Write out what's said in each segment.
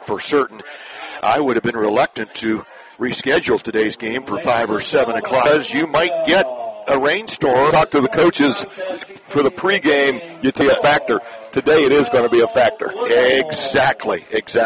for certain. I would have been reluctant to reschedule today's game for 5 or 7 o'clock because you might get a rainstorm. Talk to the coaches for the pregame. You see a factor. Today it is going to be a factor. Exactly.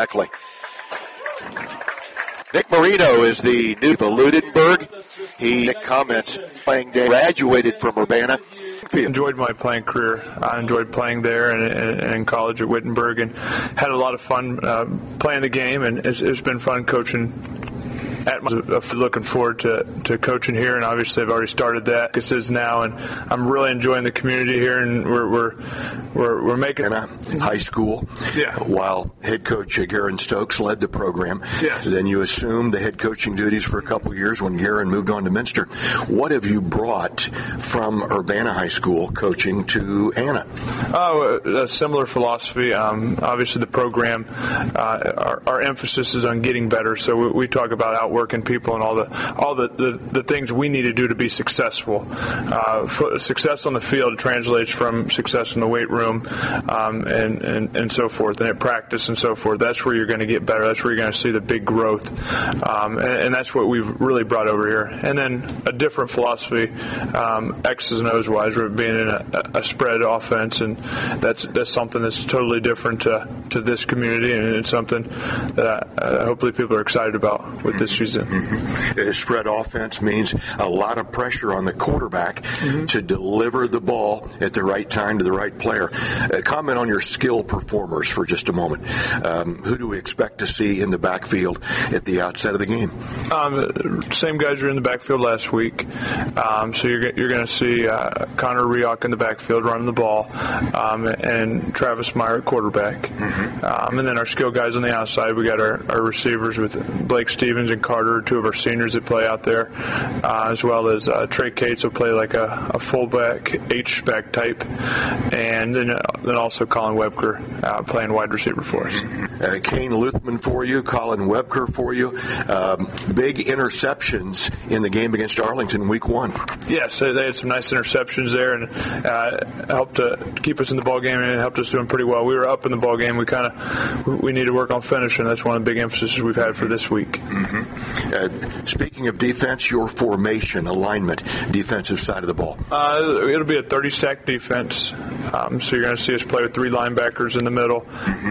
Nick Marino is the new Ludenberg. He comments playing day, graduated from Urbana. Enjoyed my playing career. I enjoyed playing there and in college at Wittenberg, and had a lot of fun playing the game, and it's been fun coaching. Looking forward to coaching here, and obviously I've already started that. This is now, and I'm really enjoying the community here, and we're making high school. Yeah. While head coach Garen Stokes led the program. Yes. Then you assumed the head coaching duties for a couple years when Garen moved on to Minster. What have you brought from Urbana High School coaching to Anna? A similar philosophy. Obviously the program, our emphasis is on getting better. So we talk about outworking people and all the things we need to do to be successful. Success on the field translates from success in the weight room and so forth, and at practice and so forth. That's where you're going to get better. That's where you're going to see the big growth, and that's what we've really brought over here. And then a different philosophy, X's and O's wise, being in a spread offense, and that's something that's totally different to this community, and it's something that hopefully people are excited about with this season. Spread offense means a lot of pressure on the quarterback to deliver the ball at the right time to the right player. Comment on your skill performers for just a moment. Who do we expect to see in the backfield at the outset of the game? Same guys were in the backfield last week. So you're going to see Connor Rioch in the backfield running the ball, and Travis Meyer at quarterback. And then our skill guys on the outside, we got our receivers with Blake Stevens and Carter, two of our seniors that play out there, as well as Trey Cates will play like a fullback, H-back type, and then also Colin Webker playing wide receiver for us. Kane Luthman for you, Colin Webker for you. Big interceptions in the game against Arlington week 1. Yes, they had some nice interceptions there, and helped to keep us in the ball game, and it helped us doing pretty well. We were up in the ball game. We need to work on finishing. That's one of the big emphases we've had for this week. Speaking of defense, your formation, alignment, defensive side of the ball. It'll be a 30-sack defense. So you're going to see us play with 3 linebackers in the middle,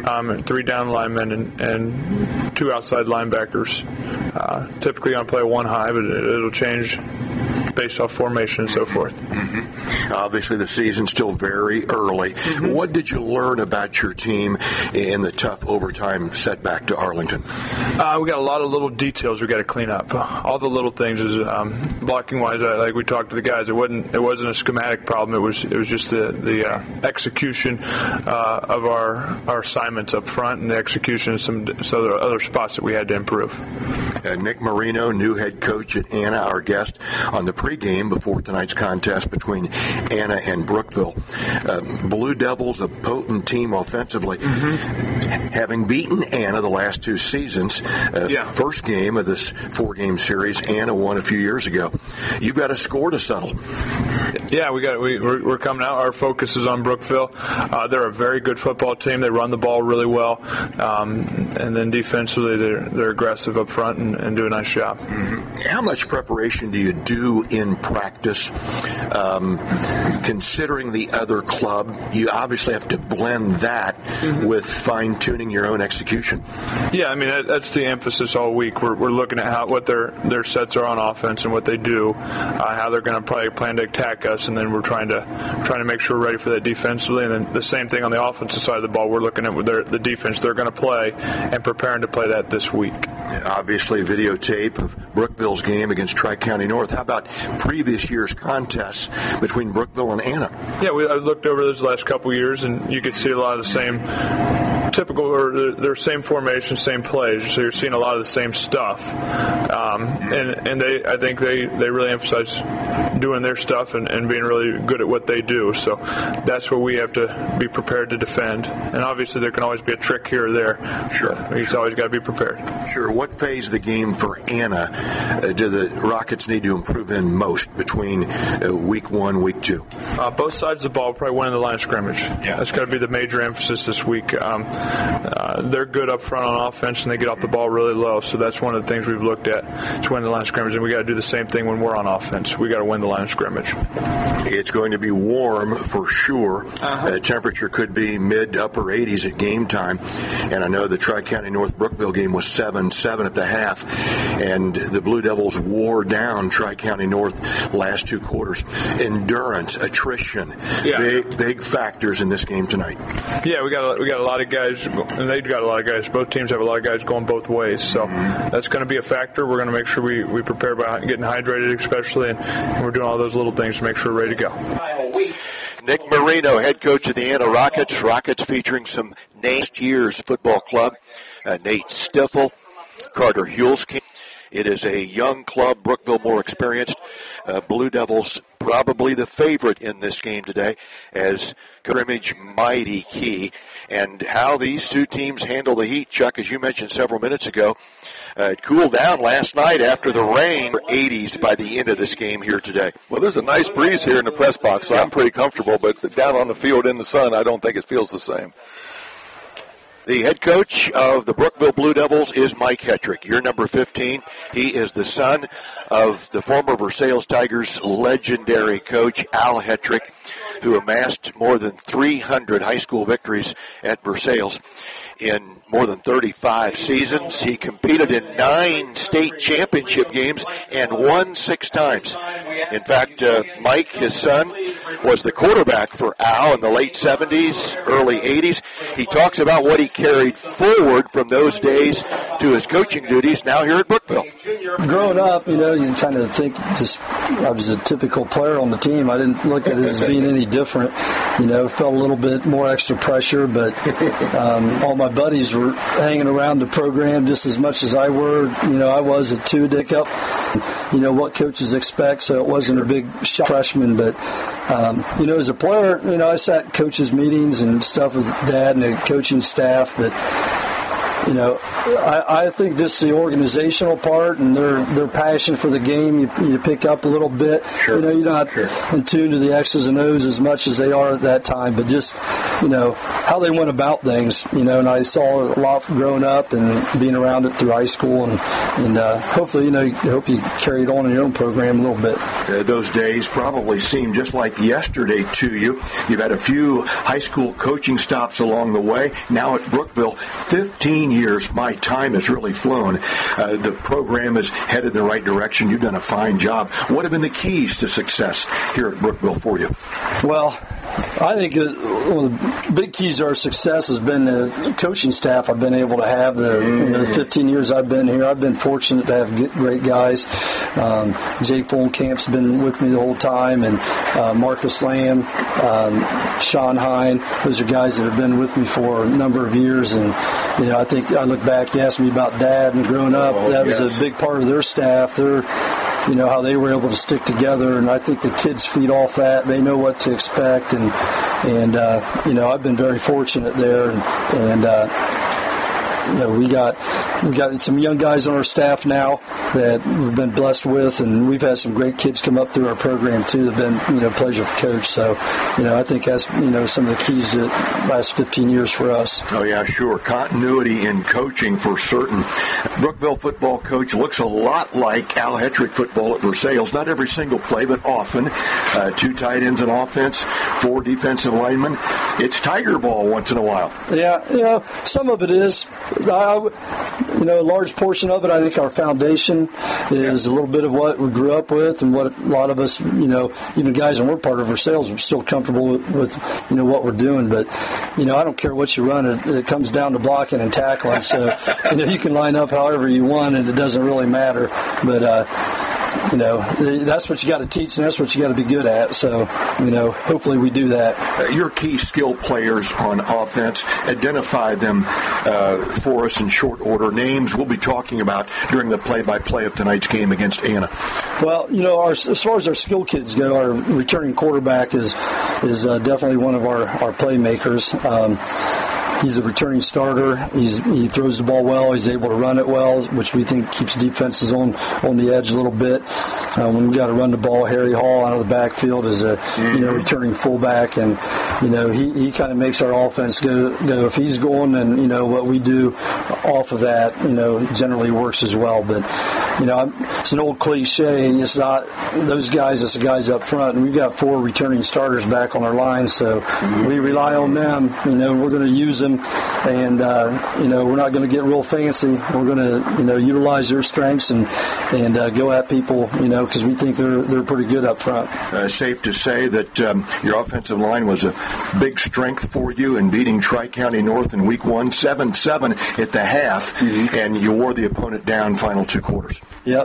3 down linemen, and 2 outside linebackers. Typically going to play 1 high, but it'll change based off formation and so forth. Obviously, the season's still very early. What did you learn about your team in the tough overtime setback to Arlington? We got a lot of little details we got to clean up. All the little things is blocking wise. Like we talked to the guys, it wasn't a schematic problem. It was just the execution of our assignments up front, and the execution of some other spots that we had to improve. Nick Marino, new head coach at Anna, our guest on the pregame before tonight's contest between Anna and Brookville. Blue Devils, a potent team offensively, having beaten Anna the last 2 seasons. First game of this 4-game series, Anna won a few years ago. You've got a score to settle. Yeah, we're coming out. Our focus is on Brookville. They're a very good football team. They run the ball really well, and then defensively they're aggressive up front and do a nice job. How much preparation do you do in practice? Considering the other club, you obviously have to blend that with fine-tuning your own execution. Yeah, I mean that's the emphasis all week. We're looking at what their sets are on offense and what they do, how they're going to probably plan to attack us, and then we're trying to make sure we're ready for that defensively. And then the same thing on the offensive side of the ball. We're looking at the defense they're going to play and preparing to play that this week. Obviously, videotape of Brookville's game against Tri-County North. How about previous year's contests between Brookville and Anna? Yeah, I've looked over those last couple years, and you could see a lot of the same typical, or their same formation, same plays. So you're seeing a lot of the same stuff, and I think they really emphasize doing their stuff and being really good at what they do. So that's what we have to be prepared to defend. And obviously there can always be a trick here or there. Sure. It's always got to be prepared. Sure. What phase of the game for Anna do the Rockets need to improve in most between week 1, week 2? Both sides of the ball probably winning the line of scrimmage. Yeah. That's got to be the major emphasis this week. they're good up front on offense, and they get off the ball really low. So that's one of the things we've looked at to win the line of scrimmage, and we got to do the same thing when we're on offense. We got to win the line of scrimmage. It's going to be warm for sure. Temperature could be mid-upper 80s at game time, and I know the Tri-County North Brookville game was 7-7 at the half, and the Blue Devils wore down Tri-County North last two quarters. Endurance, attrition, big factors in this game tonight. Yeah, we got a lot of guys, and they've got a lot of guys. Both teams have a lot of guys going both ways, so that's going to be a factor. We're going to make sure we prepare by getting hydrated, especially, and we're doing all those little things to make sure we're ready to go. Nick Marino, head coach of the Anna Rockets. Rockets featuring some next year's football club. Nate Stiffel, Carter Hulsking. It is a young club, Brookville more experienced. Blue Devils probably the favorite in this game today, as scrimmage mighty key. And how these two teams handle the heat, Chuck, as you mentioned several minutes ago, it cooled down last night after the rain. 80s by the end of this game here today. Well, there's a nice breeze here in the press box, so I'm pretty comfortable. But down on the field in the sun, I don't think it feels the same. The head coach of the Brookville Blue Devils is Mike Hetrick, year number 15. He is the son of the former Versailles Tigers legendary coach Al Hetrick, who amassed more than 300 high school victories at Versailles in more than 35 seasons. He competed in 9 state championship games and won 6 times. In fact, Mike, his son, was the quarterback for Al in the late 70s, early 80s. He talks about what he carried forward from those days to his coaching duties now here at Brookville. Growing up, you kind of think I was a typical player on the team. I didn't look at it as being any different. Felt a little bit more extra pressure, but all my buddies were hanging around the program just as much as I were. I was at Tudick up. What coaches expect, so it wasn't a big shock freshman. But, as a player, I sat in coaches' meetings and stuff with Dad and the coaching staff, but I think this is the organizational part and their passion for the game. You pick up a little bit. Sure. You're not in tune to the X's and O's as much as they are at that time, but just how they went about things. And I saw a lot growing up and being around it through high school, and hopefully I hope you carry it on in your own program a little bit. Those days probably seem just like yesterday to you. You've had a few high school coaching stops along the way. Now at Brookville, 15 years. My time has really flown. The program is headed in the right direction. You've done a fine job. What have been the keys to success here at Brookville for you? Well, I think one of the big keys to our success has been the coaching staff I've been able to have. The 15 years I've been here, I've been fortunate to have great guys. Jake Follenkamp's been with me the whole time, and Marcus Lamb, Sean Hine. Those are guys that have been with me for a number of years, and I think I look back. You asked me about Dad and growing up. That was a big part of their staff. How they were able to stick together, and I think the kids feed off that. They know what to expect, and I've been very fortunate there, and we got some young guys on our staff now that we've been blessed with, and we've had some great kids come up through our program too that have been pleasure to coach. So I think that's some of the keys to the last 15 years for us. Oh yeah, sure. Continuity in coaching for certain. Brookville football coach looks a lot like Al Hetrick football at Versailles. Not every single play, but often. 2 tight ends in offense, 4 defensive linemen. It's Tiger ball once in a while. Yeah, some of it is. A large portion of it, I think our foundation is a little bit of what we grew up with, and what a lot of us, even guys that weren't part of Versailles, are still comfortable with what we're doing. But, I don't care what you run. It comes down to blocking and tackling. So, you can line up however you want, and it doesn't really matter. But, that's what you got to teach, and that's what you got to be good at. So, hopefully we do that. Your key skill players on offense, identify them for us in short order. Names we'll be talking about during the play-by-play of tonight's game against Anna. Well, as far as our skill kids go, our returning quarterback is definitely one of our playmakers. he's a returning starter. He throws the ball well. He's able to run it well, which we think keeps defenses on the edge a little bit. When we got to run the ball, Harry Hall out of the backfield is a returning fullback, and he kind of makes our offense go. If he's going, then what we do off of that generally works as well. But it's an old cliche. It's not those guys. It's the guys up front, and we've got 4 returning starters back on our line, so we rely on them. We're going to use them, and we're not going to get real fancy. We're going to utilize their strengths and go at people, because we think they're pretty good up front. Safe to say that your offensive line was a big strength for you in beating Tri-County North in Week 1, 7-7 at the half, and you wore the opponent down final 2 quarters. Yeah,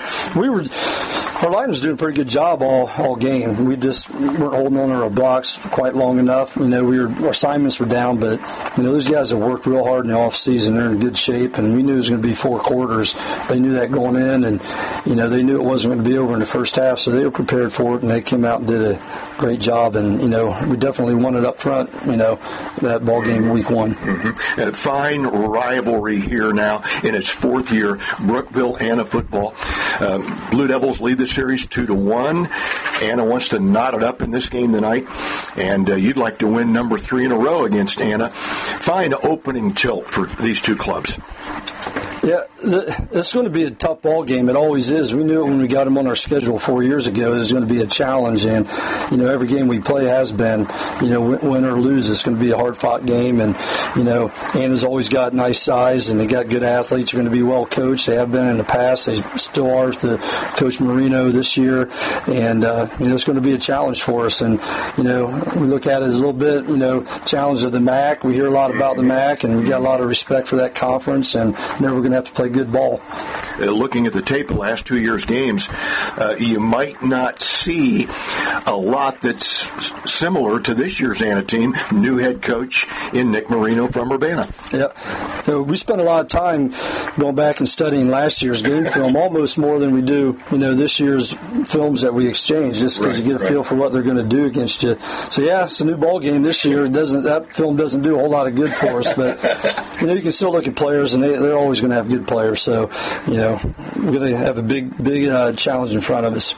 our line was doing a pretty good job all game. We just weren't holding on to our blocks for quite long enough. Our assignments were down, but those guys have worked real hard in the off season. They're in good shape, and we knew it was going to be 4 quarters. They knew that going in, and they knew it wasn't going to be over in the first half, so they were prepared for it, and they came out and did a great job. And we definitely won it up front. That ball game Week 1. A fine rivalry here now in its 4th year. Brookville-Anna football. Blue Devils lead the series 2-1. Anna wants to knot it up in this game tonight, and you'd like to win number 3 in a row against Anna. Fine opening tilt for these 2 clubs. Yeah, it's going to be a tough ball game. It always is. We knew it when we got them on our schedule 4 years ago. It was going to be a challenge, and every game we play has been, win or lose. It's going to be a hard-fought game, and Anna's always got nice size, and they got good athletes. They're going to be well coached. They have been in the past. They still are with Coach Marino this year, and it's going to be a challenge for us. And we look at it as a little bit, challenge of the MAC. We hear a lot about the MAC, and we got a lot of respect for that conference, and we're going to have to play good ball. Looking at the tape the last 2 years' games, you might not see a lot that's similar to this year's Anna team. New head coach in Nick Marino from Urbana. Yeah, we spent a lot of time going back and studying last year's game film, almost more than we do, this year's films that we exchange, just because you get a feel for what they're going to do against you. So yeah, it's a new ball game this year. That film doesn't do a whole lot of good for us, but you can still look at players, and they're always going to have good players. So we're going to have a big challenge in front of us.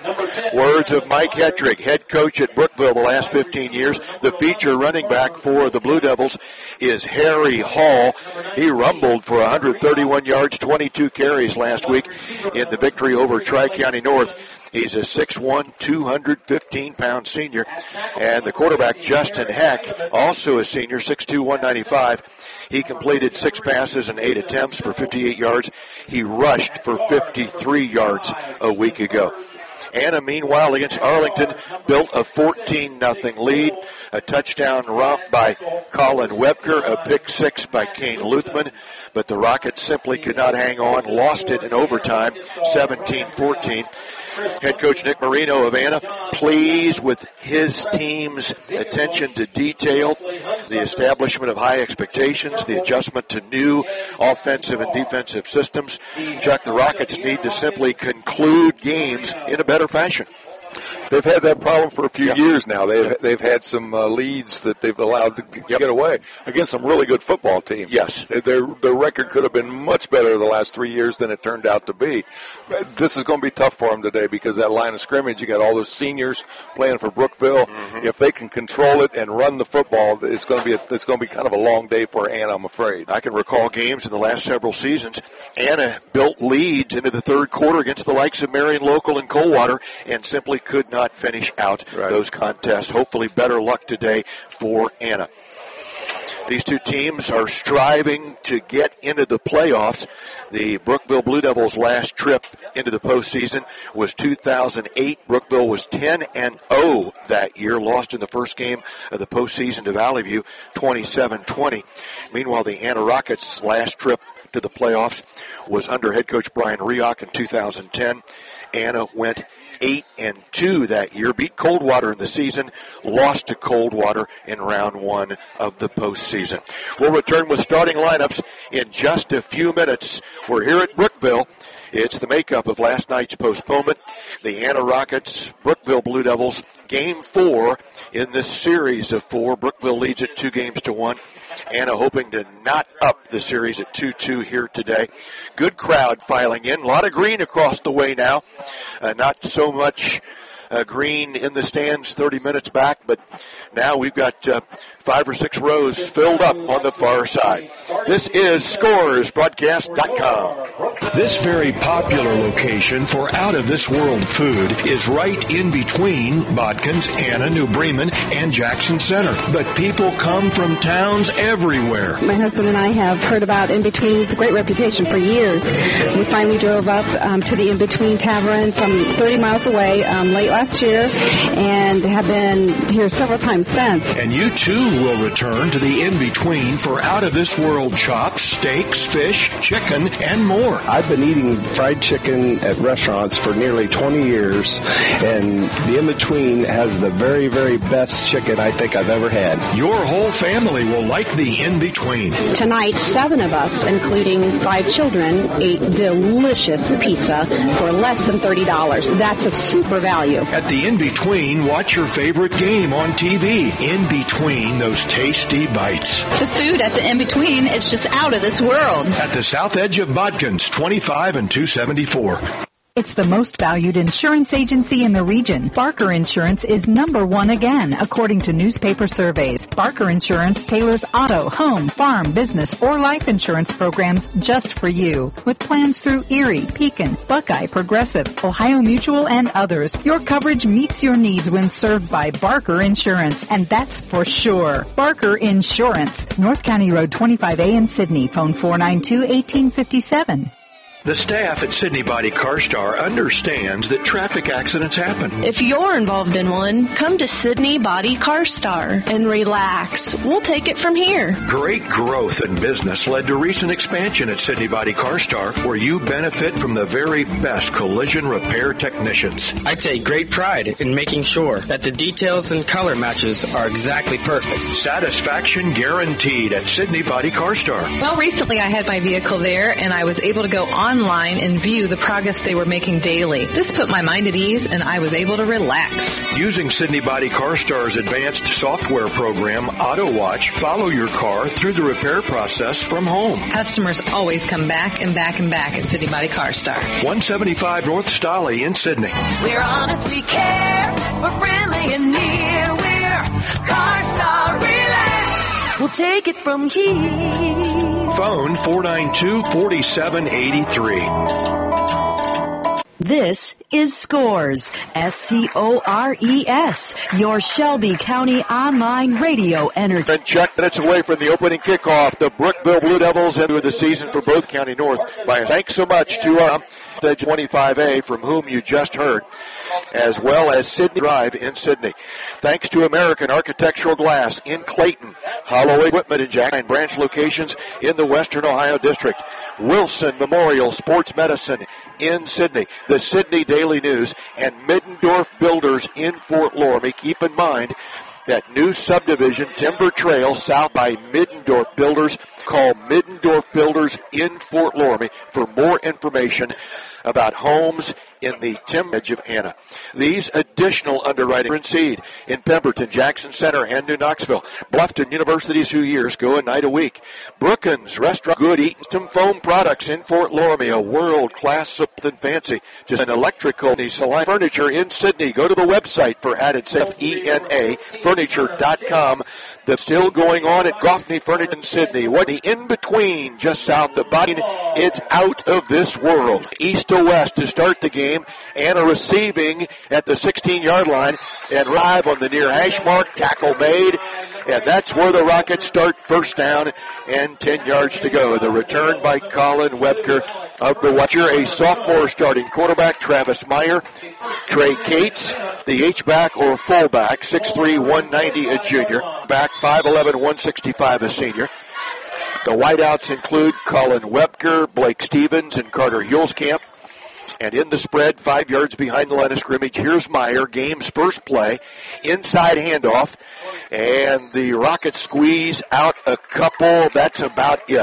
Words of Mike Hetrick, head coach at Brookville the last 15 years. The feature running back for the Blue Devils is Harry Hall. He rumbled for 131 yards, 22 carries last week in the victory over Tri-County North. He's a 6'1", 215-pound senior. And the quarterback, Justin Heck, also a senior, 6'2", 195. He completed 6 passes and 8 attempts for 58 yards. He rushed for 53 yards a week ago. Anna, meanwhile, against Arlington, built a 14-0 lead. A touchdown romp by Colin Webker, a pick 6 by Kane Luthman. But the Rockets simply could not hang on, lost it in overtime, 17-14. Head coach Nick Marino of Anna, pleased with his team's attention to detail, the establishment of high expectations, the adjustment to new offensive and defensive systems. Chuck, the Rockets need to simply conclude games in a better fashion. They've had that problem for a few years now. They've had some leads that they've allowed to get away against some really good football teams. Yes. Their record could have been much better the last 3 years than it turned out to be. This is going to be tough for them today because that line of scrimmage, you got all those seniors playing for Brookville. Mm-hmm. If they can control it and run the football, it's going to be kind of a long day for Anna, I'm afraid. I can recall games in the last several seasons. Anna built leads into the third quarter against the likes of Marion Local and Coldwater and simply could not finish out those contests. Hopefully better luck today for Anna. These two teams are striving to get into the playoffs. The Brookville Blue Devils' last trip into the postseason was 2008. Brookville was 10-0 that year, lost in the first game of the postseason to Valley View, 27-20. Meanwhile, the Anna Rockets' last trip to the playoffs was under head coach Brian Rioch in 2010. Anna went 8-2 that year, beat Coldwater in the season, lost to Coldwater in round 1 of the postseason. season. We'll return with starting lineups in just a few minutes. We're here at Brookville. It's the makeup of last night's postponement. The Anna Rockets, Brookville Blue Devils, Game 4 in this series of 4. Brookville leads it 2-1. Anna hoping to knot up the series at 2-2 here today. Good crowd filing in. A lot of green across the way now. Not so much green in the stands 30 minutes back, but now we've got 5 or 6 rows filled up on the far side. This is ScoresBroadcast.com. This very popular location for out-of-this-world food is right in between Bodkins, Anna, New Bremen, and Jackson Center. But people come from towns everywhere. My husband and I have heard about In Between. It's a great reputation for years. We finally drove up to the In Between Tavern from 30 miles away late last year and have been here several times since. And you too will return to the In Between for out-of-this-world chops, steaks, fish, chicken, and more. I've been eating fried chicken at restaurants for nearly 20 years, and the In Between has the very, very best chicken I think I've ever had. Your whole family will like the In Between. Tonight, 7 of us, including 5 children, ate delicious pizza for less than $30. That's a super value. At the In Between, watch your favorite game on TV. In Between those tasty bites. The food at the In Between is just out of this world. At the south edge of Bodkins, 25 and 274. It's the most valued insurance agency in the region. Barker Insurance is #1 again, according to newspaper surveys. Barker Insurance tailors auto, home, farm, business, or life insurance programs just for you. With plans through Erie, Pekin, Buckeye, Progressive, Ohio Mutual, and others, your coverage meets your needs when served by Barker Insurance, and that's for sure. Barker Insurance, North County Road 25A in Sydney. Phone 492-1857. The staff at Sydney Body Car Star understands that traffic accidents happen. If you're involved in one, come to Sydney Body Car Star and relax. We'll take it from here. Great growth in business led to recent expansion at Sydney Body Car Star, where you benefit from the very best collision repair technicians. I take great pride in making sure that the details and color matches are exactly perfect. Satisfaction guaranteed at Sydney Body Car Star. Well, recently I had my vehicle there, and I was able to go online and view the progress they were making daily. This put my mind at ease, and I was able to relax. Using Sydney Body Car Star's advanced software program, Auto Watch, follow your car through the repair process from home. Customers always come back and back and back at Sydney Body Car Star. 175 North Stolly in Sydney. We're honest, we care, we're friendly and near, we're Car Star. Relax, we'll take it from here. Phone 492-4783. This is Scores, SCORES, your Shelby County online radio entertainment. 10 minutes away from the opening kickoff. The Brookville Blue Devils into the season for both County North. Thanks so much to our 25A, from whom you just heard, as well as Sydney Drive in Sydney. Thanks to American Architectural Glass in Clayton, Holloway Equipment in Jackson, branch locations in the Western Ohio District, Wilson Memorial Sports Medicine in Sydney, the Sydney Daily News, and Middendorf Builders in Fort Loramie. Keep in mind that new subdivision, Timber Trail, south by Middendorf Builders. Call Middendorf Builders in Fort Loramie for more information about homes in the Timber Edge of Anna. These additional underwriting in Seed in Pemberton, Jackson Center, and New Knoxville. Bluffton University's 2 years go a night a week. Brookins Restaurant, Good Eaton Foam Products in Fort Loramie, a world-class something fancy. Just an electrical salon furniture in Sydney. Go to the website for added sale, ENAfurniture.com. That's still going on at Goffney Furniture in Sydney. What the in-between just south of Bodkin, it's out of this world. East to west to start the game. Anna receiving at the 16-yard line and drive on the near hash mark. Tackle made. And that's where the Rockets start, first down and 10 yards to go. The return by Colin Webker of the Watcher, a sophomore starting quarterback, Travis Meyer, Trey Cates, the H-back or fullback, 6'3", 190, a junior, back 5'11", 165, a senior. The wideouts include Colin Webker, Blake Stevens, and Carter Hulskamp. And in the spread, 5 yards behind the line of scrimmage, here's Meyer, game's first play. Inside handoff, and the Rockets squeeze out a couple. That's about it.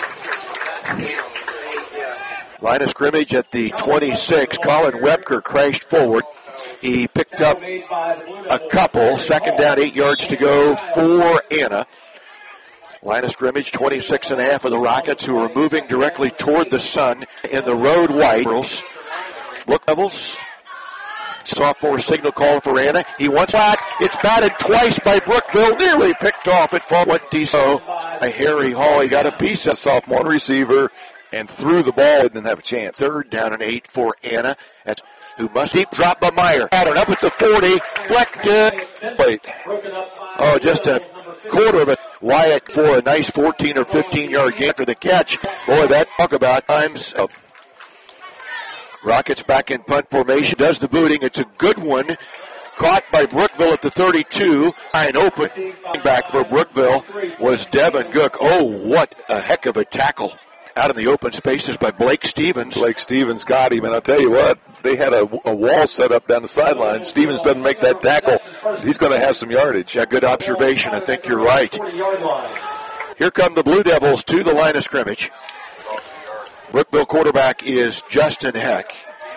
Line of scrimmage at the 26. Colin Webker crashed forward. He picked up a couple. Second down, 8 yards to go for Anna. Line of scrimmage, 26.5 of the Rockets, who are moving directly toward the sun in the road white. Look levels. Sophomore signal call for Anna. He wants that. It's batted twice by Brookville. Nearly picked off at 20. So by Harry Hall. He got a piece of sophomore receiver and threw the ball. Didn't have a chance. Third down and 8 for Anna. That's who must deep drop by Meyer. Pattern up at the 40. Deflected. Wait. Oh, just a quarter of it. Wyatt for a nice 14 or 15-yard gain for the catch. Boy, that talk about times. Rockets back in punt formation. Does the booting. It's a good one. Caught by Brookville at the 32. And open back for Brookville was Devin Cook. Oh, what a heck of a tackle. Out in the open spaces by Blake Stevens. Blake Stevens got him, and I'll tell you what, they had a wall set up down the sideline. Stevens doesn't make that tackle. He's going to have some yardage. Yeah, good observation. I think you're right. Here come the Blue Devils to the line of scrimmage. Brookville quarterback is Justin Heck.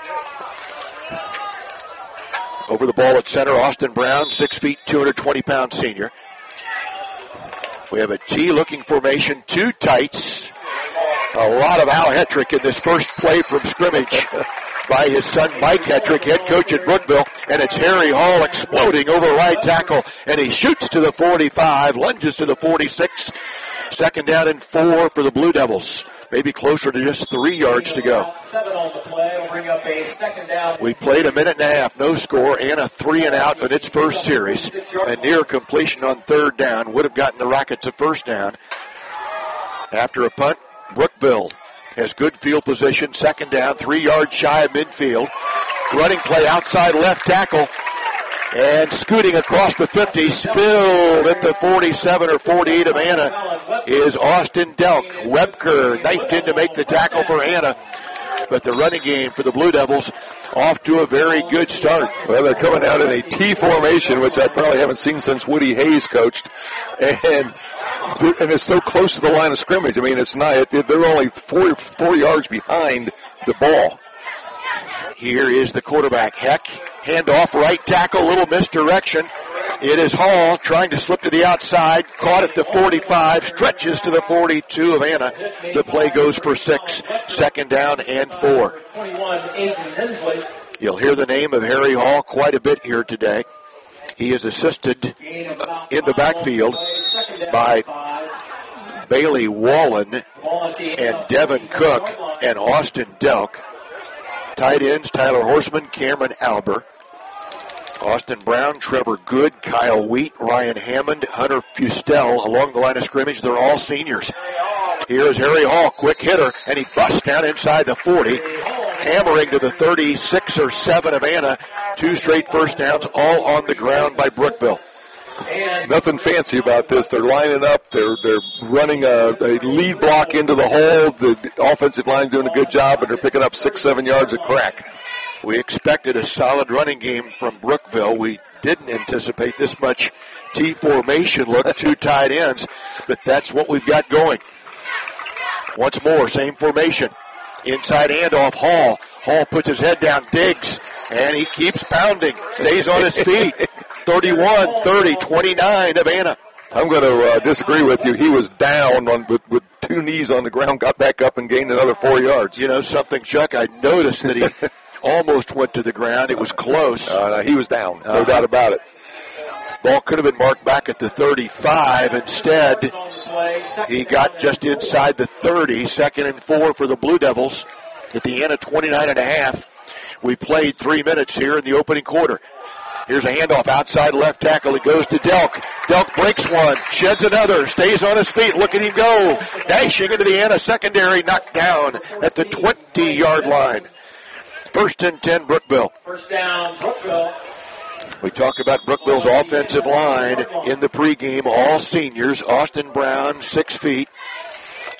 Over the ball at center, Austin Brown, 6 feet, 220-pound senior. We have a T-looking formation, 2 tights. A lot of Al Hetrick in this first play from scrimmage by his son Mike Hetrick, head coach at Brookville. And it's Harry Hall exploding over right tackle. And he shoots to the 45, lunges to the 46. Second down and 4 for the Blue Devils. Maybe closer to just 3 yards to go. We played a minute and a half, no score, and a 3 and out in its first series. A near completion on third down would have gotten the Rockets a first down. After a punt, Brookville has good field position. Second down, 3 yards shy of midfield. Running play outside left tackle. And scooting across the 50, spilled at the 47 or 48 of Anna is Austin Delk. Webker knifed in to make the tackle for Anna. But the running game for the Blue Devils off to a very good start. Well, they're coming out in a T formation, which I probably haven't seen since Woody Hayes coached. And it's so close to the line of scrimmage. I mean, it's not. They're only 4 yards behind the ball. Here is the quarterback, Heck. Handoff, right tackle, little misdirection. It is Hall trying to slip to the outside, caught at the 45, stretches to the 42 of Anna. The play goes for 6, second down and 4. You'll hear the name of Harry Hall quite a bit here today. He is assisted in the backfield by Bailey Wallen and Devin Cook and Austin Delk. Tight ends, Tyler Horseman, Cameron Alber. Austin Brown, Trevor Good, Kyle Wheat, Ryan Hammond, Hunter Fustel along the line of scrimmage. They're all seniors. Here is Harry Hall, quick hitter, and he busts down inside the 40, hammering to the 36 or 7 of Anna. 2 straight first downs, all on the ground by Brookville. Nothing fancy about this. They're lining up. They're running a lead block into the hole. The offensive line doing a good job, and they're picking up 6-7 yards of crack. We expected a solid running game from Brookville. We didn't anticipate this much T formation look, 2 tight ends, but that's what we've got going. Once more, same formation. Inside handoff, Hall. Hall puts his head down, digs, and he keeps pounding. Stays on his feet. 31, 30, 29 of Anna. I'm going to disagree with you. He was down with 2 knees on the ground, got back up and gained another 4 yards. You know something, Chuck? I noticed that he almost went to the ground. It was close. He was down, no doubt about it. Ball could have been marked back at the 35. Instead, he got just inside the 30. Second and 4 for the Blue Devils at the end of 29.5. We played 3 minutes here in the opening quarter. Here's a handoff outside left tackle. It goes to Delk. Delk breaks one, sheds another, stays on his feet. Look at him go. Dashing into the Anna secondary, knocked down at the 20-yard line. First and 10, Brookville. First down, Brookville. We talk about Brookville's offensive line in the pregame. All seniors. Austin Brown, 6 feet,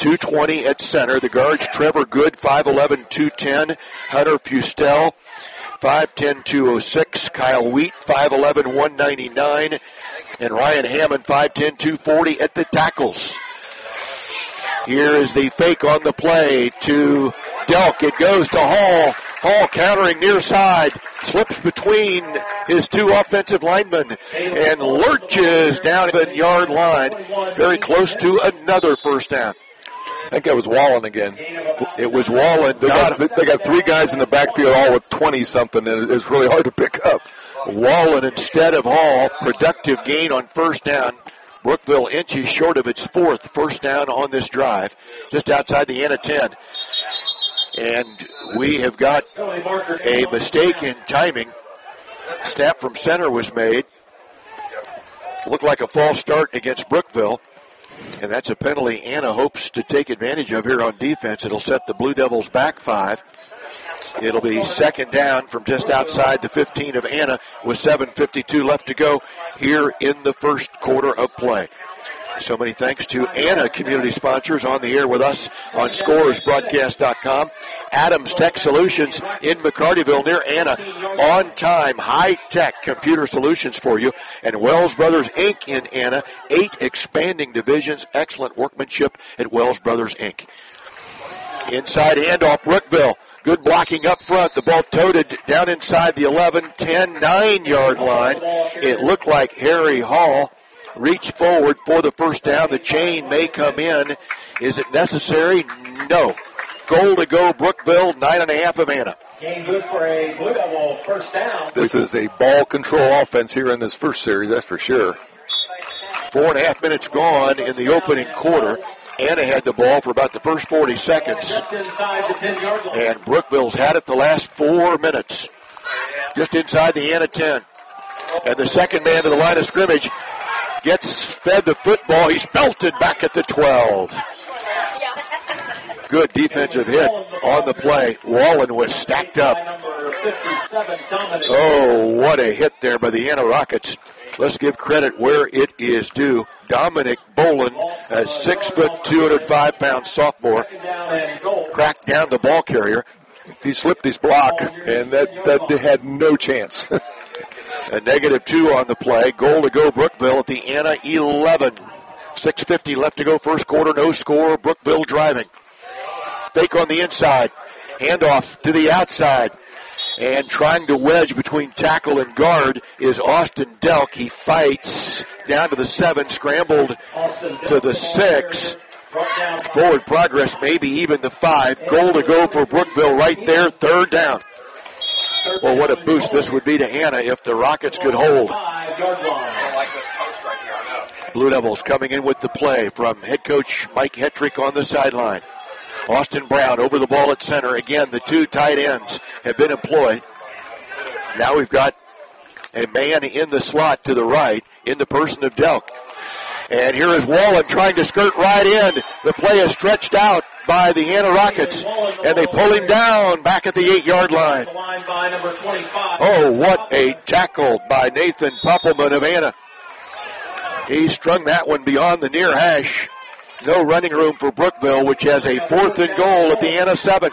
220 at center. The guards, Trevor Good, 5'11", 210. Hunter Fustel, 5'10", 206. Kyle Wheat, 5'11", 199. And Ryan Hammond, 5'10", 240 at the tackles. Here is the fake on the play to Delk. It goes to Hall. Hall countering near side. Slips between his two offensive linemen and lurches down the yard line. Very close to another first down. I think that was Wallen again. It was Wallen. They got three guys in the backfield all with 20-something, and it's really hard to pick up. Wallen instead of Hall. Productive gain on first down. Brookville inches short of its fourth first down on this drive, just outside the Anna 10. And we have got a mistake in timing. Snap from center was made. Looked like a false start against Brookville. And that's a penalty Anna hopes to take advantage of here on defense. It'll set the Blue Devils back 5. It'll be second down from just outside the 15 of Anna with 7:52 left to go here in the first quarter of play. So many thanks to Anna community sponsors on the air with us on ScoresBroadcast.com. Adams Tech Solutions in McCartyville near Anna. On-time, high-tech computer solutions for you. And Wells Brothers, Inc. in Anna. 8 expanding divisions. Excellent workmanship at Wells Brothers, Inc. Inside handoff, Brookville. Good blocking up front. The ball toted down inside the 11, 10, 9-yard line. It looked like Harry Hall reached forward for the first down. The chain may come in. Is it necessary? No. Goal to go, Brookville, 9.5 of Anna. Game good for a Blue Devil first down. This is a ball control offense here in this first series, that's for sure. 4.5 minutes gone in the opening quarter. Anna had the ball for about the first 40 seconds. And Brookville's had it the last 4 minutes. Just inside the Anna 10. And the second man to the line of scrimmage gets fed the football. He's belted back at the 12. Good defensive hit on the play. Wallen was stacked up. Oh, what a hit there by the Anna Rockets. Let's give credit where it is due. Dominic Bolin, a 6', 205-pound sophomore, cracked down the ball carrier. He slipped his block, and that had no chance. A -2 on the play. Goal to go, Brookville at the Anna 11. 6:50 left to go first quarter. No score. Brookville driving. Fake on the inside. Handoff to the outside. And trying to wedge between tackle and guard is Austin Delk. He fights down to the 7, scrambled to the 6. Forward progress, maybe even the 5. Goal to go for Brookville right there, third down. Well, what a boost this would be to Anna if the Rockets could hold. Blue Devils coming in with the play from head coach Mike Hetrick on the sideline. Austin Brown over the ball at center. Again, the 2 tight ends have been employed. Now we've got a man in the slot to the right in the person of Delk. And here is Wallen trying to skirt right in. The play is stretched out by the Anna Rockets, and they pull him down back at the 8-yard line. Oh, what a tackle by Nathan Poppelman of Anna. He strung that one beyond the near hash. No running room for Brookville, which has a 4th and goal at the Anna 7.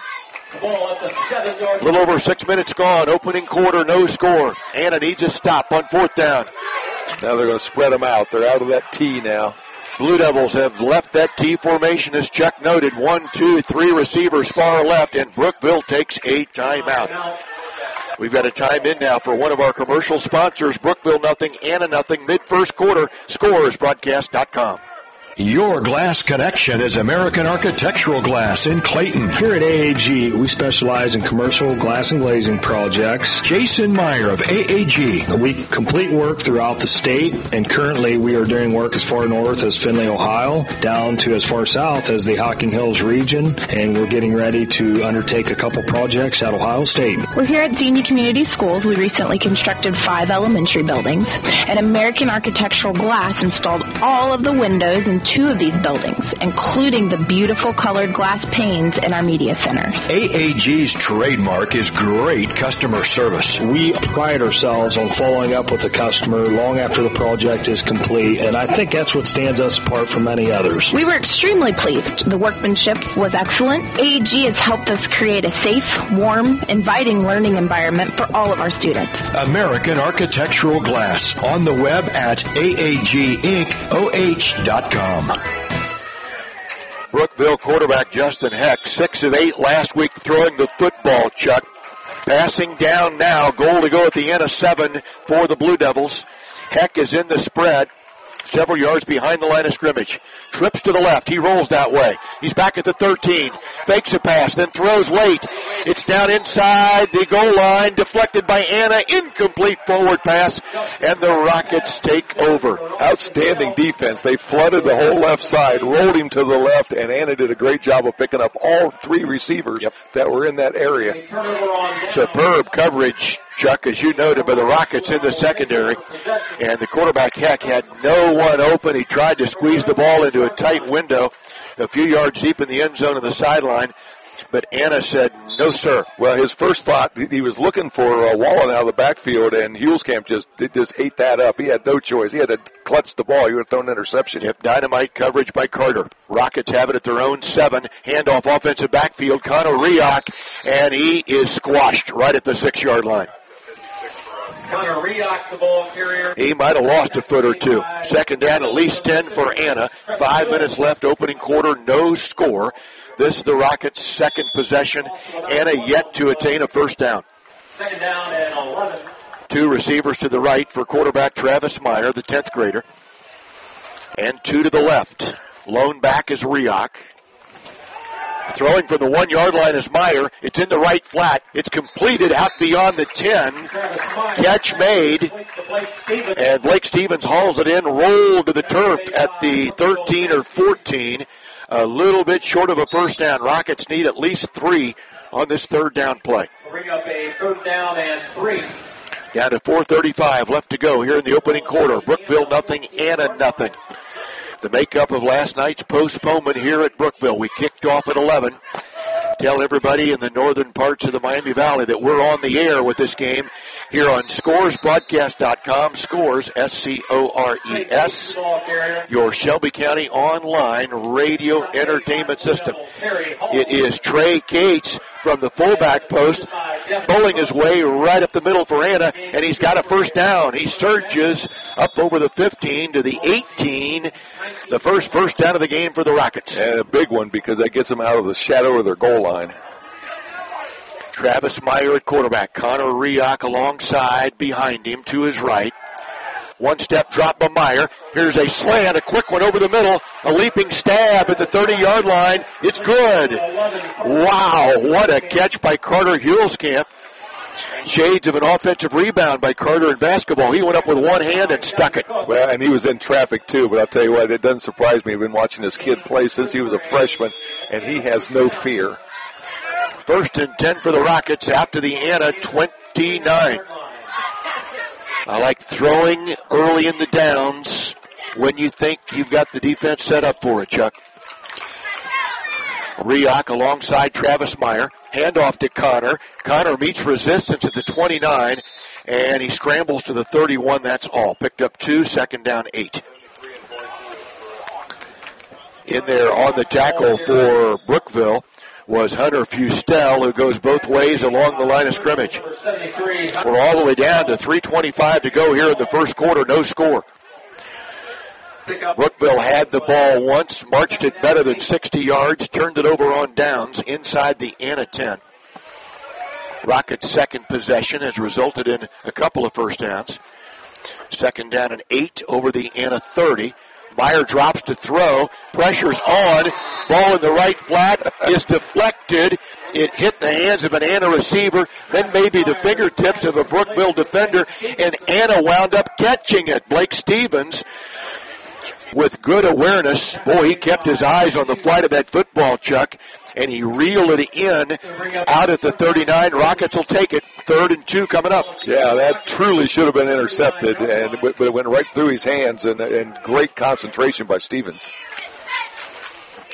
A little over 6 minutes gone. Opening quarter, no score. Anna needs a stop on 4th down. Now they're going to spread them out. They're out of that T now. Blue Devils have left that T formation, as Chuck noted. 1, 2, 3 receivers far left, and Brookville takes a timeout. We've got a time in now for one of our commercial sponsors. Brookville nothing, Anna nothing. Mid-first quarter, ScoresBroadcast.com. Your glass connection is American Architectural Glass in Clayton. Here at AAG, we specialize in commercial glass and glazing projects. Jason Meyer of AAG. We complete work throughout the state, and currently we are doing work as far north as Findlay, Ohio, down to as far south as the Hocking Hills region, and we're getting ready to undertake a couple projects at Ohio State. We're here at Xenia Community Schools. We recently constructed 5 elementary buildings, and American Architectural Glass installed all of the windows and 2 of these buildings, including the beautiful colored glass panes in our media centers. AAG's trademark is great customer service. We pride ourselves on following up with the customer long after the project is complete, and I think that's what stands us apart from many others. We were extremely pleased. The workmanship was excellent. AAG has helped us create a safe, warm, inviting learning environment for all of our students. American Architectural Glass, on the web at aagincoh.com. Brookville quarterback Justin Heck, 6 of 8 last week throwing the football, Chuck. Passing down now, goal to go at the end of 7 for the Blue Devils. Heck is in the spread, several yards behind the line of scrimmage. Trips to the left. He rolls that way. He's back at the 13. Fakes a pass, then throws late. It's down inside the goal line, deflected by Anna. Incomplete forward pass, and the Rockets take over. Outstanding defense. They flooded the whole left side, rolled him to the left, and Anna did a great job of picking up all 3 receivers that were in that area. Superb coverage, Chuck, as you noted, by the Rockets in the secondary. And the quarterback, Heck, had no one open. He tried to squeeze the ball into a tight window a few yards deep in the end zone on the sideline. But Anna said, no, sir. Well, his first thought, he was looking for Wallen out of the backfield, and Hulskamp just ate that up. He had no choice. He had to clutch the ball. He would have thrown an interception. Yep, dynamite coverage by Carter. Rockets have it at their own 7. Handoff offensive backfield. Connor Rioch, and he is squashed right at the 6-yard line. Connor Rioch, the ball carrier. He might have lost a foot or two. Second down, at least 10 for Anna. 5 minutes left, opening quarter, no score. This is the Rockets' second possession. Anna yet to attain a first down. Second down and 11. 2 receivers to the right for quarterback Travis Meyer, the 10th grader. And 2 to the left. Lone back is Rioch. Throwing from the 1-yard line is Meyer. It's in the right flat. It's completed out beyond the 10. Catch made. And Blake Stevens hauls it in, rolled to the turf at the 13 or 14. A little bit short of a first down. Rockets need at least 3 on this third down play. Bring up a third down and 3. Down to 4:35 left to go here in the opening quarter. Brookville nothing, Anna nothing. The makeup of last night's postponement here at Brookville. We kicked off at 11. Tell everybody in the northern parts of the Miami Valley that we're on the air with this game here on ScoresBroadcast.com. Scores, S-C-O-R-E-S, your Shelby County online radio entertainment system. It is Trey Cates from the fullback post, bowling his way right up the middle for Anna, and he's got a first down. He surges up over the 15 to the 18. The first down of the game for the Rockets. And a big one because that gets them out of the shadow of their goal line. Travis Meyer at quarterback. Connor Rioch alongside behind him to his right. 1-step drop by Meyer. Here's a slant, a quick one over the middle. A leaping stab at the 30-yard line. It's good. Wow, what a catch by Carter Hulskamp. Shades of an offensive rebound by Carter in basketball. He went up with one hand and stuck it. Well, and he was in traffic too, but I'll tell you what, it doesn't surprise me. I've been watching this kid play since he was a freshman, and he has no fear. 1st and 10 for the Rockets out to the Anna 29. I like throwing early in the downs when you think you've got the defense set up for it, Chuck. Rioch alongside Travis Meyer. Handoff to Connor. Connor meets resistance at the 29, and he scrambles to the 31. That's all. Picked up 2, second down 8. In there on the tackle for Brookville was Hunter Fustel, who goes both ways along the line of scrimmage. We're all the way down to 3:25 to go here in the first quarter. No score. Brookville had the ball once, marched it better than 60 yards, turned it over on downs inside the Anna 10. Rockets' second possession has resulted in a couple of first downs. Second down and 8 over the Anna 30. Meyer drops to throw. Pressure's on. Ball in the right flat is deflected. It hit the hands of an Anna receiver, then maybe the fingertips of a Brookville defender, and Anna wound up catching it. Blake Stevens with good awareness. Boy, he kept his eyes on the flight of that football, Chuck, and he reeled it in out at the 39. Rockets will take it. 3rd and 2 coming up. Yeah, that truly should have been intercepted, but it went right through his hands, and great concentration by Stevens.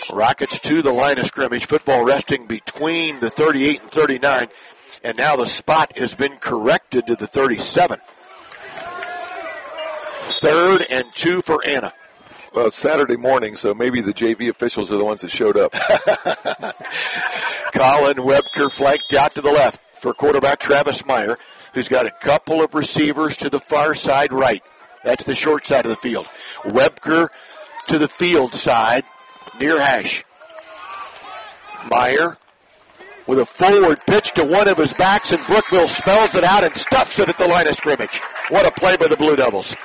Rockets to the line of scrimmage. Football resting between the 38 and 39. And now the spot has been corrected to the 37. 3rd and 2 for Anna. Well, it's Saturday morning, so maybe the JV officials are the ones that showed up. Colin Webker flanked out to the left for quarterback Travis Meyer, who's got a couple of receivers to the far side right. That's the short side of the field. Webker to the field side near hash. Meyer with a forward pitch to one of his backs, and Brookville spells it out and stuffs it at the line of scrimmage. What a play by the Blue Devils.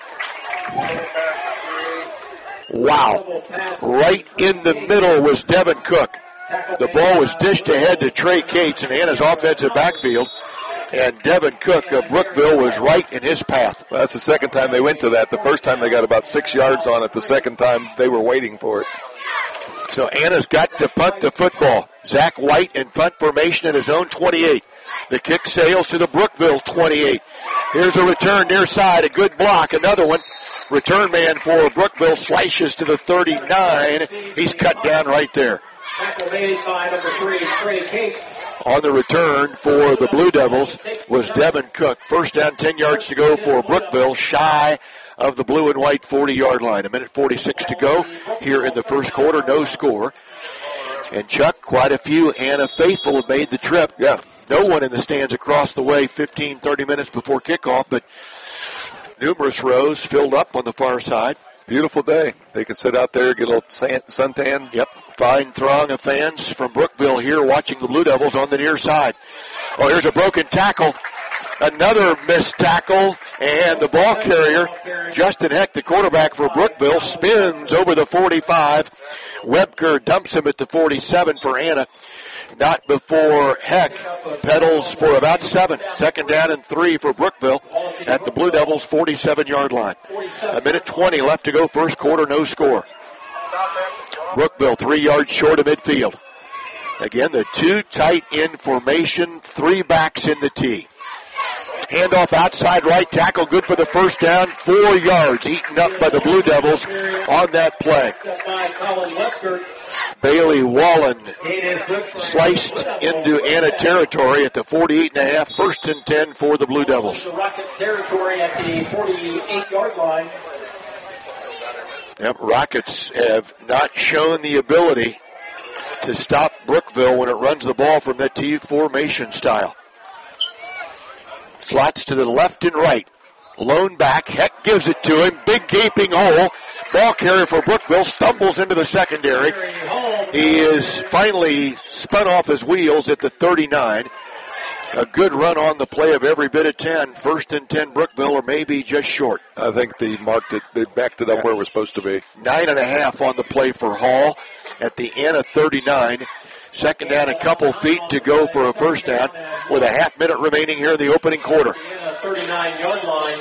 Wow. Right in the middle was Devin Cook. The ball was dished ahead to Trey Cates in Anna's offensive backfield, and Devin Cook of Brookville was right in his path. Well, that's the second time they went to that. The first time they got about 6 yards on it. The second time they were waiting for it. So Anna's got to punt the football. Zach White in punt formation at his own 28. The kick sails to the Brookville 28. Here's a return near side, a good block, another one. Return man for Brookville slices to the 39. He's cut down right there. On the return for the Blue Devils was Devin Cook. First down, 10 yards to go for Brookville, shy of the blue and white 40-yard line. 1:46 to go here in the first quarter, no score. And Chuck, quite a few Anna faithful have made the trip. Yeah. No one in the stands across the way 15, 30 minutes before kickoff, but numerous rows filled up on the far side. Beautiful day. They could sit out there, get a little suntan. Yep. Fine throng of fans from Brookville here watching the Blue Devils on the near side. Oh, here's a broken tackle. Another missed tackle, and the ball carrier, Justin Heck, the quarterback for Brookville, spins over the 45. Webker dumps him at the 47 for Anna. Not before Heck pedals for about 7. Second down and 3 for Brookville at the Blue Devils' 47-yard line. 1:20 left to go first quarter, no score. Brookville 3 yards short of midfield. Again, the two tight end formation, 3 backs in the tee. Handoff outside right tackle, good for the first down. 4 yards eaten up by the Blue Devils on that play. Bailey Wallen sliced into Anna territory at the 48.5, 1st and 10 for the Blue Devils. Territory at the 48-yard line. Yep, Rockets have not shown the ability to stop Brookville when it runs the ball from that T formation style. Slots to the left and right. Lone back. Heck gives it to him. Big gaping hole. Ball carrier for Brookville stumbles into the secondary. He is finally spun off his wheels at the 39. A good run on the play of every bit of 10. 1st and 10 Brookville, or maybe just short. I think they marked it. They backed it up where it was supposed to be. 9.5 on the play for Hall at the Anna 39. Second down, a couple feet to go for a first down with a half minute remaining here in the opening quarter. 39-yard line.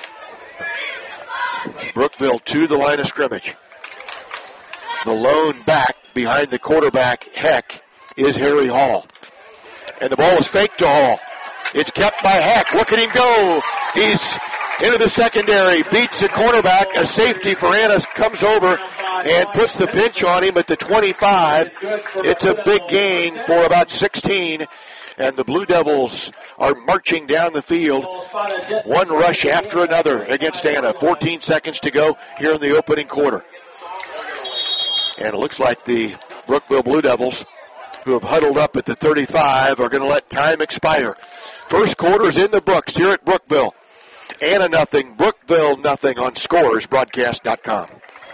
Brookville to the line of scrimmage. The lone back behind the quarterback, Heck, is Harry Hall. And the ball is faked to Hall. It's kept by Heck. Look at him go. He's into the secondary, beats the cornerback. A safety for Anna comes over and puts the pinch on him at the 25. It's a big gain for about 16. And the Blue Devils are marching down the field. One rush after another against Anna. 14 seconds to go here in the opening quarter. And it looks like the Brookville Blue Devils, who have huddled up at the 35, are going to let time expire. First quarter's in the books here at Brookville. Anna nothing, Brookville nothing on ScoresBroadcast.com.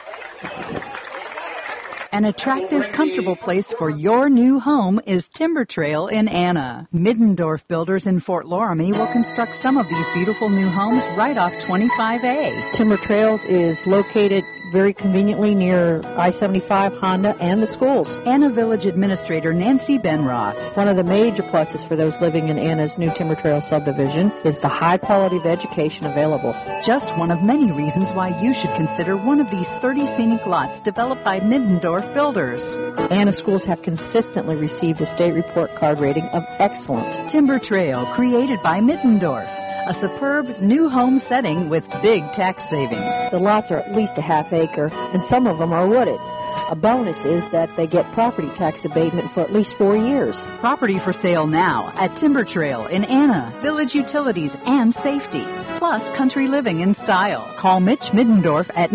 An attractive, comfortable place for your new home is Timber Trail in Anna. Middendorf Builders in Fort Loramie will construct some of these beautiful new homes right off 25A. Timber Trails is located very conveniently near I-75, Honda, and the schools. Anna Village Administrator Nancy Benroth. One of the major pluses for those living in Anna's new Timber Trail subdivision is the high quality of education available. Just one of many reasons why you should consider one of these 30 scenic lots developed by Middendorf Builders. Anna schools have consistently received a state report card rating of excellent. Timber Trail, created by Middendorf. A superb new home setting with big tax savings. The lots are at least a half acre, and some of them are wooded. A bonus is that they get property tax abatement for at least 4 years. Property for sale now at Timber Trail in Anna. Village utilities and safety. Plus country living in style. Call Mitch Middendorf at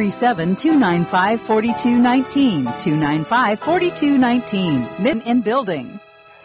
937-295-4219. 295-4219. Mid in building.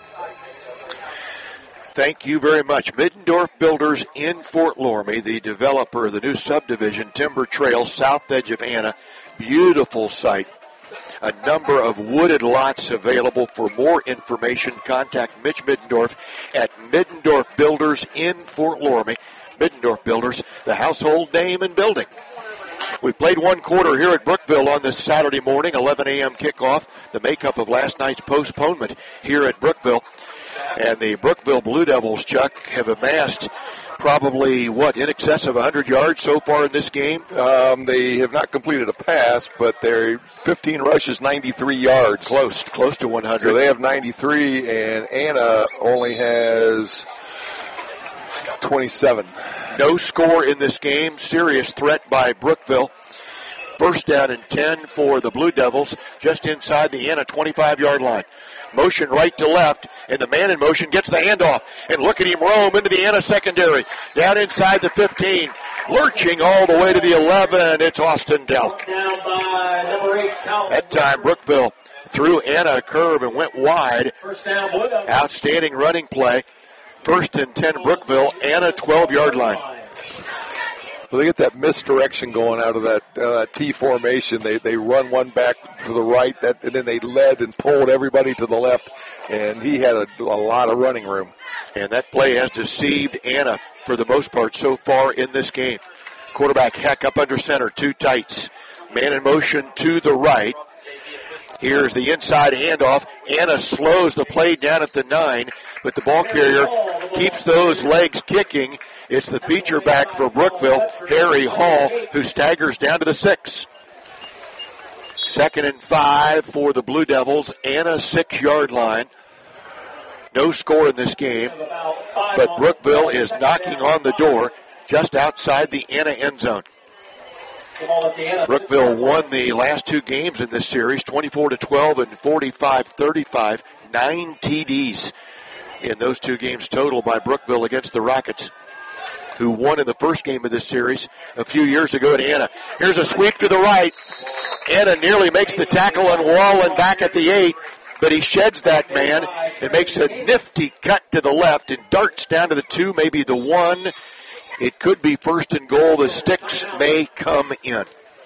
Thank you very much. Middendorf Builders in Fort Loramie, the developer of the new subdivision, Timber Trail, south edge of Anna. Beautiful site. A number of wooded lots available. For more information, contact Mitch Middendorf at Middendorf Builders in Fort Loramie. Middendorf Builders, the household name in building. We played one quarter here at Brookville on this Saturday morning, 11 a.m. kickoff, the makeup of last night's postponement here at Brookville. And the Brookville Blue Devils, Chuck, have amassed probably, in excess of 100 yards so far in this game? They have not completed a pass, but they're 15 rushes, 93 yards. Close to 100. So they have 93, and Anna only has 27. No score in this game. Serious threat by Brookville. First down and 10 for the Blue Devils, just inside the Anna 25-yard line. Motion right to left, and the man in motion gets the handoff. And look at him roam into the Anna secondary. Down inside the 15, lurching all the way to the 11. It's Austin Delk. That time Brookville threw Anna a curve and went wide. Outstanding running play. First and 10 Brookville, Anna 12-yard line. Well, they get that misdirection going out of that T formation. They run one back to the right, and then they led and pulled everybody to the left, and he had a lot of running room. And that play has deceived Anna for the most part so far in this game. Quarterback Heck up under center, two tights. Man in motion to the right. Here's the inside handoff. Anna slows the play down at the 9, but the ball carrier keeps those legs kicking. It's the feature back for Brookville, Harry Hall, who staggers down to the 6. 2nd and 5 for the Blue Devils. Anna 6-yard line. No score in this game, but Brookville is knocking on the door just outside the Anna end zone. Brookville won the last two games in this series, 24-12 and 45-35. 9 TDs in those two games total by Brookville against the Rockets, who won in the first game of this series a few years ago at Anna. Here's a sweep to the right. Anna nearly makes the tackle on Wallen back at the 8, but he sheds that man and makes a nifty cut to the left and darts down to the 2, maybe the 1. It could be first and goal. The sticks may come in.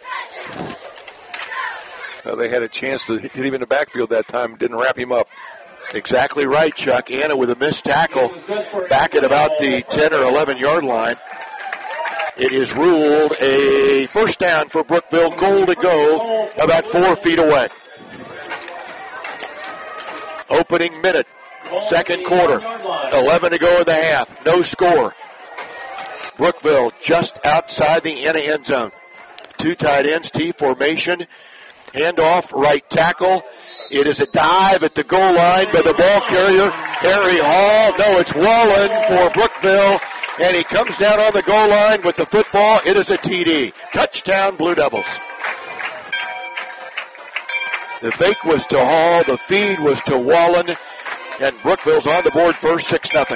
They had a chance to hit him in the backfield that time, didn't wrap him up. Exactly right, Chuck. Anna with a missed tackle back at about the 10 or 11-yard line. It is ruled a first down for Brookville. Goal to go about 4 feet away. Opening minute, second quarter. 11 to go in the half. No score. Brookville just outside the Anna end zone. Two tight ends, T formation. Handoff, right tackle. It is a dive at the goal line by the ball carrier, Harry Hall. No, it's Wallen for Brookville, and he comes down on the goal line with the football. It is a TD. Touchdown, Blue Devils. The fake was to Hall, the feed was to Wallen, and Brookville's on the board first, 6-0.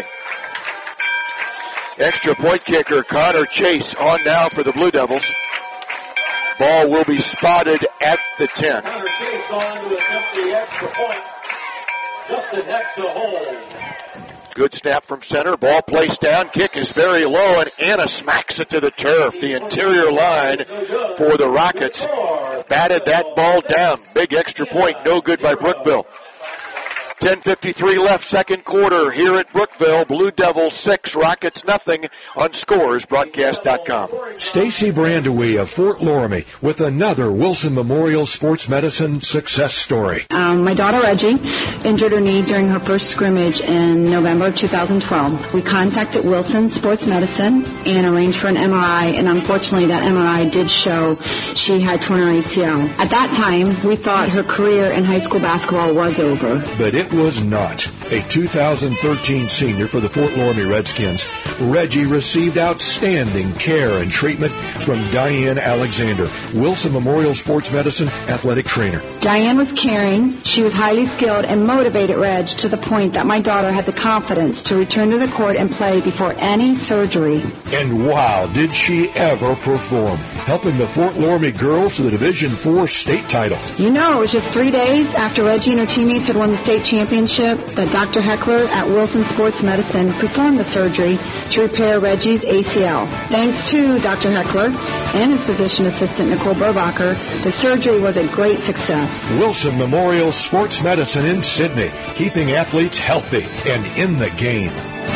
Extra point kicker Connor Chase on now for the Blue Devils. Ball will be spotted at the 10. Connor Chase on to attempt the extra point. Justin Heck to hold. Good snap from center. Ball placed down. Kick is very low, and Anna smacks it to the turf. The interior line for the Rockets batted that ball down. Big extra point. No good by Brookville. 10:53 left, second quarter here at Brookville. Blue Devils 6, Rockets nothing on ScoresBroadcast.com. Stacy Brandewee of Fort Loramie with another Wilson Memorial Sports Medicine success story. My daughter Reggie injured her knee during her first scrimmage in November 2012. We contacted Wilson Sports Medicine and arranged for an MRI, and unfortunately that MRI did show she had torn her ACL. At that time, we thought her career in high school basketball was over. But it It was not. A 2013 senior for the Fort Loramie Redskins, Reggie received outstanding care and treatment from Diane Alexander, Wilson Memorial Sports Medicine athletic trainer. Diane was caring, she was highly skilled, and motivated Reg to the point that my daughter had the confidence to return to the court and play before any surgery. And wow, did she ever perform, helping the Fort Loramie girls to the Division IV state title. You know, it was just 3 days after Reggie and her teammates had won the state championship that Dr. Heckler at Wilson Sports Medicine performed the surgery to repair Reggie's ACL. Thanks to Dr. Heckler and his physician assistant, Nicole Burbacher, the surgery was a great success. Wilson Memorial Sports Medicine in Sydney, keeping athletes healthy and in the game.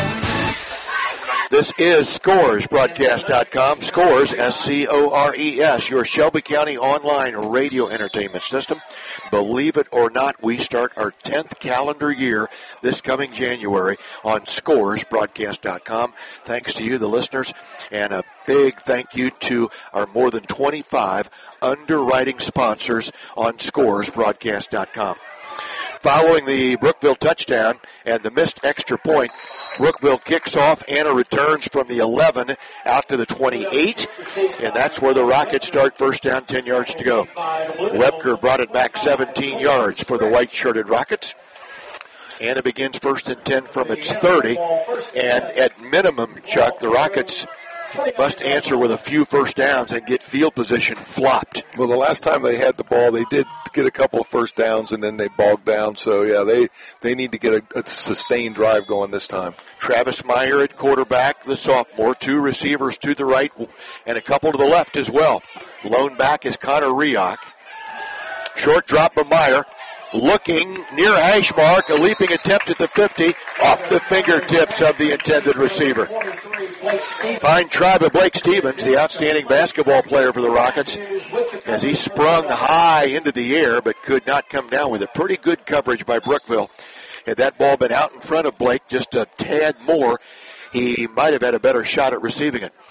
This is ScoresBroadcast.com. Scores, S-C-O-R-E-S, your Shelby County online radio entertainment system. Believe it or not, we start our 10th calendar year this coming January on ScoresBroadcast.com. Thanks to you, the listeners, and a big thank you to our more than 25 underwriting sponsors on ScoresBroadcast.com. Following the Brookville touchdown and the missed extra point, Brookville kicks off. Anna returns from the 11 out to the 28, and that's where the Rockets start. First down, 10 yards to go. Webker brought it back 17 yards for the white-shirted Rockets. Anna begins 1st and 10 from its 30, and at minimum, Chuck, the Rockets must answer with a few first downs and get field position flopped. Well, the last time they had the ball, they did get a couple of first downs, and then they bogged down. So, yeah, they need to get a sustained drive going this time. Travis Meyer at quarterback, the sophomore. 2 receivers to the right and a couple to the left as well. Lone back is Connor Rioch. Short drop by Meyer. Looking near hash mark, a leaping attempt at the 50, off the fingertips of the intended receiver. Fine try by Blake Stevens, the outstanding basketball player for the Rockets, as he sprung high into the air but could not come down with it. Pretty good coverage by Brookville. Had that ball been out in front of Blake just a tad more, he might have had a better shot at receiving it.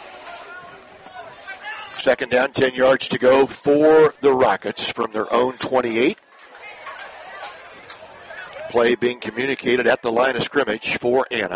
Second down, 10 yards to go for the Rockets from their own 28. Play being communicated at the line of scrimmage for Anna.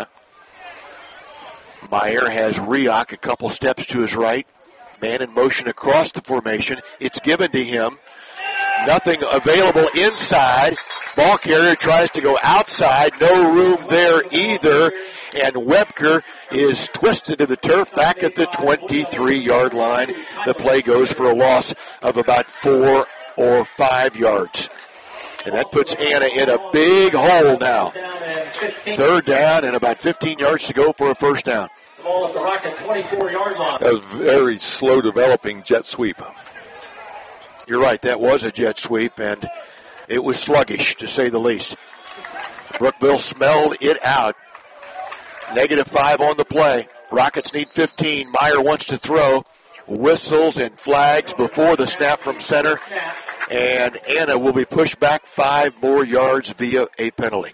Meyer has Rioch a couple steps to his right. Man in motion across the formation. It's given to him. Nothing available inside. Ball carrier tries to go outside. No room there either. And Webker is twisted to the turf back at the 23-yard line. The play goes for a loss of about 4 or 5 yards. And that puts Anna in a big hole now. Third down and about 15 yards to go for a first down. The ball at the Rocket, 24 yards on. That was very slow developing jet sweep. You're right, that was a jet sweep, and it was sluggish, to say the least. Brookville smelled it out. -5 on the play. Rockets need 15. Meyer wants to throw. Whistles and flags before the snap from center. And Anna will be pushed back 5 more yards via a penalty.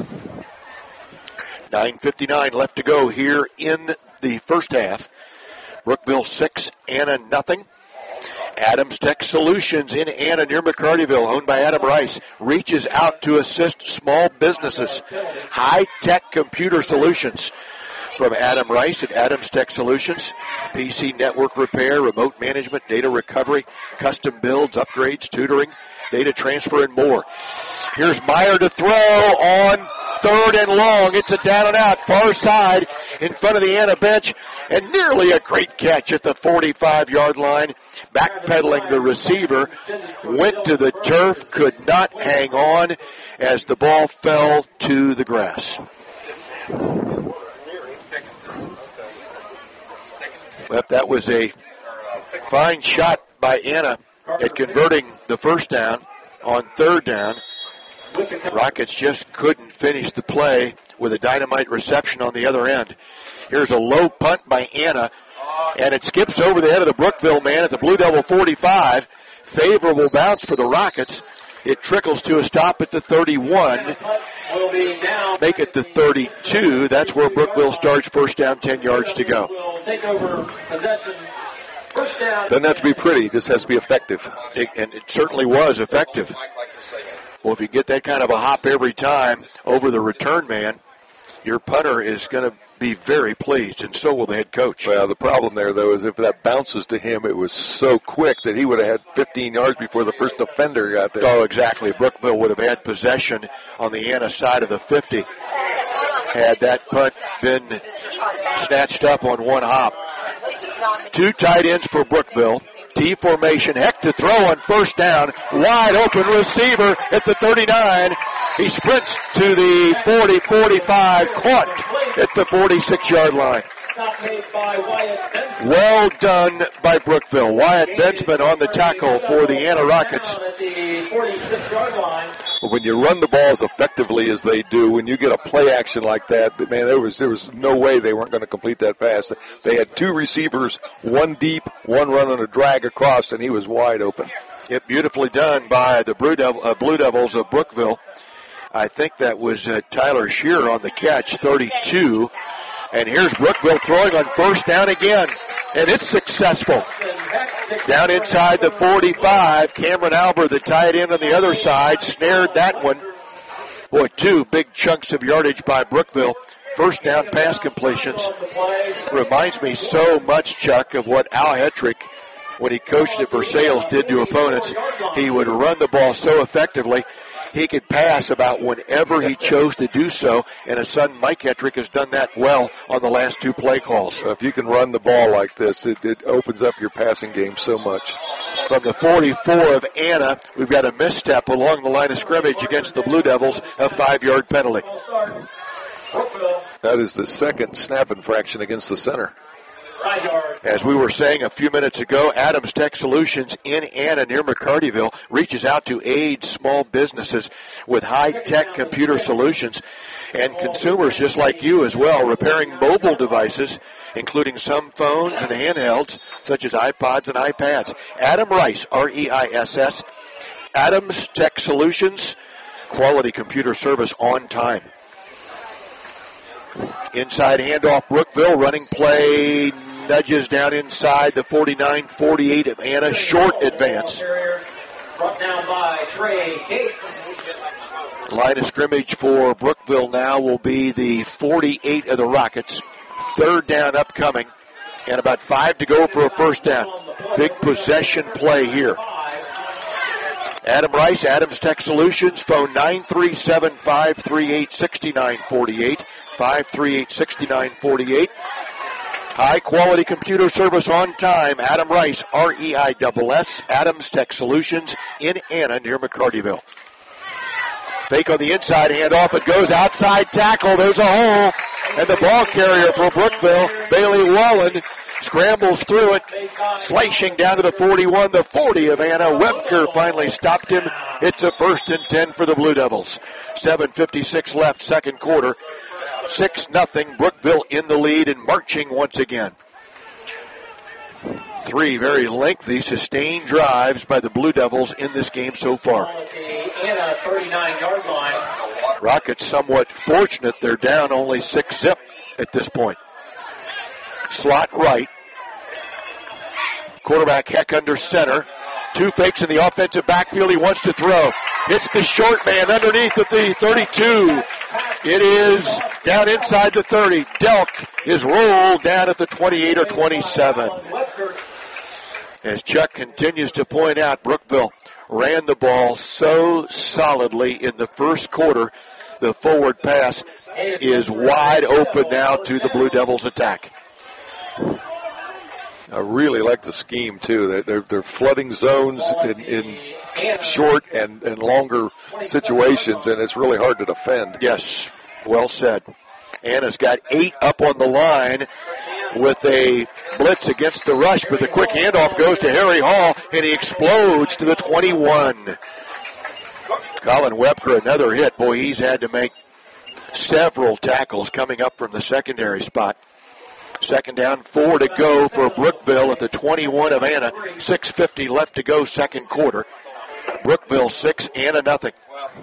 9:59 left to go here in the first half. Brookville 6, Anna nothing. Adams Tech Solutions in Anna near McCartyville, owned by Adam Rice, reaches out to assist small businesses. High-tech computer solutions from Adam Rice at Adams Tech Solutions. PC network repair, remote management, data recovery, custom builds, upgrades, tutoring, data transfer, and more. Here's Meyer to throw on 3rd and long. It's a down and out, far side in front of the Anna bench, and nearly a great catch at the 45-yard line. Backpedaling the receiver, went to the turf, could not hang on as the ball fell to the grass. Well, that was a fine shot by Anna at converting the first down on 3rd down. Rockets just couldn't finish the play with a dynamite reception on the other end. Here's a low punt by Anna, and it skips over the head of the Brookville man at the Blue Devil 45. Favorable bounce for the Rockets. It trickles to a stop at the 31. Make it the 32. That's where Brookville starts. First down, 10 yards to go. Doesn't have to be pretty. It just has to be effective. And it certainly was effective. Well, if you get that kind of a hop every time over the return man, your punter is going to be very pleased, and so will the head coach. Well, the problem there, though, is if that bounces to him, it was so quick that he would have had 15 yards before the first defender got there. Oh, exactly. Brookville would have had possession on the Anna side of the 50 had that punt been snatched up on one hop. 2 tight ends for Brookville. T formation. Heck to throw on first down. Wide open receiver at the 39. He sprints to the 40-45. Caught at the 46-yard line. Well done by Brookville. Wyatt Bensman on the tackle for the Anna Rockets. When you run the ball as effectively as they do, when you get a play action like that, man, there was no way they weren't going to complete that pass. They had 2 receivers, one deep, one running a drag across, and he was wide open. It beautifully done by the Blue Devils of Brookville. I think that was Tyler Shearer on the catch, 32. And here's Brookville throwing on first down again. And it's successful. Down inside the 45, Cameron Albert, the tight end on the other side, snared that one. Boy, 2 big chunks of yardage by Brookville. First down pass completions. Reminds me so much, Chuck, of what Al Hetrick, when he coached at Versailles, did to opponents. He would run the ball so effectively. He could pass about whenever he chose to do so, and his son Mike Hetrick has done that well on the last 2 play calls. So if you can run the ball like this, it opens up your passing game so much. From the 44 of Anna, we've got a misstep along the line of scrimmage against the Blue Devils, a 5-yard penalty. That is the second snap infraction against the center. As we were saying a few minutes ago, Adams Tech Solutions in Anna near McCartyville reaches out to aid small businesses with high-tech computer solutions and consumers just like you as well, repairing mobile devices, including some phones and handhelds such as iPods and iPads. Adam Rice, R-E-I-S-S, Adams Tech Solutions, quality computer service on time. Inside handoff, Brookville running play, nudges down inside the 49-48 of Anna. Short advance. Brought down by Trey Cates. Line of scrimmage for Brookville now will be the 48 of the Rockets. 3rd down upcoming, and about 5 to go for a first down. Big possession play here. Adam Rice, Adams Tech Solutions, phone 937-538-6948. 538-6948. High-quality computer service on time. Adam Rice, R-E-I-S-S, Adams Tech Solutions in Anna near McCartyville. Fake on the inside handoff. It goes outside tackle. There's a hole. And the ball carrier for Brookville, Bailey Wallen, scrambles through it, slashing down to the 41, the 40 of Anna. Webker finally stopped him. It's a 1st and 10 for the Blue Devils. 7:56 left, second quarter. 6-0, Brookville in the lead and marching once again. 3 very lengthy, sustained drives by the Blue Devils in this game so far. Anna 39-yard line. Rockets somewhat fortunate. They're down only 6-0 at this point. Slot right. Quarterback Heck under center. 2 fakes in the offensive backfield. He wants to throw. It's the short man underneath at the 32. It is down inside the 30. Delk is rolled down at the 28 or 27. As Chuck continues to point out, Brookville ran the ball so solidly in the first quarter. The forward pass is wide open now to the Blue Devils attack. I really like the scheme, too. They're flooding zones in short and longer situations, and it's really hard to defend. Yes, well said. Anna's got 8 up on the line with a blitz against the rush, but the quick handoff goes to Harry Hall, and he explodes to the 21. Colin Webker, another hit. Boy, he's had to make several tackles coming up from the secondary spot. 2nd down, 4 to go for Brookville at the 21 of Anna. 6:50 left to go, second quarter. Brookville 6, Anna nothing.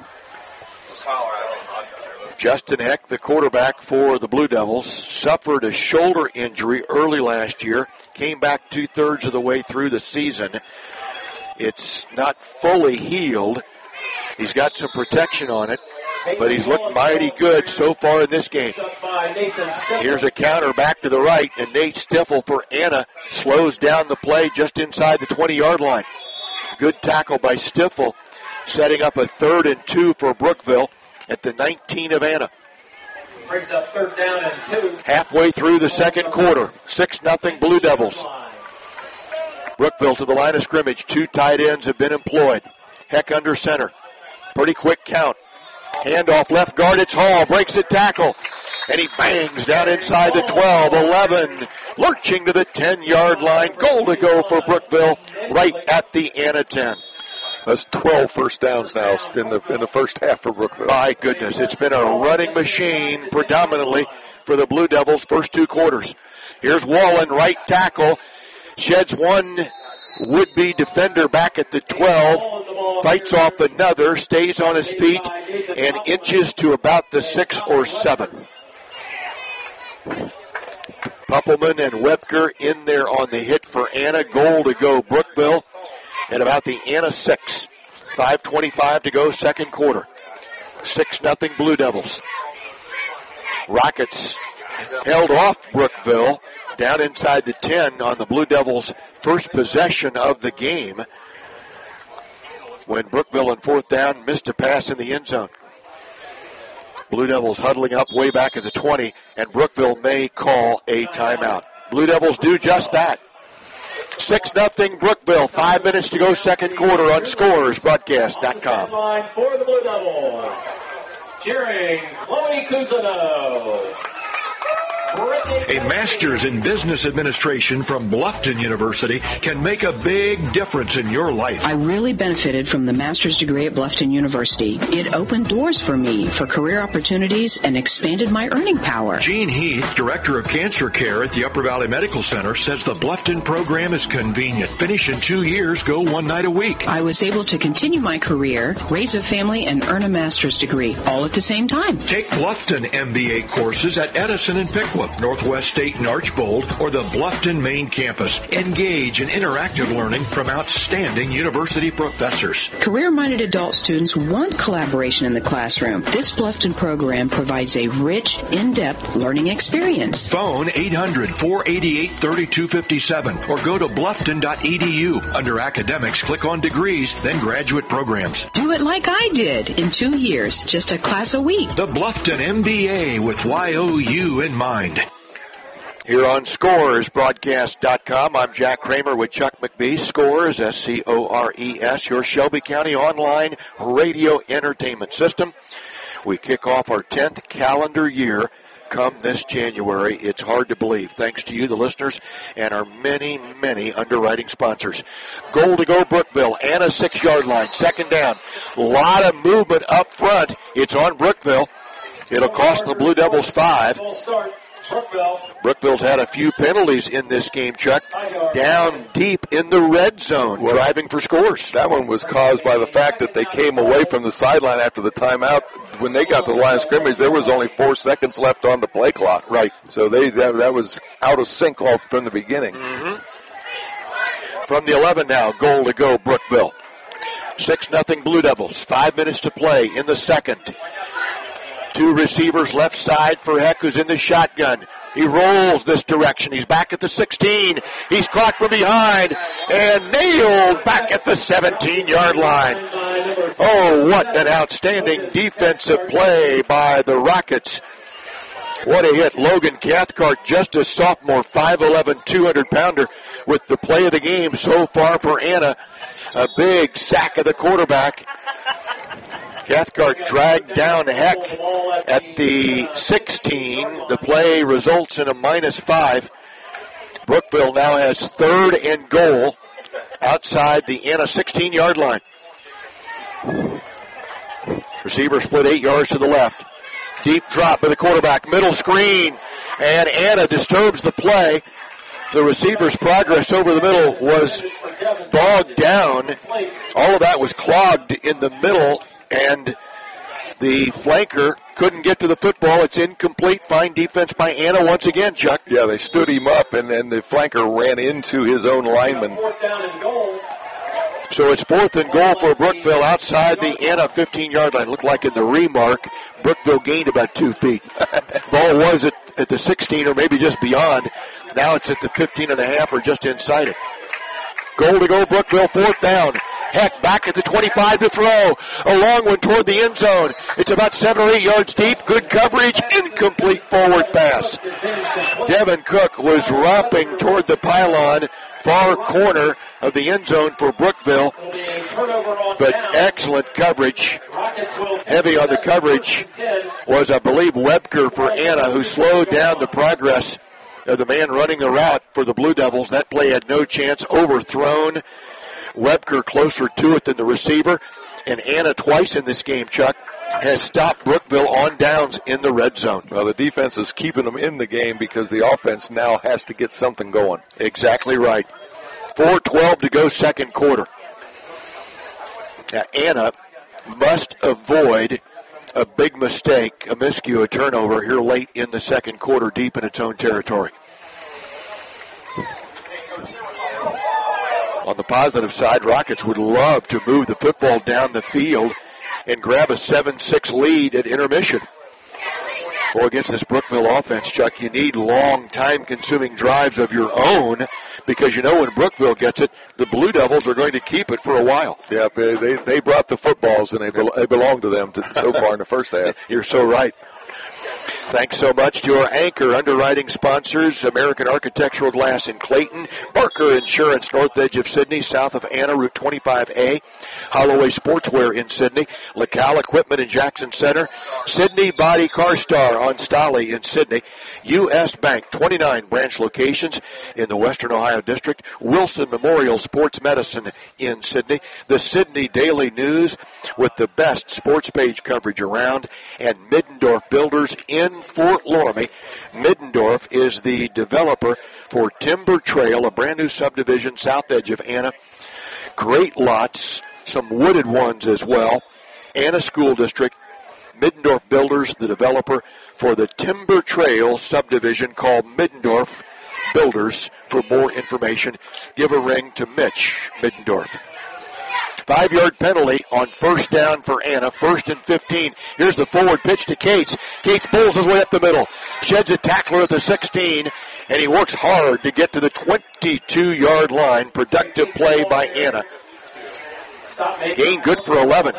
Justin Heck, the quarterback for the Blue Devils, suffered a shoulder injury early last year. Came back 2/3 of the way through the season. It's not fully healed, He's got some protection on it, but he's looked mighty good so far in this game. Here's a counter back to the right, and Nate Stiffel for Anna slows down the play just inside the 20-yard line. Good tackle by Stiffel, setting up a 3rd and 2 for Brookville at the 19 of Anna. Brings up 3rd down and 2. Halfway through the second quarter, 6-0 Blue Devils. Brookville to the line of scrimmage. 2 tight ends have been employed. Heck under center. Pretty quick count. Handoff left guard. It's Hall. Breaks a tackle. And he bangs down inside the 12, 11. Lurching to the 10-yard line. Goal to go for Brookville right at the Anna 10. That's 12 first downs now in the first half for Brookville. My goodness, it's been a running machine predominantly for the Blue Devils first 2 quarters. Here's Wallen, right tackle. Sheds one would-be defender back at the 12. Fights off another, stays on his feet, and inches to about the 6 or 7. Puppelman and Webker in there on the hit for Anna. Goal to go Brookville at about the Anna 6. 5:25 to go, second quarter. 6-0 Blue Devils. Rockets held off Brookville down inside the 10 on the Blue Devils' first possession of the game when Brookville on 4th down missed a pass in the end zone. Blue Devils huddling up way back at the 20, and Brookville may call a timeout. Blue Devils do just that. 6-0 Brookville. 5 minutes to go, second quarter on ScoresBroadcast.com. Line for the Blue Devils. Cheering, Chloe Cousineau. A master's in business administration from Bluffton University can make a big difference in your life. I really benefited from the master's degree at Bluffton University. It opened doors for me for career opportunities and expanded my earning power. Gene Heath, Director of Cancer Care at the Upper Valley Medical Center, says the Bluffton program is convenient. Finish in 2 years, go 1 night a week. I was able to continue my career, raise a family, and earn a master's degree, all at the same time. Take Bluffton MBA courses at Edison and Pickwick, Northwest State and Archbold, or the Bluffton main campus. Engage in interactive learning from outstanding university professors. Career-minded adult students want collaboration in the classroom. This Bluffton program provides a rich, in-depth learning experience. Phone 800-488-3257 or go to bluffton.edu. Under academics, click on degrees, then graduate programs. Do it like I did in 2 years, just a class a week. The Bluffton MBA with YOU in mind. Here on ScoresBroadcast.com, I'm Jack Kramer with Chuck McBee. Scores, S-C-O-R-E-S, your Shelby County online radio entertainment system. We kick off our 10th calendar year come this January. It's hard to believe. Thanks to you, the listeners, and our many, many underwriting sponsors. Goal to go Brookville. Anna 6-yard line. Second down. A lot of movement up front. It's on Brookville. It'll cost the Blue Devils 5. Brookville's had a few penalties in this game, Chuck. Down deep in the red zone, driving for scores. That one was caused by the fact that they came away from the sideline after the timeout. When they got to the line of scrimmage, there was only 4 seconds left on the play clock. Right. So that was out of sync all from the beginning. Mm-hmm. From the 11 now, goal to go Brookville. 6-0 Blue Devils. 5 minutes to play in the second. 2 receivers left side for Heck, who's in the shotgun. He rolls this direction. He's back at the 16. He's caught from behind and nailed back at the 17-yard line. Oh, what an outstanding defensive play by the Rockets. What a hit. Logan Cathcart, just a sophomore, 5'11", 200-pounder with the play of the game so far for Anna. A big sack of the quarterback. Cathcart dragged down Heck at the 16. The play results in a -5. Brookville now has 3rd and goal outside the Anna 16-yard line. Receiver split 8 yards to the left. Deep drop by the quarterback, middle screen, and Anna disturbs the play. The receiver's progress over the middle was bogged down. All of that was clogged in the middle, and the flanker couldn't get to the football. It's incomplete. Fine defense by Anna once again, Chuck. Yeah, they stood him up, and the flanker ran into his own lineman. So it's 4th and goal for Brookville outside the Anna 15-yard line. Looked like in the remark, Brookville gained about 2 feet. Ball was at the 16 or maybe just beyond. Now it's at the 15.5 or just inside it. Goal to go, Brookville, 4th down. Heck, back at the 25 to throw. A long one toward the end zone. It's about 7 or 8 yards deep. Good coverage. Incomplete forward pass. Devin Cook was romping toward the pylon, far corner of the end zone for Brookville. But excellent coverage. Heavy on the coverage was, I believe, Webker for Anna, who slowed down the progress of the man running the route for the Blue Devils. That play had no chance. Overthrown. Webker closer to it than the receiver. And Anna twice in this game, Chuck, has stopped Brookville on downs in the red zone. Well, the defense is keeping them in the game because the offense now has to get something going. Exactly right. 4:12 to go, second quarter. Now, Anna must avoid a big mistake, a miscue, a turnover here late in the second quarter, deep in its own territory. On the positive side, Rockets would love to move the football down the field and grab a 7-6 lead at intermission. Well, against this Brookville offense, Chuck, you need long, time-consuming drives of your own because you know when Brookville gets it, the Blue Devils are going to keep it for a while. Yeah, they brought the footballs, and they belong to them so far in the first half. You're so right. Thanks so much to our anchor underwriting sponsors, American Architectural Glass in Clayton, Barker Insurance, north edge of Sydney, south of Anna, Route 25A, Holloway Sportswear in Sydney, LaCal Equipment in Jackson Center, Sydney Body Car Star on Stolly in Sydney, U.S. Bank, 29 branch locations in the Western Ohio District, Wilson Memorial Sports Medicine in Sydney, the Sydney Daily News with the best sports page coverage around, and Middendorf Builders in Fort Loramie. Middendorf is the developer for Timber Trail, a brand new subdivision south edge of Anna. Great lots, some wooded ones as well. Anna School District, Middendorf Builders, the developer for the Timber Trail subdivision called Middendorf Builders. For more information, give a ring to Mitch Middendorf. 5-yard penalty on first down for Anna. 1st and 15. Here's the forward pitch to Cates. Cates pulls his way up the middle. Sheds a tackler at the 16, and he works hard to get to the 22-yard line. Productive play by Anna. Gain good for 11.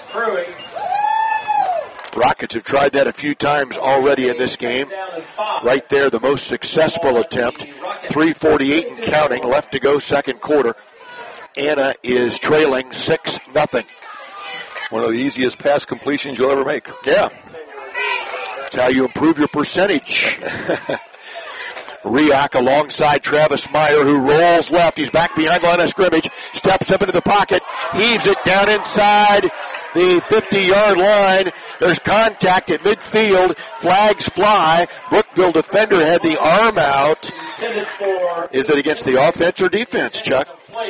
Rockets have tried that a few times already in this game. Right there, the most successful attempt. 3:48 and counting. Left to go, second quarter. Anna is trailing 6-0. One of the easiest pass completions you'll ever make. Yeah. That's how you improve your percentage. Riak alongside Travis Meyer, who rolls left. He's back behind line of scrimmage. Steps up into the pocket. Heaves it down inside the 50-yard line. There's contact at midfield. Flags fly. Brookville defender had the arm out. Is it against the offense or defense, Chuck?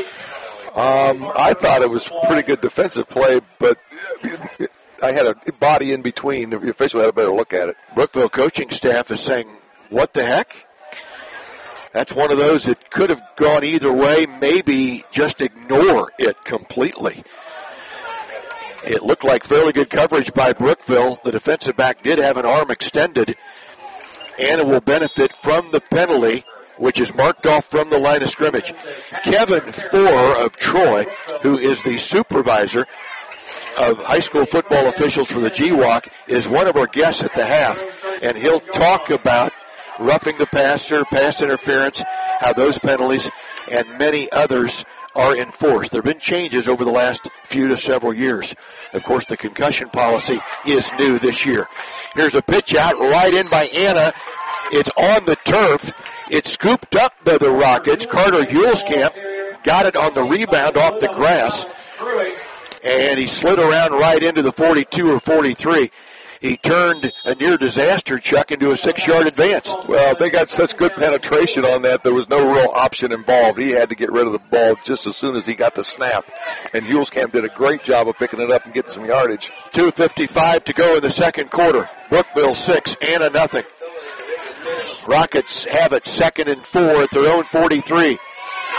I thought it was pretty good defensive play, but I had a body in between. The official had a better look at it. Brookville coaching staff is saying, what the heck? That's one of those that could have gone either way. Maybe just ignore it completely. It looked like fairly good coverage by Brookville. The defensive back did have an arm extended. Anna will benefit from the penalty, which is marked off from the line of scrimmage. Kevin Four of Troy, who is the supervisor of high school football officials for the GWAC, is one of our guests at the half, and he'll talk about roughing the passer, pass interference, how those penalties and many others are enforced. There have been changes over the last few to several years. Of course, the concussion policy is new this year. Here's a pitch out right in by Anna. It's on the turf. It's scooped up by the Rockets. Carter Hulskamp got it on the rebound off the grass, and he slid around right into the 42 or 43. He turned a near disaster, Chuck, into a 6-yard advance. Well, they got such good penetration on that, there was no real option involved. He had to get rid of the ball just as soon as he got the snap. And Hulskamp did a great job of picking it up and getting some yardage. 2:55 to go in the second quarter. Brookville 6, Anna 0. Rockets have it 2nd and 4 at their own 43.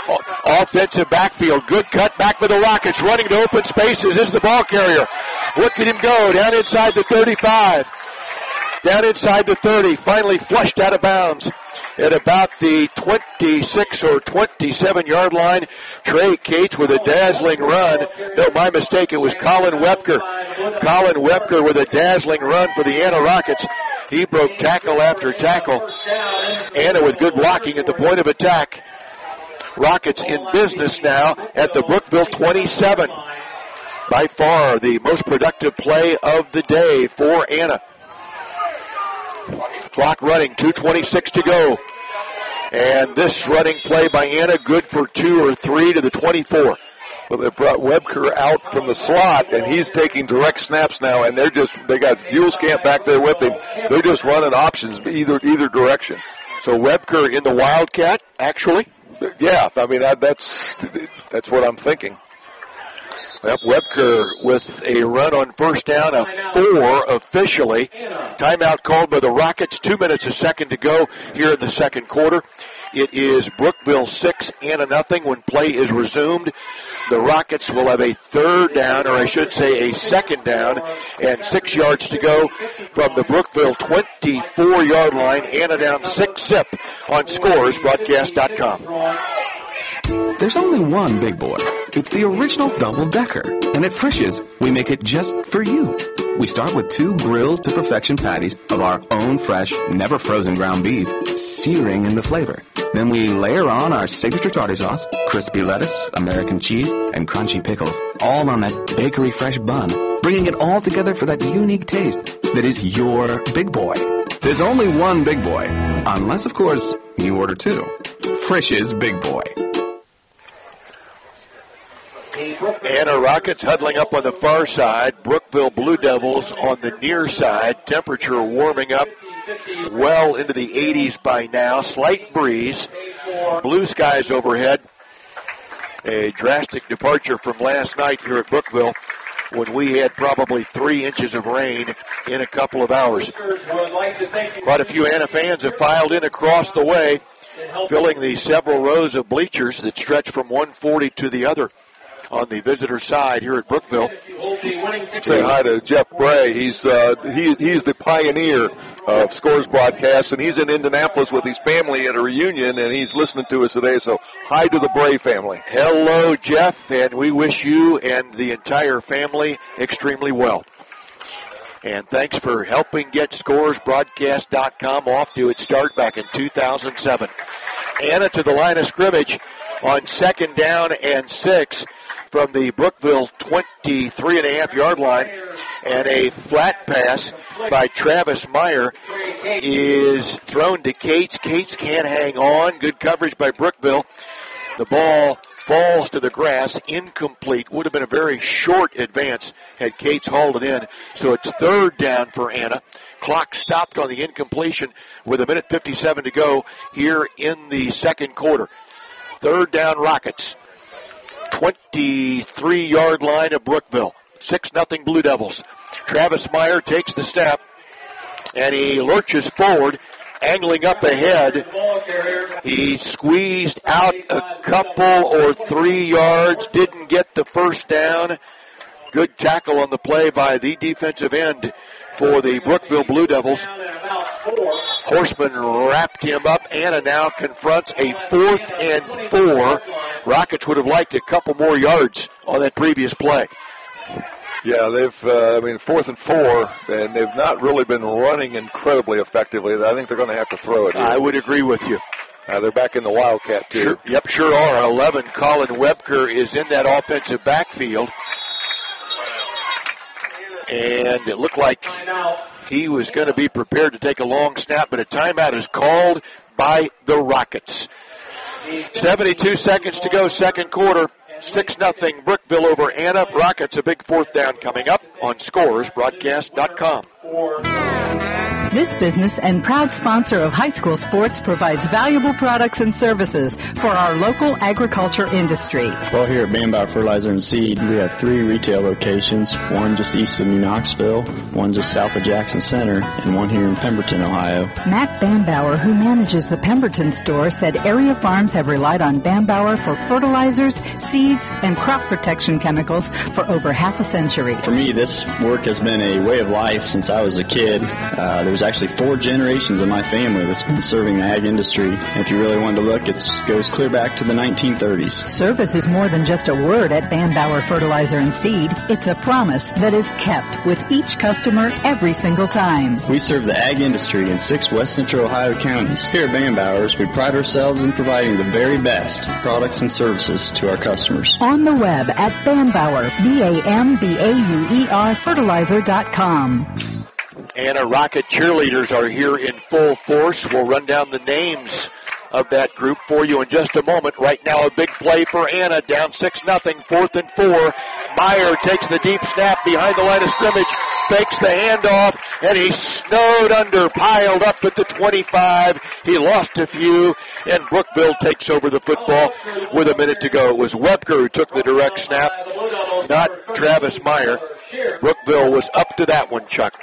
Offensive backfield. Good cut back by the Rockets. Running to open spaces is the ball carrier. Look at him go. Down inside the 35. Down inside the 30. Finally flushed out of bounds at about the 26 or 27-yard line. Trey Cates with a dazzling run. No, my mistake. It was Colin Webker. Colin Webker with a dazzling run for the Anna Rockets. He broke tackle after tackle. Anna with good blocking at the point of attack. Rockets in business now at the Brookville 27. By far the most productive play of the day for Anna. Clock running, 2:26 to go. And this running play by Anna, good for 2 or 3 to the 24. Well, they brought Webker out from the slot, and he's taking direct snaps now, and they got Hulskamp back there with him. They're just running options either direction. So Webker in the Wildcat, actually? Yeah, I mean, that's what I'm thinking. Yep, Webker with a run on first down, a 4 officially. Timeout called by the Rockets. 2 minutes a second to go here in the second quarter. It is Brookville 6, Anna nothing when play is resumed. The Rockets will have a third down, or I should say a second down, and 6 yards to go from the Brookville 24-yard line. Anna down 6-zip on ScoresBroadcast.com. There's only one Big Boy. It's the original double-decker. And at Frisch's, we make it just for you. We start with 2 grilled to perfection patties of our own fresh, never frozen ground beef, searing in the flavor. Then we layer on our signature tartar sauce, crispy lettuce, American cheese, and crunchy pickles, all on that bakery fresh bun, bringing it all together for that unique taste that is your Big Boy. There's only one Big Boy, unless, of course, you order 2. Frisch's Big Boy. Anna Rockets huddling up on the far side. Brookville Blue Devils on the near side. Temperature warming up well into the 80s by now. Slight breeze. Blue skies overhead. A drastic departure from last night here at Brookville when we had probably 3 inches of rain in a couple of hours. Quite a few Anna fans have filed in across the way, filling the several rows of bleachers that stretch from 140 to the other on the visitor side here at Brookville. Say hi to Jeff Bray. He's the pioneer of Scores Broadcast, and he's in Indianapolis with his family at a reunion, and he's listening to us today. So hi to the Bray family. Hello, Jeff, and we wish you and the entire family extremely well. And thanks for helping get ScoresBroadcast.com off to its start back in 2007. Anna to the line of scrimmage on second down and 6 from the Brookville 23.5-yard line. And a flat pass by Travis Meyer is thrown to Cates. Cates can't hang on. Good coverage by Brookville. The ball falls to the grass, incomplete. Would have been a very short advance had Cates hauled it in. So it's third down for Anna. Clock stopped on the incompletion with 1:57 to go here in the second quarter. Third down Rockets. 23-yard line of Brookville. 6-0 Blue Devils. Travis Meyer takes the step, and he lurches forward, angling up ahead. He squeezed out a couple or 3 yards, didn't get the first down. Good tackle on the play by the defensive end for the Brookville Blue Devils. Horseman wrapped him up. Anna now confronts a 4th and 4. Rockets would have liked a couple more yards on that previous play. Yeah, they've, 4th and 4, and they've not really been running incredibly effectively. I think they're going to have to throw it here. I would agree with you. They're back in the Wildcat, too. Sure are. 11, Colin Webker is in that offensive backfield. And it looked like he was going to be prepared to take a long snap, but a timeout is called by the Rockets. 72 seconds to go, second quarter. 6-0 Brookville over Anna. Rockets, a big 4th down coming up on ScoresBroadcast.com. This business and proud sponsor of high school sports provides valuable products and services for our local agriculture industry. Well, here at Bambauer Fertilizer and Seed, we have 3 retail locations, one just east of New Knoxville, one just south of Jackson Center, and one here in Pemberton, Ohio. Matt Bambauer, who manages the Pemberton store, said area farms have relied on Bambauer for fertilizers, seeds, and crop protection chemicals for over half a century. For me, this work has been a way of life since I was a kid. There's actually 4 generations of my family that's been serving the ag industry. And if you really wanted to look, it goes clear back to the 1930s. Service is more than just a word at Bambauer Fertilizer and Seed. It's a promise that is kept with each customer every single time. We serve the ag industry in 6 West Central Ohio counties. Here at Bambauer's, we pride ourselves in providing the very best products and services to our customers. On the web at Bambauer, BAMBAUER fertilizer.com. Anna Rocket cheerleaders are here in full force. We'll run down the names of that group for you in just a moment. Right now, a big play for Anna, down 6-0, 4th and 4. Meyer takes the deep snap behind the line of scrimmage, fakes the handoff, and he's snowed under, piled up at the 25. He lost a few, and Brookville takes over the football with a minute to go. It was Webker who took the direct snap, not Travis Meyer. Brookville was up to that one, Chuck.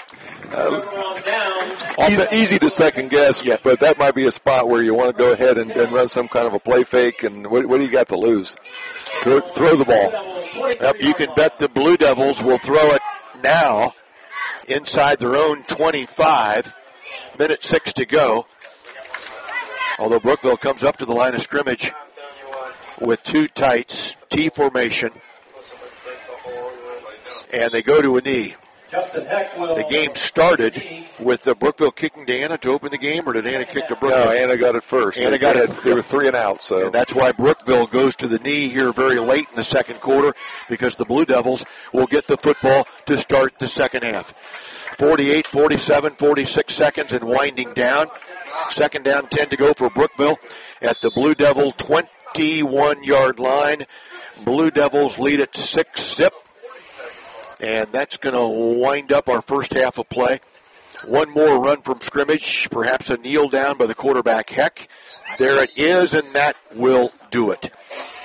Easy to second guess, but that might be a spot where you want to go ahead and run some kind of a play fake. And what do you got to lose? Throw the ball. Yep, you can bet the Blue Devils will throw it now inside their own 25. Minute 6 to go. Although Brookville comes up to the line of scrimmage with 2 tights, T formation, and they go to a knee. The game started with Brookville kicking to Anna to open the game, or did Anna kick to Brookville? No, Anna got it first. Anna got it. They were 3 and out. So and that's why Brookville goes to the knee here very late in the second quarter, because the Blue Devils will get the football to start the second half. 48, 47, 46 seconds and winding down. Second down, 10 to go for Brookville at the Blue Devil 21-yard line. Blue Devils lead at 6-0. And that's going to wind up our first half of play. One more run from scrimmage, perhaps a kneel down by the quarterback, Heck. There it is, and that will do it.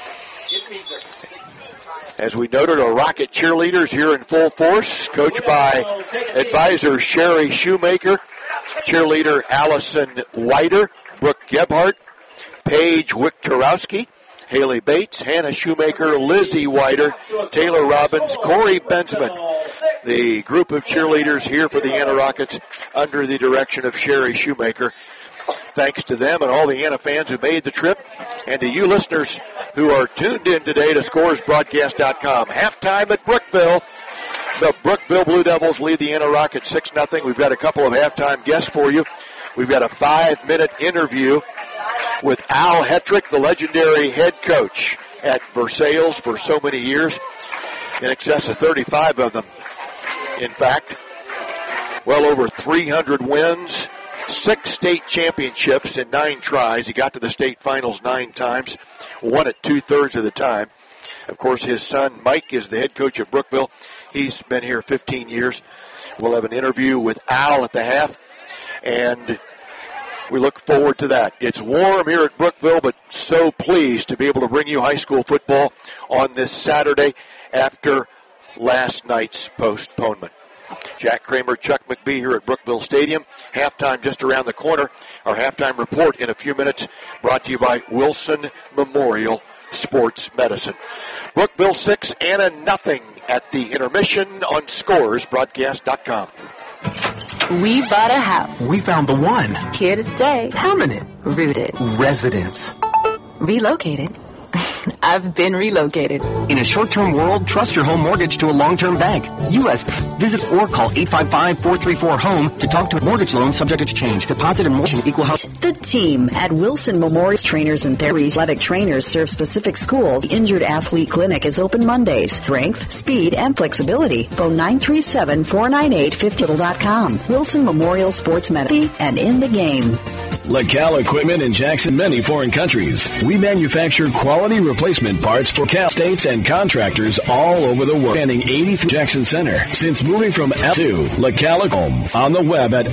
As we noted, our Rocket cheerleaders here in full force, coached by advisor Sherry Shoemaker, cheerleader Allison Whiter, Brooke Gebhardt, Paige Wiktorowski, Haley Bates, Hannah Shoemaker, Lizzie Whiter, Taylor Robbins, Corey Bensman. The group of cheerleaders here for the Anna Rockets under the direction of Sherry Shoemaker. Thanks to them and all the Anna fans who made the trip, and to you listeners who are tuned in today to ScoresBroadcast.com. Halftime at Brookville. The Brookville Blue Devils lead the Anna Rockets 6-0. We've got a couple of halftime guests for you. We've got a 5-minute interview with Al Hetrick, the legendary head coach at Versailles for so many years, in excess of 35 of them. In fact, well over 300 wins, 6 state championships in 9 tries. He got to the state finals 9 times, won it 2/3 of the time. Of course, his son Mike is the head coach at Brookville. He's been here 15 years. We'll have an interview with Al at the half, and we look forward to that. It's warm here at Brookville, but so pleased to be able to bring you high school football on this Saturday after last night's postponement. Jack Kramer, Chuck McBee here at Brookville Stadium. Halftime just around the corner. Our halftime report in a few minutes, brought to you by Wilson Memorial Sports Medicine. Brookville 6, Anna nothing at the intermission on ScoresBroadcast.com. We bought a house. We found the one. Here to stay. Permanent. Rooted. Residence. Relocated. I've been relocated. In a short-term world, trust your home mortgage to a long-term bank. U.S. Visit or call 855-434-HOME to talk to a mortgage loan subject to change. Deposit and mortgage equal house. The team at Wilson Memorial Trainers and Therapy Athletic Trainers serve specific schools. The Injured Athlete Clinic is open Mondays. Strength, speed, and flexibility. Phone 937-498-50.com. Wilson Memorial Sports Medicine and in the game. LaCal Equipment in Jackson, many foreign countries. We manufacture quality replacement parts for Cal states and contractors all over the world. Spanning 80th Jackson Center. Since moving from L to LaCal Home on the web at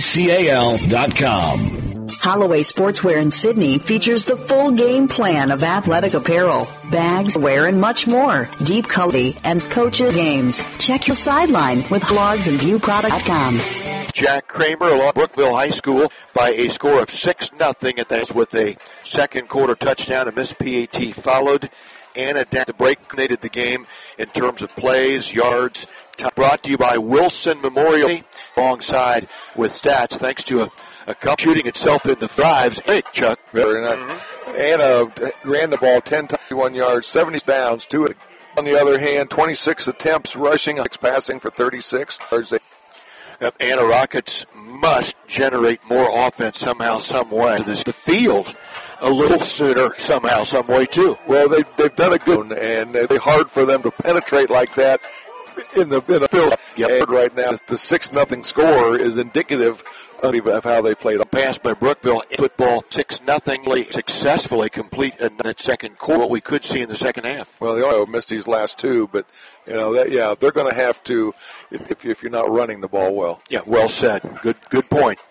lacal.com. Holloway Sportswear in Sydney features the full game plan of athletic apparel, bags, wear, and much more. Deep color and coaches games. Check your sideline with blogs and viewproduct.com. Jack Kramer along Brookville High School by a score of 6-0 at that with a second quarter touchdown. A missed PAT followed. Anna down the break dominated the game in terms of plays, yards. Brought to you by Wilson Memorial alongside with stats thanks to a couple shooting itself in the thrives. Hey, Chuck. Anna ran the ball 10 times, 1 yard, 70 downs. On the other hand, 26 attempts rushing, 6 passing for 36 yards. Anna Rockets must generate more offense somehow, some way. The field a little sooner somehow, some way too. Well, they've done a good one, and it's hard for them to penetrate like that in the field. Yep. Right now, the 6-0 score is indicative of how they played. A pass by Brookville football 6-0 successfully complete in that second quarter. What we could see in the second half. Well, they only missed these last two, but they're going to have to if you're not running the ball well. Yeah, well said. Good point.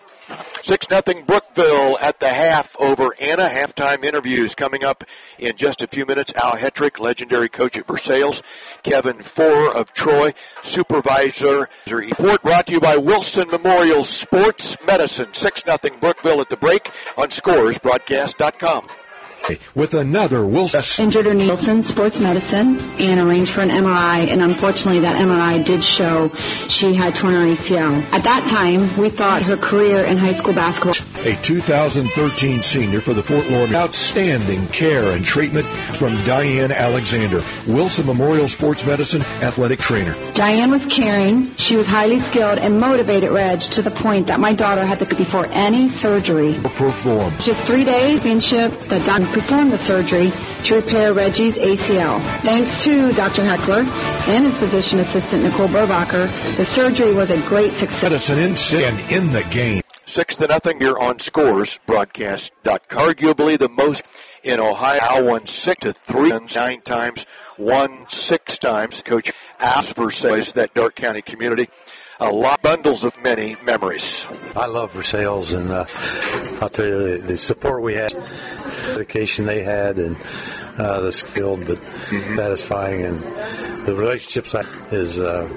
6-0 Brookville at the half over Anna. Halftime interviews coming up in just a few minutes. Al Hetrick, legendary coach at Versailles. Kevin Four of Troy, supervisor. Report brought to you by Wilson Memorial Sports Medicine. 6-0 Brookville at the break on ScoresBroadcast.com. With another Wilson. Injured her knee. Wilson Sports Medicine and arranged for an MRI, and unfortunately that MRI did show she had torn her ACL. At that time, we thought her career in high school basketball. A 2013 senior for the Fort Lauderdale. Outstanding care and treatment from Diane Alexander, Wilson Memorial Sports Medicine athletic trainer. Diane was caring. She was highly skilled and motivated Reg to the point that my daughter had to before any surgery. Perform. Just 3 days, championship, the doctor performed the surgery to repair Reggie's ACL. Thanks to Dr. Heckler and his physician assistant, Nicole Berbacher, the surgery was a great success. Medicine in the game. 6-0 here on Scores Broadcast. Arguably the most in Ohio. Al won 6-3, 9 times, won 6 times. Coach Al Versailles, that Dark County community. A lot bundles of many memories. I love Versailles, and I'll tell you the support we had, dedication they had, and the skill, but satisfying, and the relationships is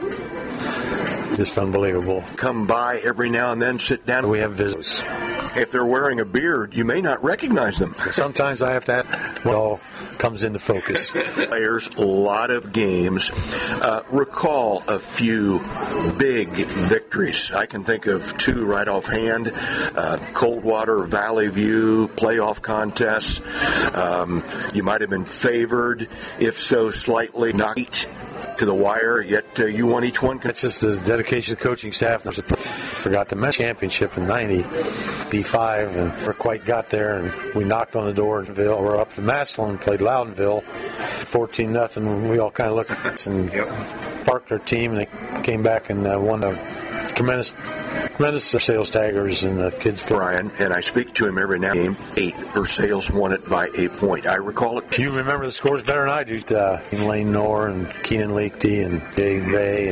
just unbelievable. Come by every now and then, sit down. We have visitors. If they're wearing a beard, you may not recognize them. Sometimes I have to have all comes into focus. Players, a lot of games. Recall a few big victories. I can think of 2 right offhand. Coldwater, Valley View, playoff contests. You might have been favored, if so slightly, knocked to the wire, yet you won each one. It's just the dedication of the coaching staff. Forgot the men's championship in 90, B5, and never quite got there, and we knocked on the door in Ville. We're up to Massillon, played Loudonville, 14-0. We all kind of looked at this and parked our team, and they came back and won a tremendous Versailles Tigers and the kids. Brian, and I speak to him every now and then. 8, Versailles won it by a point. I recall it. You remember the scores better than I do. Lane Knorr and Keenan Leakty and Dave Bay,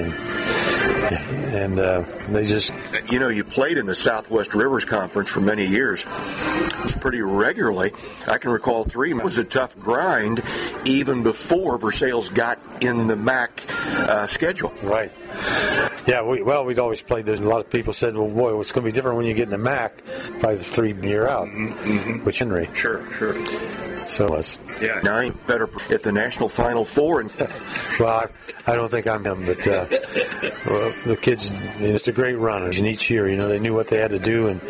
and they just... You played in the Southwest Rivers Conference for many years. It was pretty regularly. I can recall 3. It was a tough grind even before Versailles got in the MAC schedule. Right. Yeah, we'd always played. There's a lot of people said, well, boy, it's going to be different when you get in the MAC by the 3-year out, which Henry. Sure. So it was. Yeah, 9 better at the National Final Four. And well, I don't think I'm him, but the kids, it's a great run. And each year, they knew what they had to do and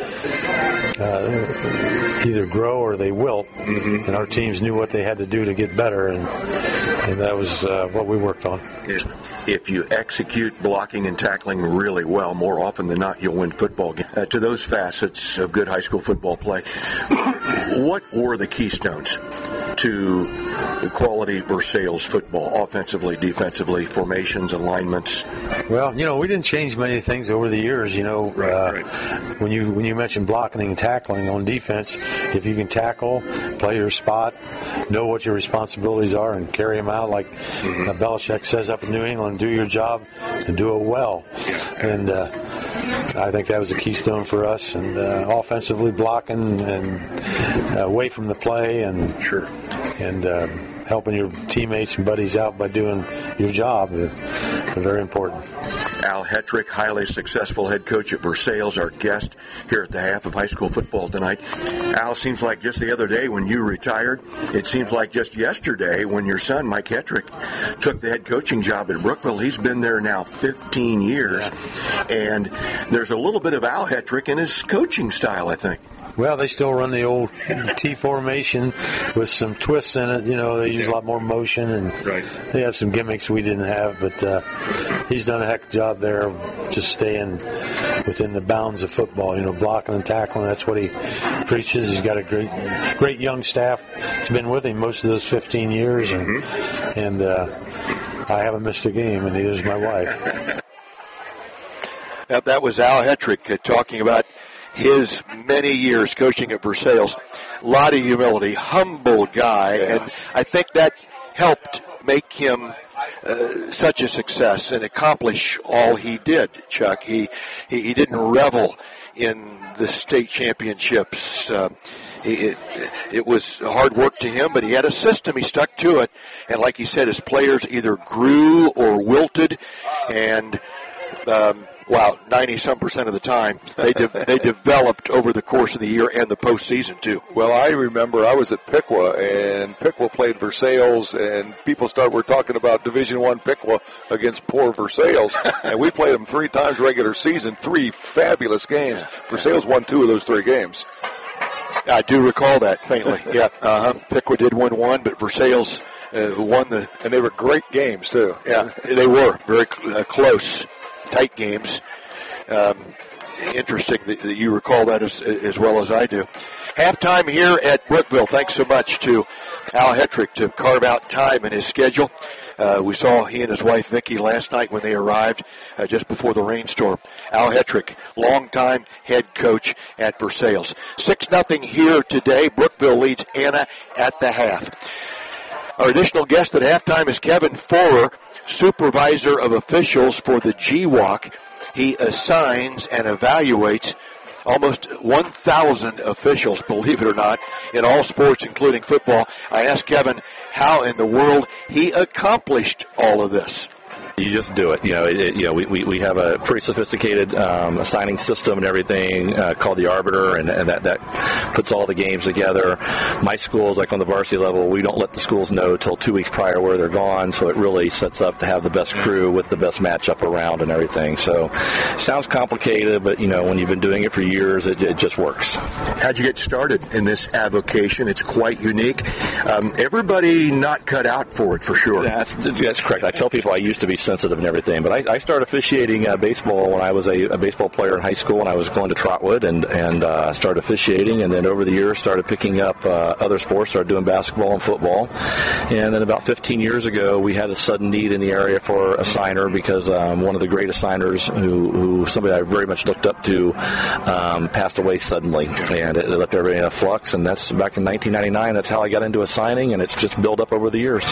either grow or they wilt. And our teams knew what they had to do to get better, and that was what we worked on. If you execute blocking and tackling really well, more often than not, you'll win football games. To those facets of good high school football play, what were the keystones to quality Versailles football, offensively, defensively, formations, alignments? Well, we didn't change many things over the years. Right. When you mention blocking and tackling on defense, if you can tackle, play your spot, know what your responsibilities are, and carry them out like Belichick says up in New England, do your job and do it well. And I think that was a keystone for us. And offensively, blocking and away from the play, and helping your teammates and buddies out by doing your job is very important. Al Hetrick, highly successful head coach at Versailles, our guest here at the half of high school football tonight. Al, seems like just the other day when you retired, it seems like just yesterday when your son, Mike Hetrick, took the head coaching job at Brookville. He's been there now 15 years, and there's a little bit of Al Hetrick in his coaching style, I think. Well, they still run the old T formation with some twists in it. They use a lot more motion, and they have some gimmicks we didn't have. But he's done a heck of a job there, just staying within the bounds of football. Blocking and tackling. That's what he preaches. He's got a great young staff that's been with him most of those 15 years, and I haven't missed a game, and neither's my wife. That was Al Hetrick talking about his many years coaching at Versailles. A lot of humility, humble guy, and I think that helped make him such a success and accomplish all he did, Chuck. He didn't revel in the state championships. It was hard work to him, but he had a system. He stuck to it, and like he said, his players either grew or wilted, and 90-some% of the time, they developed over the course of the year and the postseason, too. Well, I remember I was at Piqua, and Piqua played Versailles, and people were talking about Division I Piqua against poor Versailles, and we played them 3 times regular season, 3 fabulous games. Versailles won 2 of those 3 games. I do recall that faintly. Yeah, Piqua did win 1, but Versailles won and they were great games, too. Yeah, they were very close, tight games. Interesting that you recall that as well as I do. Halftime here at Brookville. Thanks so much to Al Hetrick to carve out time in his schedule. We saw he and his wife Vicki last night when they arrived just before the rainstorm. Al Hetrick, longtime head coach at Versailles. 6-0 here today. Brookville leads Anna at the half. Our additional guest at halftime is Kevin Forer, supervisor of officials for the GWAC. He assigns and evaluates almost 1,000 officials, believe it or not, in all sports, including football. I asked Kevin how in the world he accomplished all of this. You just do it. We have a pretty sophisticated assigning system and everything called the Arbiter, and that puts all the games together. My schools, like on the varsity level, we don't let the schools know till 2 weeks prior where they're gone, so it really sets up to have the best crew with the best matchup around and everything. So it sounds complicated, but when you've been doing it for years, it just works. How'd you get started in this avocation? It's quite unique. Everybody not cut out for it, for sure. That's correct. I tell people I used to be sensitive and everything, but I started officiating baseball when I was a baseball player in high school, and I was going to Trotwood and started officiating, and then over the years started picking up other sports, started doing basketball and football, and then about 15 years ago we had a sudden need in the area for a signer because one of the great assigners who somebody I very much looked up to passed away suddenly, and it left everybody in a flux, and that's back in 1999. That's how I got into assigning, and it's just built up over the years.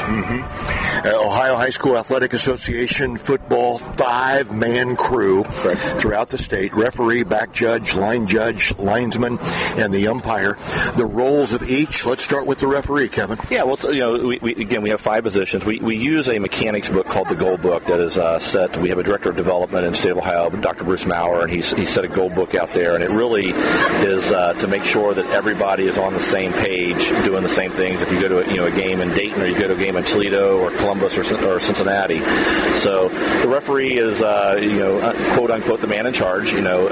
Ohio High School Athletic Association football 5-man crew throughout the state. Referee, back judge, linesman, and the umpire. The roles of each. Let's start with the referee, Kevin. Yeah, well, we have 5 positions. We use a mechanics book called the Gold Book that is set. We have a director of development in the state of Ohio, Dr. Bruce Maurer, and he set a Gold Book out there, and it really is to make sure that everybody is on the same page, doing the same things. If you go to a game in Dayton, or you go to a game in Toledo or Columbus or Cincinnati. So the referee is, quote unquote, the man in charge.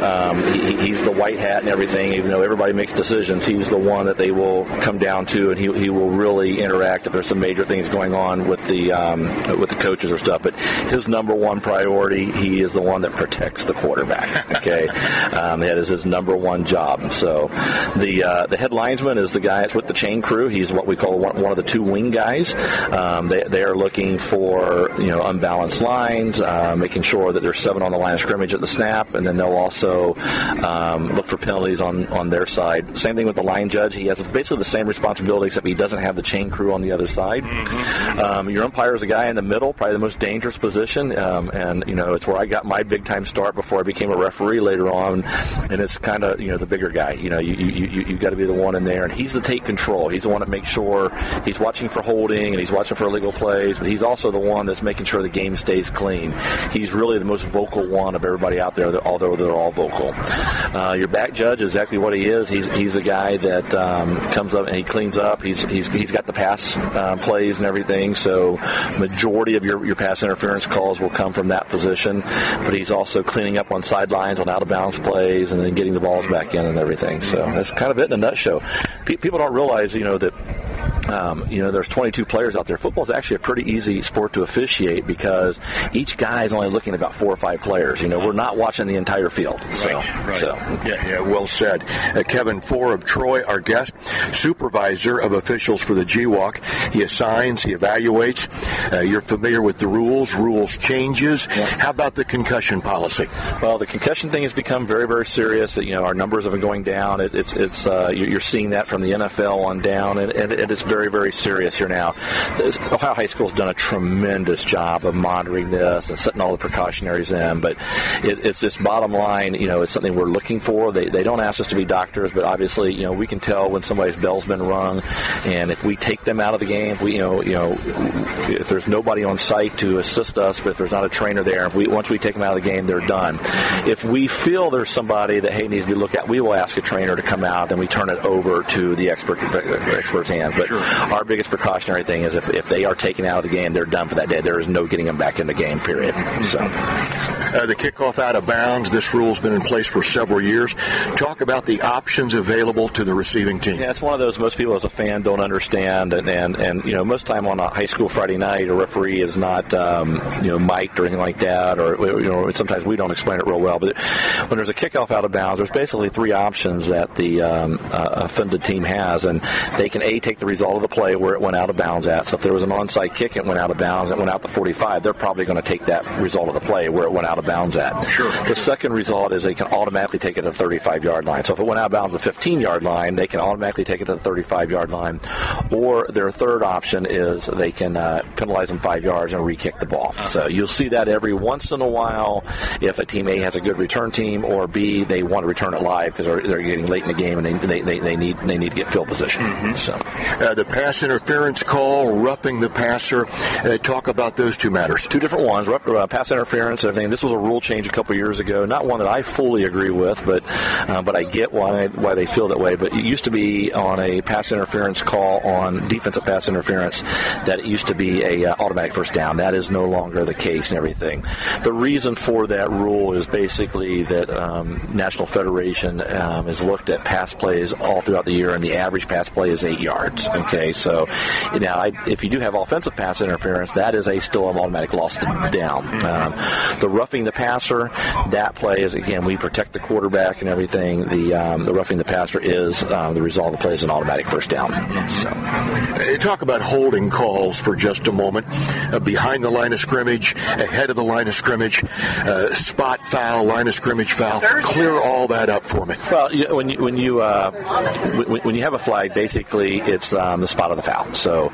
He's the white hat and everything. Even though everybody makes decisions, he's the one that they will come down to, and he will really interact if there's some major things going on with the coaches or stuff. But his number one priority, he is the one that protects the quarterback. Okay, that is his number one job. So the head linesman is the guy that's with the chain crew. He's what we call one of the two wing guys. They are looking for unbalanced lines, making sure that there's 7 on the line of scrimmage at the snap, and then they'll also look for penalties on their side. Same thing with the line judge. He has basically the same responsibility, except he doesn't have the chain crew on the other side. Your umpire is a guy in the middle, probably the most dangerous position, and it's where I got my big time start before I became a referee later on. And it's kind of the bigger guy. You got to be the one in there, and he's the take control. He's the one that makes sure he's watching for holding and he's watching for illegal plays, but he's also the one that's making sure the game stays clean. He's really the most vocal one of everybody out there, although they're all vocal. Your back judge is exactly what he is. He's the guy that comes up and he cleans up. He's got the pass plays and everything, so majority of your pass interference calls will come from that position, but he's also cleaning up on sidelines, on out-of-bounds plays, and then getting the balls back in and everything. So that's kind of it in a nutshell. People don't realize, that there's 22 players out there. Football is actually a pretty easy sport to officiate because each guy is only looking at about 4 or 5 players. We're not watching the entire field. Right. So. Yeah, well said. Kevin Four of Troy, our guest, supervisor of officials for the GWalk. He assigns, he evaluates. You're familiar with the rules changes. Yeah. How about the concussion policy? Well, the concussion thing has become very, very serious. Our numbers have been going down. You're seeing that from the NFL on down, and it's very, very serious here now. Ohio High School's done a tremendous job of monitoring this and setting all the precautionaries in, but it's just bottom line, it's something we're looking for. They don't ask us to be doctors, but obviously, we can tell when somebody's bell's been rung, and if we take them out of the game, if there's nobody on site to assist us, but if there's not a trainer there, once we take them out of the game, they're done. If we feel there's somebody that, needs to be looked at, we will ask a trainer to come out, then we turn it over to the expert's hands. But our biggest precautionary thing is if they are taken out of the game, they're done for that day. There is no getting them back in the game, period. So, the kickoff out of bounds, this rule's been in place for several years. Talk about the options available to the receiving team. Yeah, it's one of those most people as a fan don't understand, and most time on a high school Friday night, a referee is not mic'd or anything like that, or sometimes we don't explain it real well. But when there's a kickoff out of bounds, there's basically 3 options that the offended team has, and they can take the result of the play where it went out of bounds at. So if there was an onside kick, it went out of bounds, it went out the 45, they're probably going to take that result of the play where it went out of bounds at. Sure. The second result is they can automatically take it to the 35-yard line. So if it went out of bounds at the 15-yard line, they can automatically take it to the 35-yard line. Or their third option is they can penalize them 5 yards and re-kick the ball. So you'll see that every once in a while if a team A has a good return team, or B, they want to return it live because they're getting late in the game and they need to get field position. Mm-hmm. So the pass interference call, roughing the passer, talk about those two matters. 2 different ones, pass interference and everything. This was a rule change a couple years ago, not one that I fully agree with, but I get why they feel that way. But it used to be on a pass interference call on defensive pass interference that it used to be a automatic first down. That is no longer the case and everything. The reason for that rule is basically that National Federation has looked at pass plays all throughout the year, and the average pass play is 8 yards. Okay, so now if you do have offensive pass interference, that is still an automatic loss down. The roughing the passer, that play is, again, we protect the quarterback and everything. The roughing the passer is the result of the play is an automatic first down. So, talk about holding calls for just a moment. Behind the line of scrimmage, ahead of the line of scrimmage, spot foul, line of scrimmage foul. Clear all that up for me. Well, when you have a flag, basically it's the spot of the foul. So,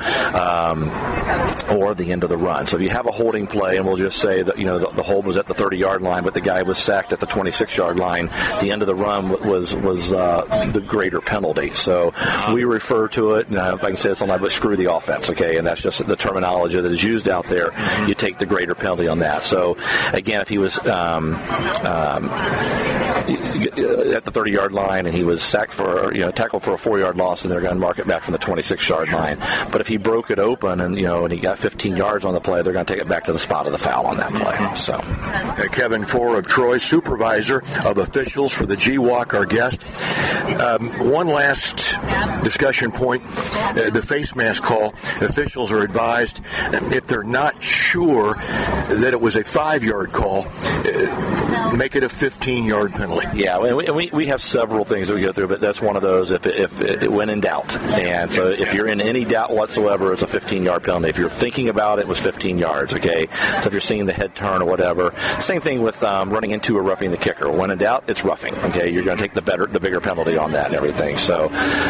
or the end of the run. So if you have a holding play, and we'll just say that the hold was at the 30-yard line, but the guy was sacked at the 26-yard line, the end of the run was the greater penalty. So we refer to it, if I can say it's something, but screw the offense, okay? And that's just the terminology that is used out there. You take the greater penalty on that. So again, if he was at the 30-yard line and he was sacked for, tackled for a 4-yard loss, and they're going to mark it back from the 26-yard line. But if he broke it open and he got 15 yards on the play, they're going to take it back to the spot of the foul on that play. So, Kevin Four of Troy, supervisor of officials for the GWalk, our guest. One last discussion point: the face mask call. Officials are advised, if they're not sure that it was a 5-yard call, make it a 15-yard penalty. Yeah, and we have several things that we go through, but that's one of those if it when in doubt. And so if you're in any doubt whatsoever, it's a 15-yard penalty. If you're thinking about it, it was 15 yards, okay? So if you're seeing the head turn or whatever. Same thing with running into or roughing the kicker. When in doubt, it's roughing, okay? You're going to take the bigger penalty on that and everything. So,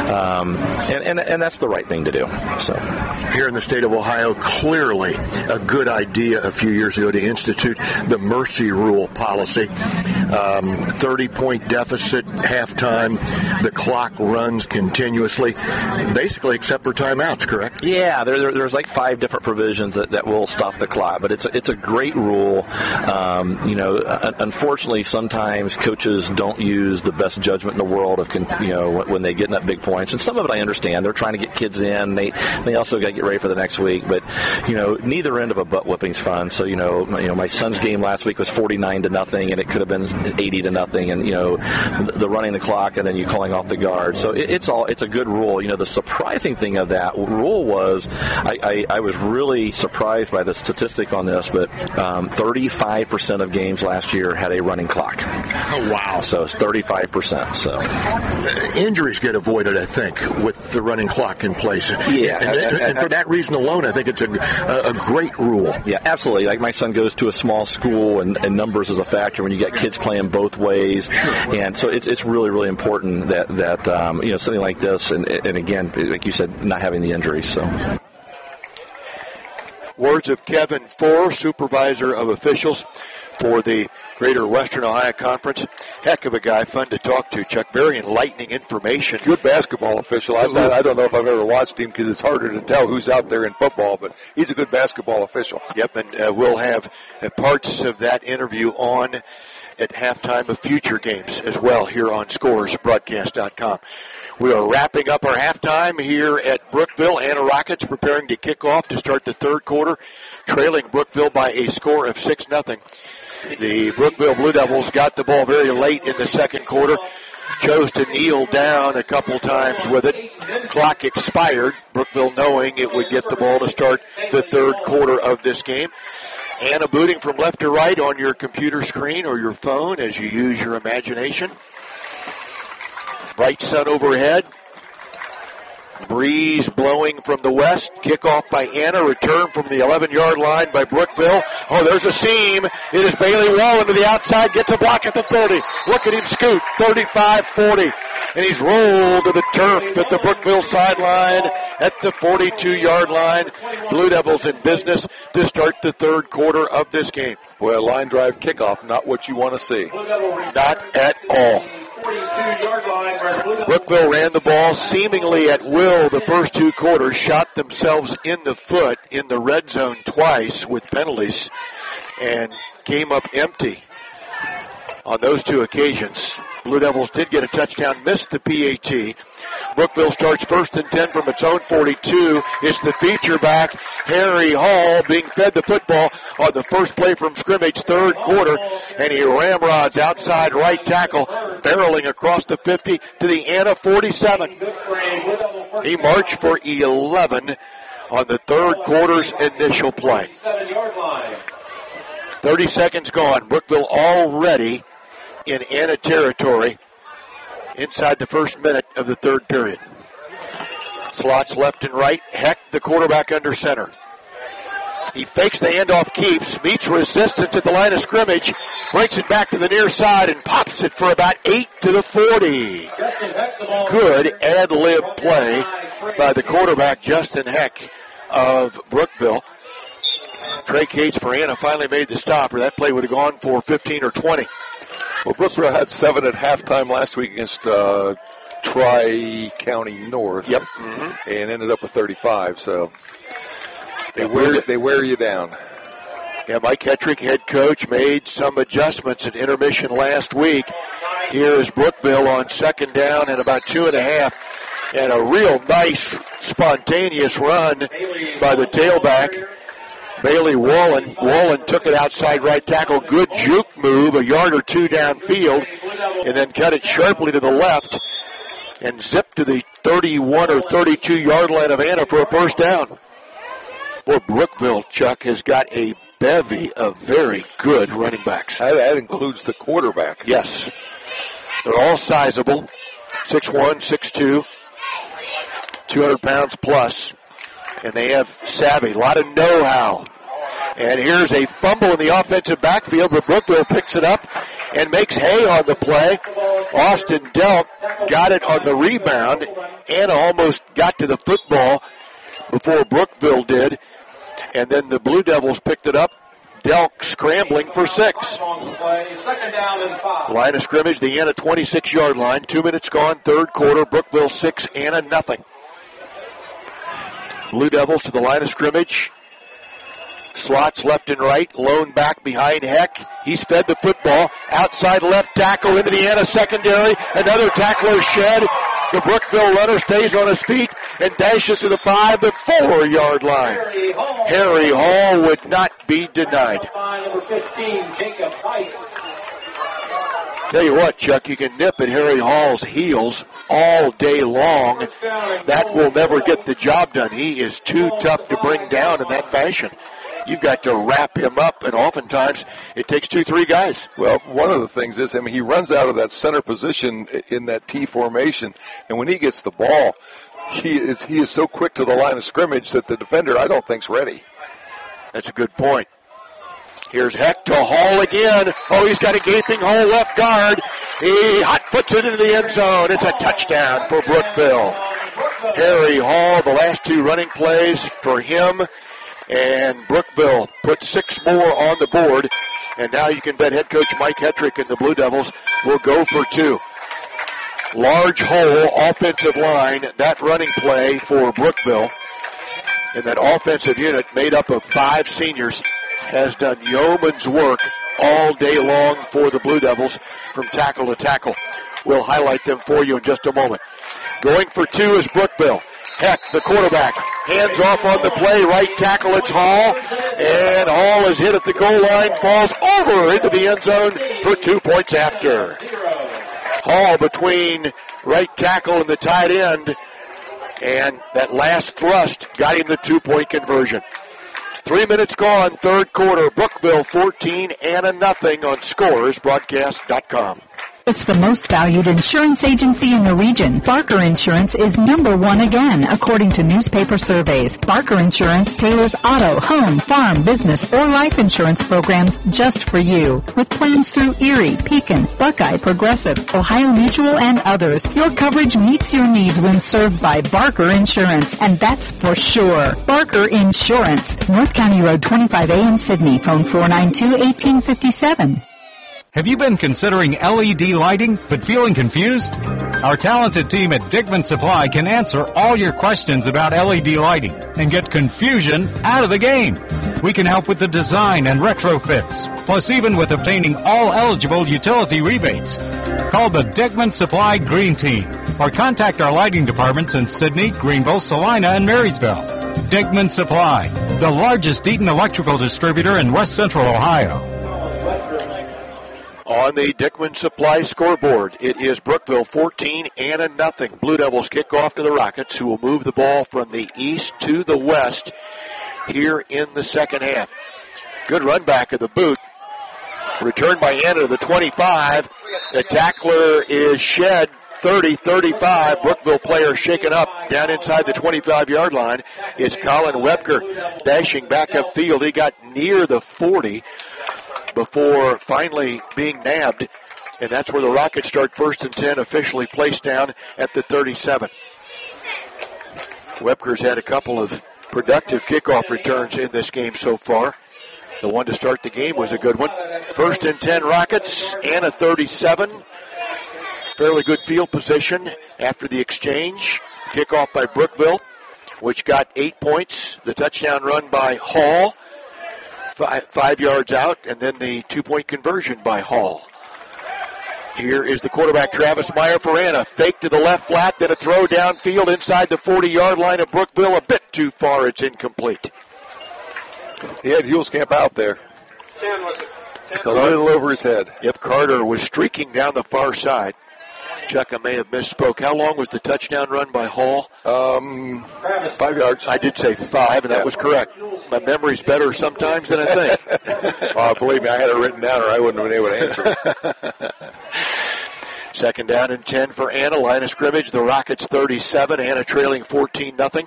and that's the right thing to do. So, here in the state of Ohio, clearly a good idea a few years ago to institute the mercy rule policy. 30-point deficit, halftime, the clock runs continuously, basically except for timeouts, correct? Yeah, there's like 5 different provisions that will stop the clock, but it's a great rule. Unfortunately, sometimes coaches don't use the best judgment in the world when they get up big points, and some of it I understand. They're trying to get kids in. They also got to get ready for the next week, but neither end of a butt whipping's fun. So my son's game last week was 49-0, and it could have been 80-0, and the running the clock and then you calling off the guard. So it's a good rule. The surprising thing of that rule was I was really surprised by the statistic on this, but 35% of games last year had a running clock. Oh, wow. So it's 35%. So injuries get avoided, I think, with the running clock in place. Yeah. And for that reason alone, I think it's a great rule. Yeah, absolutely. Like my son goes to a small school, and numbers is a factor when you got kids playing both ways. And so it's really, really important that something like this, and again, like you said, not having the injuries. So. Words of Kevin Four, supervisor of officials for the Greater Western Ohio Conference. Heck of a guy, fun to talk to, Chuck. Very enlightening information. Good basketball official. I don't know if I've ever watched him because it's harder to tell who's out there in football, but he's a good basketball official. Yep, and we'll have parts of that interview on at halftime of future games as well here on ScoresBroadcast.com. We are wrapping up our halftime here at Brookville. Anna Rockets preparing to kick off to start the third quarter, trailing Brookville by a score of 6-0. The Brookville Blue Devils got the ball very late in the second quarter, chose to kneel down a couple times with it. Clock expired, Brookville knowing it would get the ball to start the third quarter of this game. Anna booting from left to right on your computer screen or your phone as you use your imagination. Bright sun overhead. Breeze blowing from the west. Kickoff by Anna. Return from the 11-yard line by Brookville. Oh, there's a seam. It is Bailey Wallen to the outside. Gets a block at the 30. Look at him scoot. 35-40. And he's rolled to the turf at the Brookville sideline at the 42-yard line. Blue Devils in business to start the third quarter of this game. Boy, a line drive kickoff, not what you want to see. Not at all. Brookville ran the ball seemingly at will the first 2 quarters, shot themselves in the foot in the red zone twice with penalties, and came up empty on those 2 occasions. Blue Devils did get a touchdown, missed the PAT. Brookville starts 1st and 10 from its own 42. It's the feature back, Harry Hall, being fed the football on the first play from scrimmage, third quarter, and he ramrods outside right tackle, barreling across the 50 to the Anna 47. He marched for 11 on the third quarter's initial play. 30 seconds gone. Brookville already in Anna territory inside the first minute of the third period. Slots left and right. Heck, the quarterback under center. He fakes the handoff, keeps, meets resistance at the line of scrimmage, breaks it back to the near side and pops it for about 8 to the 40. Good ad-lib play by the quarterback, Justin Heck of Brookville. Trey Cates for Anna finally made the stop, or that play would have gone for 15 or 20. Well, Brookville had 7 at halftime last week against Tri-County North. Yep. And ended up with 35, so they wear you down. Yeah, Mike Hetrick, head coach, made some adjustments at intermission last week Here is Brookville on second down and about 2.5. And a real nice, spontaneous run by the tailback, Bailey Wallen. Wallen took it outside right tackle. Good juke move, a yard or two downfield, and then cut it sharply to the left and zipped to the 31 or 32-yard line of Anna for a first down. Boy, Brookville, Chuck, has got a bevy of very good running backs. That includes the quarterback. Yes. They're all sizable, 6'1", 6'2", 200 pounds plus, and they have savvy, a lot of know-how. And here's a fumble in the offensive backfield, but Brookville picks it up and makes hay on the play. Austin Delk got it on the rebound. Anna almost got to the football before Brookville did, and then the Blue Devils picked it up. Delk scrambling for 6. Line of scrimmage, the Anna 26-yard line. 2 minutes gone, third quarter. Brookville 6, Anna nothing. Blue Devils to the line of scrimmage. Slots left and right. Lone back behind Heck. He's fed the football. Outside left tackle into the Anna secondary. Another tackler shed. The Brookville runner stays on his feet and dashes to the 5, the 4-yard line. Harry Hall would not be denied. Number 15, Jacob Price. Tell you what, Chuck, you can nip at Harry Hall's heels all day long. That will never get the job done. He is too tough to bring down in that fashion. You've got to wrap him up, and oftentimes it takes 2-3 guys. Well, one of the things is, he runs out of that center position in that T formation, and when he gets the ball, he is so quick to the line of scrimmage that the defender, I don't think, is ready. That's a good point. Here's Heck to Hall again. Oh, he's got a gaping hole left guard. He hot foots it into the end zone. It's a touchdown for Brookville. Harry Hall, the last 2 running plays for him. And Brookville put 6 more on the board. And now you can bet head coach Mike Hetrick and the Blue Devils will go for 2. Large hole, offensive line, that running play for Brookville. And that offensive unit made up of 5 seniors has done yeoman's work all day long for the Blue Devils from tackle to tackle. We'll highlight them for you in just a moment. Going for 2 is Brookville. Heck, the quarterback, hands off on the play, right tackle, it's Hall, and Hall is hit at the goal line, falls over into the end zone for 2 points after. Hall between right tackle and the tight end, and that last thrust got him the 2-point conversion. 3 minutes gone, third quarter. Brookville 14, Anna nothing on ScoresBroadcast.com. It's the most valued insurance agency in the region. Barker Insurance is number 1 again, according to newspaper surveys. Barker Insurance tailors auto, home, farm, business, or life insurance programs just for you. With plans through Erie, Pekin, Buckeye, Progressive, Ohio Mutual, and others, your coverage meets your needs when served by Barker Insurance, and that's for sure. Barker Insurance, North County Road 25A in Sydney. Phone 492-1857. Have you been considering LED lighting but feeling confused? Our talented team at Dickman Supply can answer all your questions about LED lighting and get confusion out of the game. We can help with the design and retrofits, plus even with obtaining all eligible utility rebates. Call the Dickman Supply Green Team or contact our lighting departments in Sydney, Greenville, Salina, and Marysville. Dickman Supply, the largest Eaton electrical distributor in West Central Ohio. On the Dickman Supply scoreboard, it is Brookville 14, Anna nothing. Blue Devils kick off to the Rockets, who will move the ball from the east to the west here in the second half. Good run back of the boot. Returned by Anna to the 25. The tackler is shed 30-35. Brookville player shaken up down inside the 25-yard line. It's Colin Webker dashing back upfield. He got near the 40. Before finally being nabbed, and that's where the Rockets start 1st and 10, officially placed down at the 37. Webker's had a couple of productive kickoff returns in this game so far. The one to start the game was a good one. 1st and 10 Rockets, Anna 37. Fairly good field position after the exchange. Kickoff by Brookville, which got 8 points. The touchdown run by Hall. 5 yards out, and then the 2-point conversion by Hall. Here is the quarterback, Travis Meyer for Anna. Fake to the left flat, then a throw downfield inside the 40-yard line of Brookville. A bit too far. It's incomplete. He had Hulskamp out there. Just a little over his head. Yep, Carter was streaking down the far side. Chuck, I may have misspoke. How long was the touchdown run by Hall? 5 yards. I did say 5, and that was correct. My memory's better sometimes than I think. Believe me, I had it written down or I wouldn't have been able to answer it. Second down and 10 for Anna. Line of scrimmage, the Rockets 37. Anna trailing 14-0.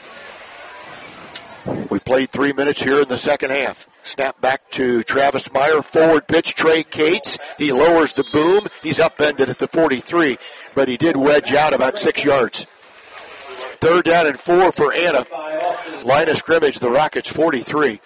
We played 3 minutes here in the second half. Snap back to Travis Meyer. Forward pitch, Trey Cates. He lowers the boom. He's upended at the 43, but he did wedge out about 6 yards. Third down and 4 for Anna. Line of scrimmage, the Rockets 43.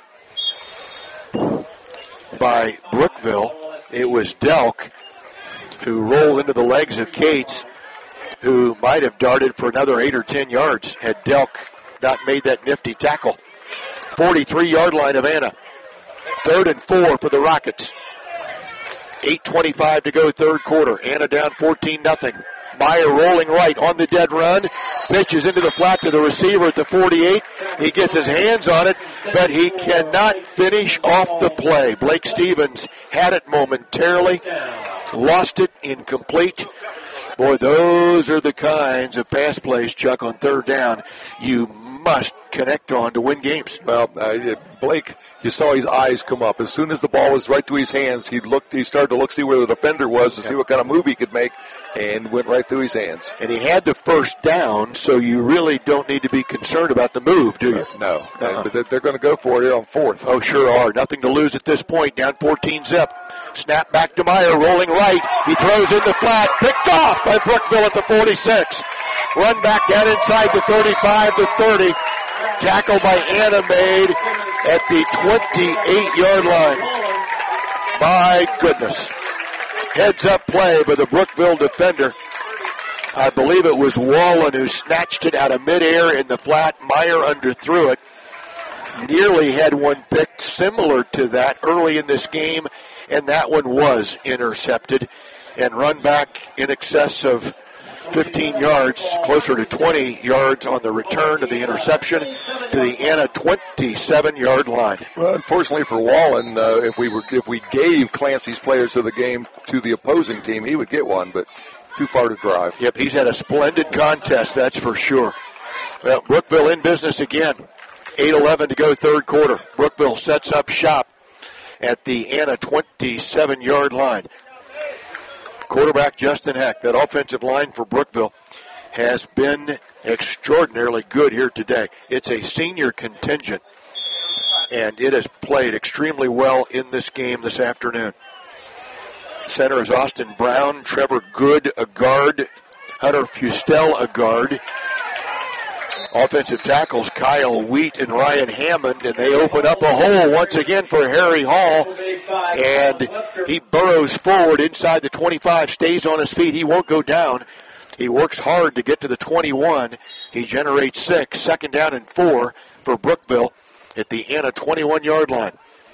By Brookville, it was Delk who rolled into the legs of Cates, who might have darted for another 8 or 10 yards had Delk not made that nifty tackle. 43-yard line of Anna. Third and 4 for the Rockets. 8:25 to go, third quarter. Anna down 14-0. Meyer rolling right on the dead run. Pitches into the flat to the receiver at the 48. He gets his hands on it, but he cannot finish off the play. Blake Stevens had it momentarily. Lost it, incomplete. Boy, those are the kinds of pass plays, Chuck, on third down you must connect on to win games. Well, Blake, you saw his eyes come up. As soon as the ball was right to his hands, he started to look, see where the defender was to see what kind of move he could make, and went right through his hands. And he had the first down, so you really don't need to be concerned about the move, do you? No. But they're going to go for it on fourth. Oh, sure are. Nothing to lose at this point. Down 14-zip. Snap back to Meyer, rolling right. He throws in the flat. Picked off by Brookville at the 46. Run back down inside the 35 to 30. Tackle by Anna made at the 28-yard line. My goodness. Heads-up play by the Brookville defender. I believe it was Wallen who snatched it out of midair in the flat. Meyer underthrew it. Nearly had one picked similar to that early in this game, and that one was intercepted and run back in excess of 15 yards, closer to 20 yards on the return to the interception to the Anna 27-yard line. Well, unfortunately for Wallen, if we gave Clancy's players of the game to the opposing team, he would get one, but too far to drive. Yep, he's had a splendid contest, that's for sure. Well, Brookville in business again. 8:11 to go, third quarter. Brookville sets up shop at the Anna 27-yard line. Quarterback Justin Heck. That offensive line for Brookville has been extraordinarily good here today. It's a senior contingent, and it has played extremely well in this game this afternoon. Center is Austin Brown, Trevor Good, a guard, Hunter Fustel, a guard. Offensive tackles Kyle Wheat and Ryan Hammond, and they open up a hole once again for Harry Hall, and he burrows forward inside the 25, stays on his feet. He won't go down. He works hard to get to the 21. He generates 6. Second down and 4 for Brookville at the Anna 21-yard line.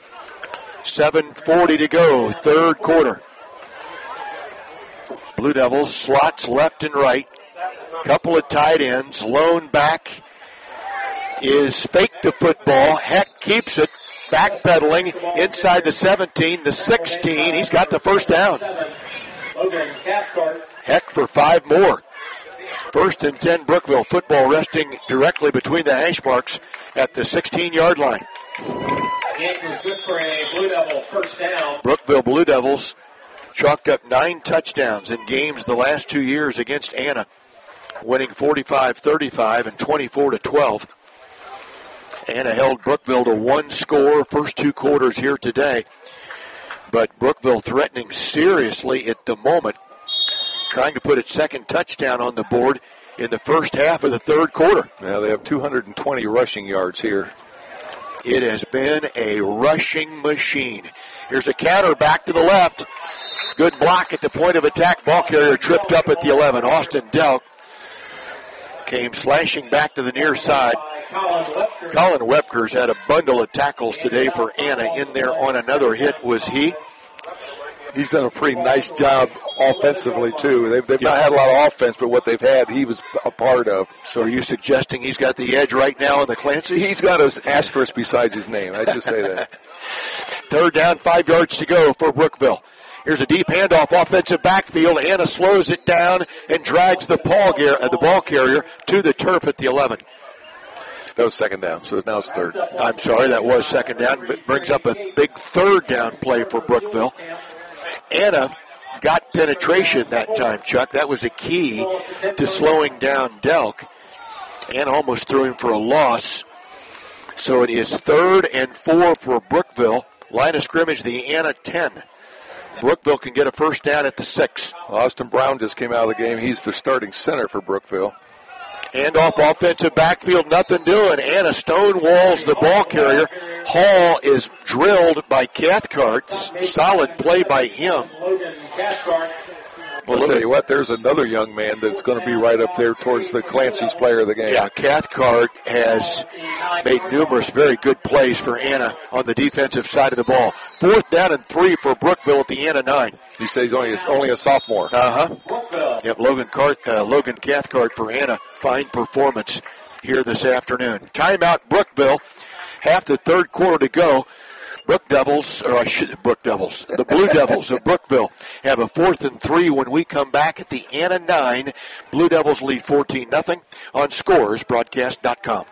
7:40 to go, third quarter. Blue Devils slots left and right. Couple of tight ends. Lone back is fake the football. Heck keeps it. Backpedaling inside the 17, the 16. He's got the first down. Heck for 5 more. First and 10 Brookville. Football resting directly between the hash marks at the 16-yard line. It was good for a Blue Devil first down. Brookville Blue Devils chalked up 9 touchdowns in games the last 2 years against Anna, winning 45-35 and 24-12. Anna held Brookville to 1 score first 2 quarters here today. But Brookville threatening seriously at the moment, trying to put its second touchdown on the board in the first half of the third quarter. Now they have 220 rushing yards here. It has been a rushing machine. Here's a counter back to the left. Good block at the point of attack. Ball carrier tripped up at the 11. Austin Delk came slashing back to the near side. Colin Webker's had a bundle of tackles today for Anna. In there on another hit was he. He's done a pretty nice job offensively, too. They've not had a lot of offense, but what they've had, he was a part of. So are you suggesting he's got the edge right now in the Clancy? He's got an asterisk besides his name. I just say that. 3rd down, 5 yards to go for Brookville. Here's a deep handoff, offensive backfield. Anna slows it down and drags the ball carrier to the turf at the 11. That was 2nd down, so now it's 3rd. I'm sorry, that was 2nd down. It brings up a big 3rd down play for Brookville. Anna got penetration that time, Chuck. That was a key to slowing down Delk. Anna almost threw him for a loss. So it is 3rd and 4 for Brookville. Line of scrimmage, the Anna 10. Brookville can get a 1st down at the 6. Austin Brown just came out of the game. He's the starting center for Brookville. Handoff, offensive backfield, nothing doing. Anna stonewalls the ball carrier. Hall is drilled by Cathcart. Solid play by him. Well, I'll tell you what, there's another young man that's going to be right up there towards the Clancy's player of the game. Yeah, Cathcart has made numerous very good plays for Anna on the defensive side of the ball. 4th down and 3 for Brookville at the Anna 9. You say he's only a sophomore. Yep, Logan Cathcart for Anna. Fine performance here this afternoon. Timeout, Brookville. Half the 3rd quarter to go. The Blue Devils of Brookville have a 4th and 3 when we come back at the Anna 9. Blue Devils lead 14-0 on ScoresBroadcast.com.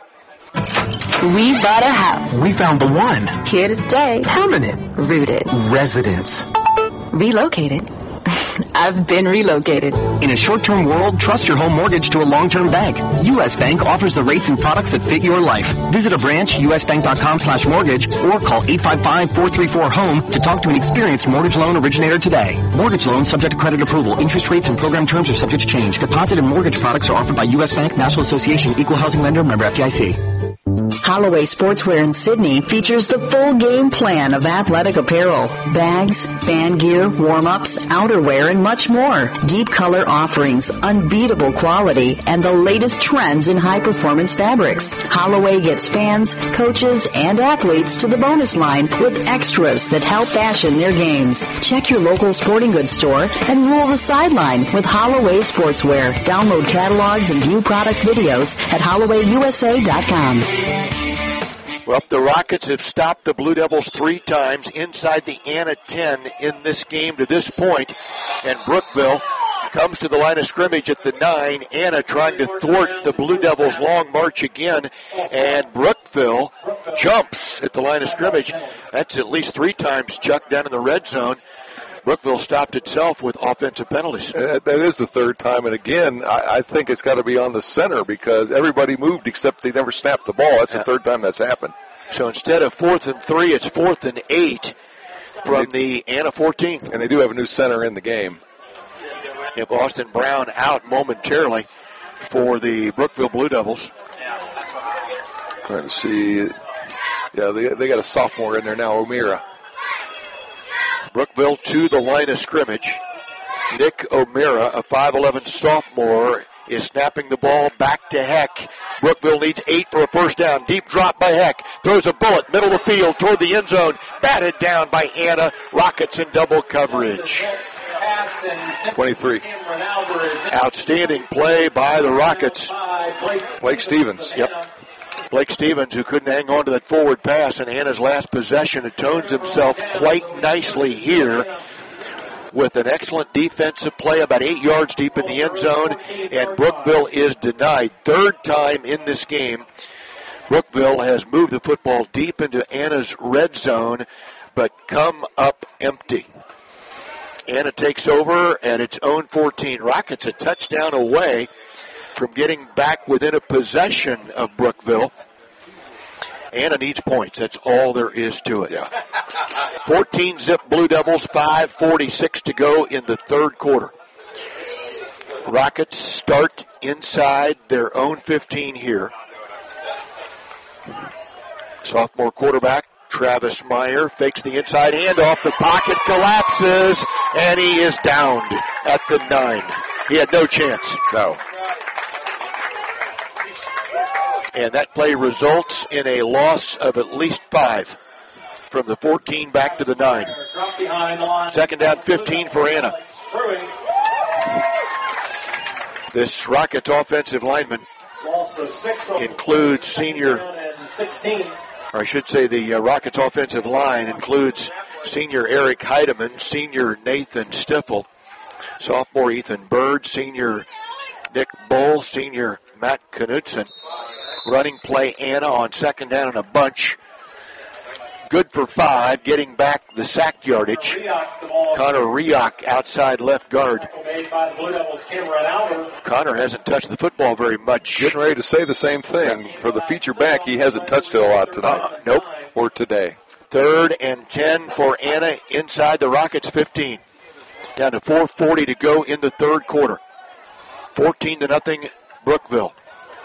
We bought a house. We found the one. Here to stay. Permanent. Rooted. Residence. Relocated. I've been relocated. In a short-term world, trust your home mortgage to a long-term bank. U.S. Bank offers the rates and products that fit your life. Visit a branch, usbank.com/mortgage, or call 855-434-HOME to talk to an experienced mortgage loan originator today. Mortgage loans subject to credit approval. Interest rates and program terms are subject to change. Deposit and mortgage products are offered by U.S. Bank, National Association, Equal Housing Lender, member FDIC. Holloway Sportswear in Sydney features the full game plan of athletic apparel, bags, fan gear, warm-ups, outerwear, and much more. Deep color offerings, unbeatable quality, and the latest trends in high-performance fabrics. Holloway gets fans, coaches, and athletes to the bonus line with extras that help fashion their games. Check your local sporting goods store and rule the sideline with Holloway Sportswear. Download catalogs and view product videos at HollowayUSA.com. Well, the Rockets have stopped the Blue Devils 3 times inside the Anna 10 in this game to this point, and Brookville comes to the line of scrimmage at the 9. Anna trying to thwart the Blue Devils' long march again, and Brookville jumps at the line of scrimmage. That's at least 3 times, Chuck, down in the red zone. Brookville stopped itself with offensive penalties. That is the 3rd time, and again, I think it's got to be on the center because everybody moved except they never snapped the ball. That's the 3rd time that's happened. So instead of 4th and 3, it's 4th and 8 from the Anna 14. And they do have a new center in the game. Yep, Austin Brown out momentarily for the Brookville Blue Devils. Trying to see. Yeah, they got a sophomore in there now, O'Meara. Brookville to the line of scrimmage. Nick O'Meara, a 5'11 sophomore, is snapping the ball back to Heck. Brookville needs 8 for a 1st down. Deep drop by Heck. Throws a bullet, middle of the field, toward the end zone. Batted down by Anna. Rockets in double coverage. 23. Outstanding play by the Rockets. Blake Stevens. Yep. Blake Stevens, who couldn't hang on to that forward pass in Anna's last possession, atones himself quite nicely here with an excellent defensive play about 8 yards deep in the end zone, and Brookville is denied. 3rd time in this game, Brookville has moved the football deep into Anna's red zone, but come up empty. Anna takes over at its own 14. Rockets a touchdown away from getting back within a possession of Brookville. Anna needs points. That's all there is to it. 14-zip Blue Devils, 5:46 to go in the 3rd quarter. Rockets start inside their own 15 here. Sophomore quarterback Travis Meyer fakes the inside handoff. The pocket collapses, and he is downed at the 9. He had no chance. No. And that play results in a loss of at least 5 from the 14 back to the 9. Second down, 15 for Anna. This Rockets offensive lineman includes senior, or I should say the Rockets offensive line includes senior Eric Heidemann, senior Nathan Stiffel, sophomore Ethan Bird, senior Nick Bull, senior Matt Knudsen. Running play Anna on second down and a bunch. Good for 5, getting back the sack yardage. Connor Rioch, outside left guard. Connor hasn't touched the football very much. Getting ready to say the same thing. For the feature back, he hasn't touched it a lot tonight. Nope. Or today. 3rd and 10 for Anna inside the Rockets 15. Down to 4:40 to go in the third quarter. 14-0 Brookville.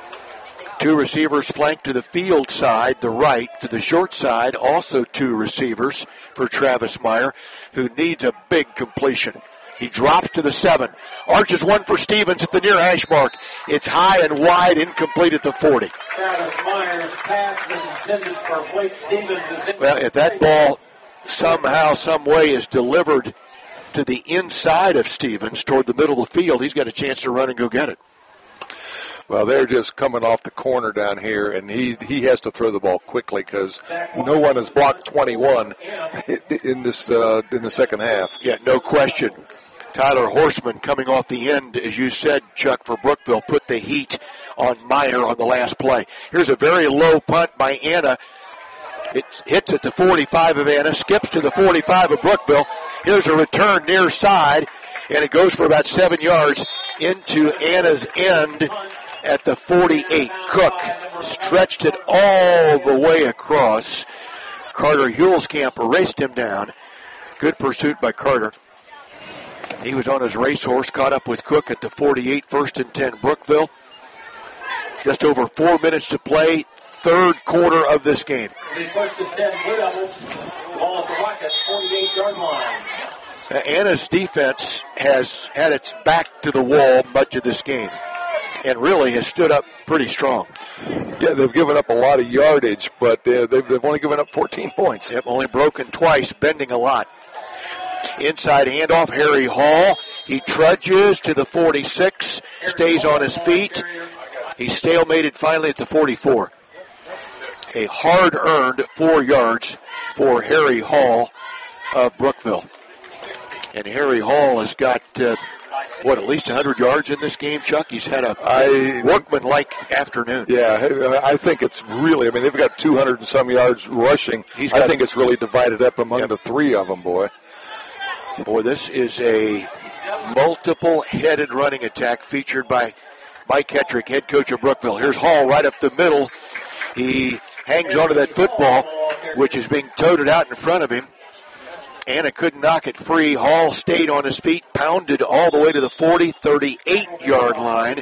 2 receivers flanked to the field side, the right, to the short side, also 2 receivers for Travis Meyer, who needs a big completion. He drops to the 7. Arches one for Stevens at the near hash mark. It's high and wide, incomplete at the 40. Travis Meyer's pass intended for Blake Stevens is well, if that ball somehow, some way is delivered to the inside of Stevens toward the middle of the field, he's got a chance to run and go get it. Well, they're just coming off the corner down here, and he has to throw the ball quickly because no one has blocked 21 in the second half. Yeah, no question. Tyler Horseman coming off the end, as you said, Chuck, for Brookville, put the heat on Meyer on the last play. Here's a very low punt by Anna. It hits at the 45 of Anna, skips to the 45 of Brookville. Here's a return near side, and it goes for about 7 yards into Anna's end at the 48. Cook stretched it all the way across. Carter Hulskamp raced him down. Good pursuit by Carter. He was on his racehorse, caught up with Cook at the 48, 1st and 10 Brookville. Just over 4 minutes to play, third quarter of this game. The 1st and 10 Blue Devils, ball at the Rockets, 48-yard line. Anna's defense has had its back to the wall much of this game and really has stood up pretty strong. Yeah, they've given up a lot of yardage, but they've only given up 14 points. Yep, only broken twice, bending a lot. Inside handoff, Harry Hall. He trudges to the 46, stays on his feet. He stalemated finally at the 44. A hard-earned 4 yards for Harry Hall of Brookville. And Harry Hall has got, at least 100 yards in this game, Chuck? He's had a workman-like afternoon. Yeah, I think it's really, they've got 200 and some yards rushing. I think it's really divided up among the 3 of them, boy. Boy, this is a multiple-headed running attack featured by Mike Hetrick, head coach of Brookville. Here's Hall right up the middle. He hangs onto that football, which is being toted out in front of him. Anna couldn't knock it free. Hall stayed on his feet, pounded all the way to the 40, 38-yard line.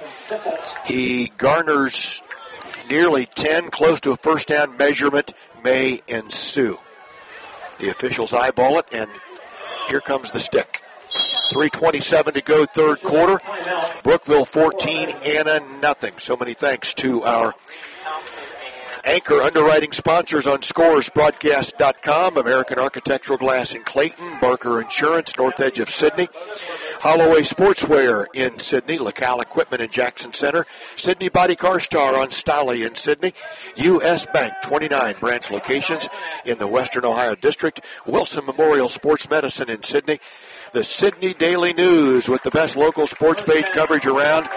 He garners nearly 10, close to a first down. Measurement may ensue. The officials eyeball it, and here comes the stick. 3:27 to go, third quarter. Brookville 14, Anna nothing. So many thanks to our anchor underwriting sponsors on scoresbroadcast.com, American Architectural Glass in Clayton, Barker Insurance, north edge of Sydney, Holloway Sportswear in Sydney, LaCal Equipment in Jackson Center, Sydney Body Car Star on Stolly in Sydney, U.S. Bank, 29 branch locations in the Western Ohio District, Wilson Memorial Sports Medicine in Sydney, the Sydney Daily News with the best local sports page coverage around,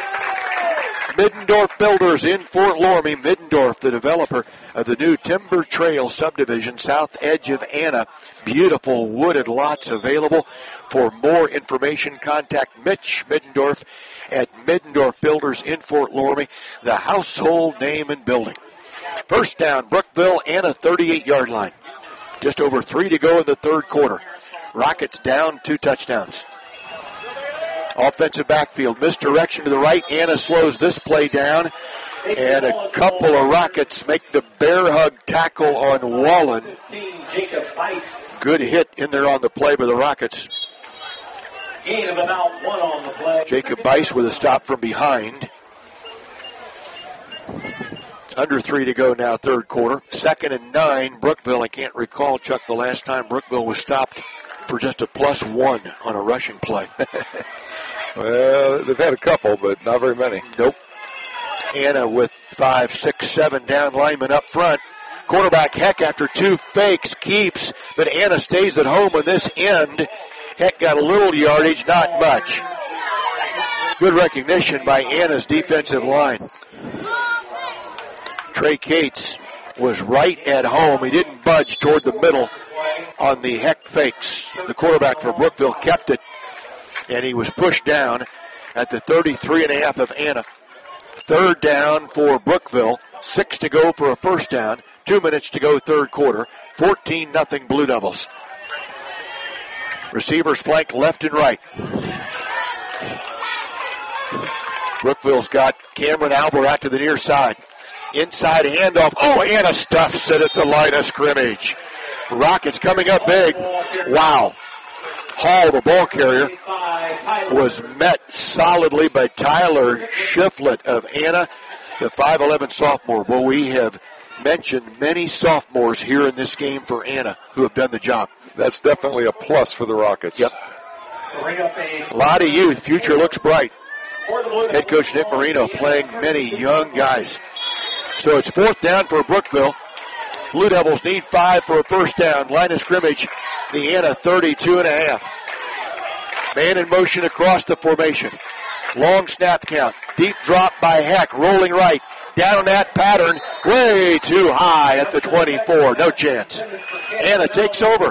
Middendorf Builders in Fort Loramie. Middendorf, the developer of the new Timber Trail subdivision, south edge of Anna. Beautiful wooded lots available. For more information, contact Mitch Middendorf at Middendorf Builders in Fort Loramie, the household name and building. First down, Brookville, Anna 38-yard line. Just over 3 to go in the third quarter. Rockets down 2 touchdowns. Offensive backfield, misdirection to the right. Anna slows this play down. And a couple of Rockets make the bear hug tackle on Wallen. Good hit in there on the play by the Rockets. Gain of about 1 on the play. Jacob Bice with a stop from behind. Under 3 to go now, third quarter. 2nd and 9, Brookville. I can't recall, Chuck, the last time Brookville was stopped for just a +1 on a rushing play. Well, they've had a couple, but not very many. Nope. Anna with 5, 6, 7 down linemen up front. Quarterback Heck, after 2 fakes, keeps, but Anna stays at home on this end. Heck got a little yardage, not much. Good recognition by Anna's defensive line. Trey Cates was right at home. He didn't budge toward the middle on the Heck fakes. The quarterback for Brookville kept it, and he was pushed down at the 33.5 of Anna. 3rd down for Brookville. 6 to go for a first down. 2 minutes to go, third quarter. 14-0 Blue Devils. Receivers flank left and right. Brookville's got Cameron Albert out to the near side. Inside handoff. Oh, Anna stuffs it at the line of scrimmage. Rockets coming up big. Wow. Hall, the ball carrier, was met solidly by Tyler Shiflett of Anna, the 5'11 sophomore. Well, we have mentioned many sophomores here in this game for Anna who have done the job. That's definitely a plus for the Rockets. Yep. A lot of youth. Future looks bright. Head coach Nick Marino playing many young guys. So it's 4th down for Brookville. Blue Devils need 5 for a first down. Line of scrimmage, the Anna 32.5. Man in motion across the formation. Long snap count. Deep drop by Heck. Rolling right. Down on that pattern. Way too high at the 24. No chance. Anna takes over.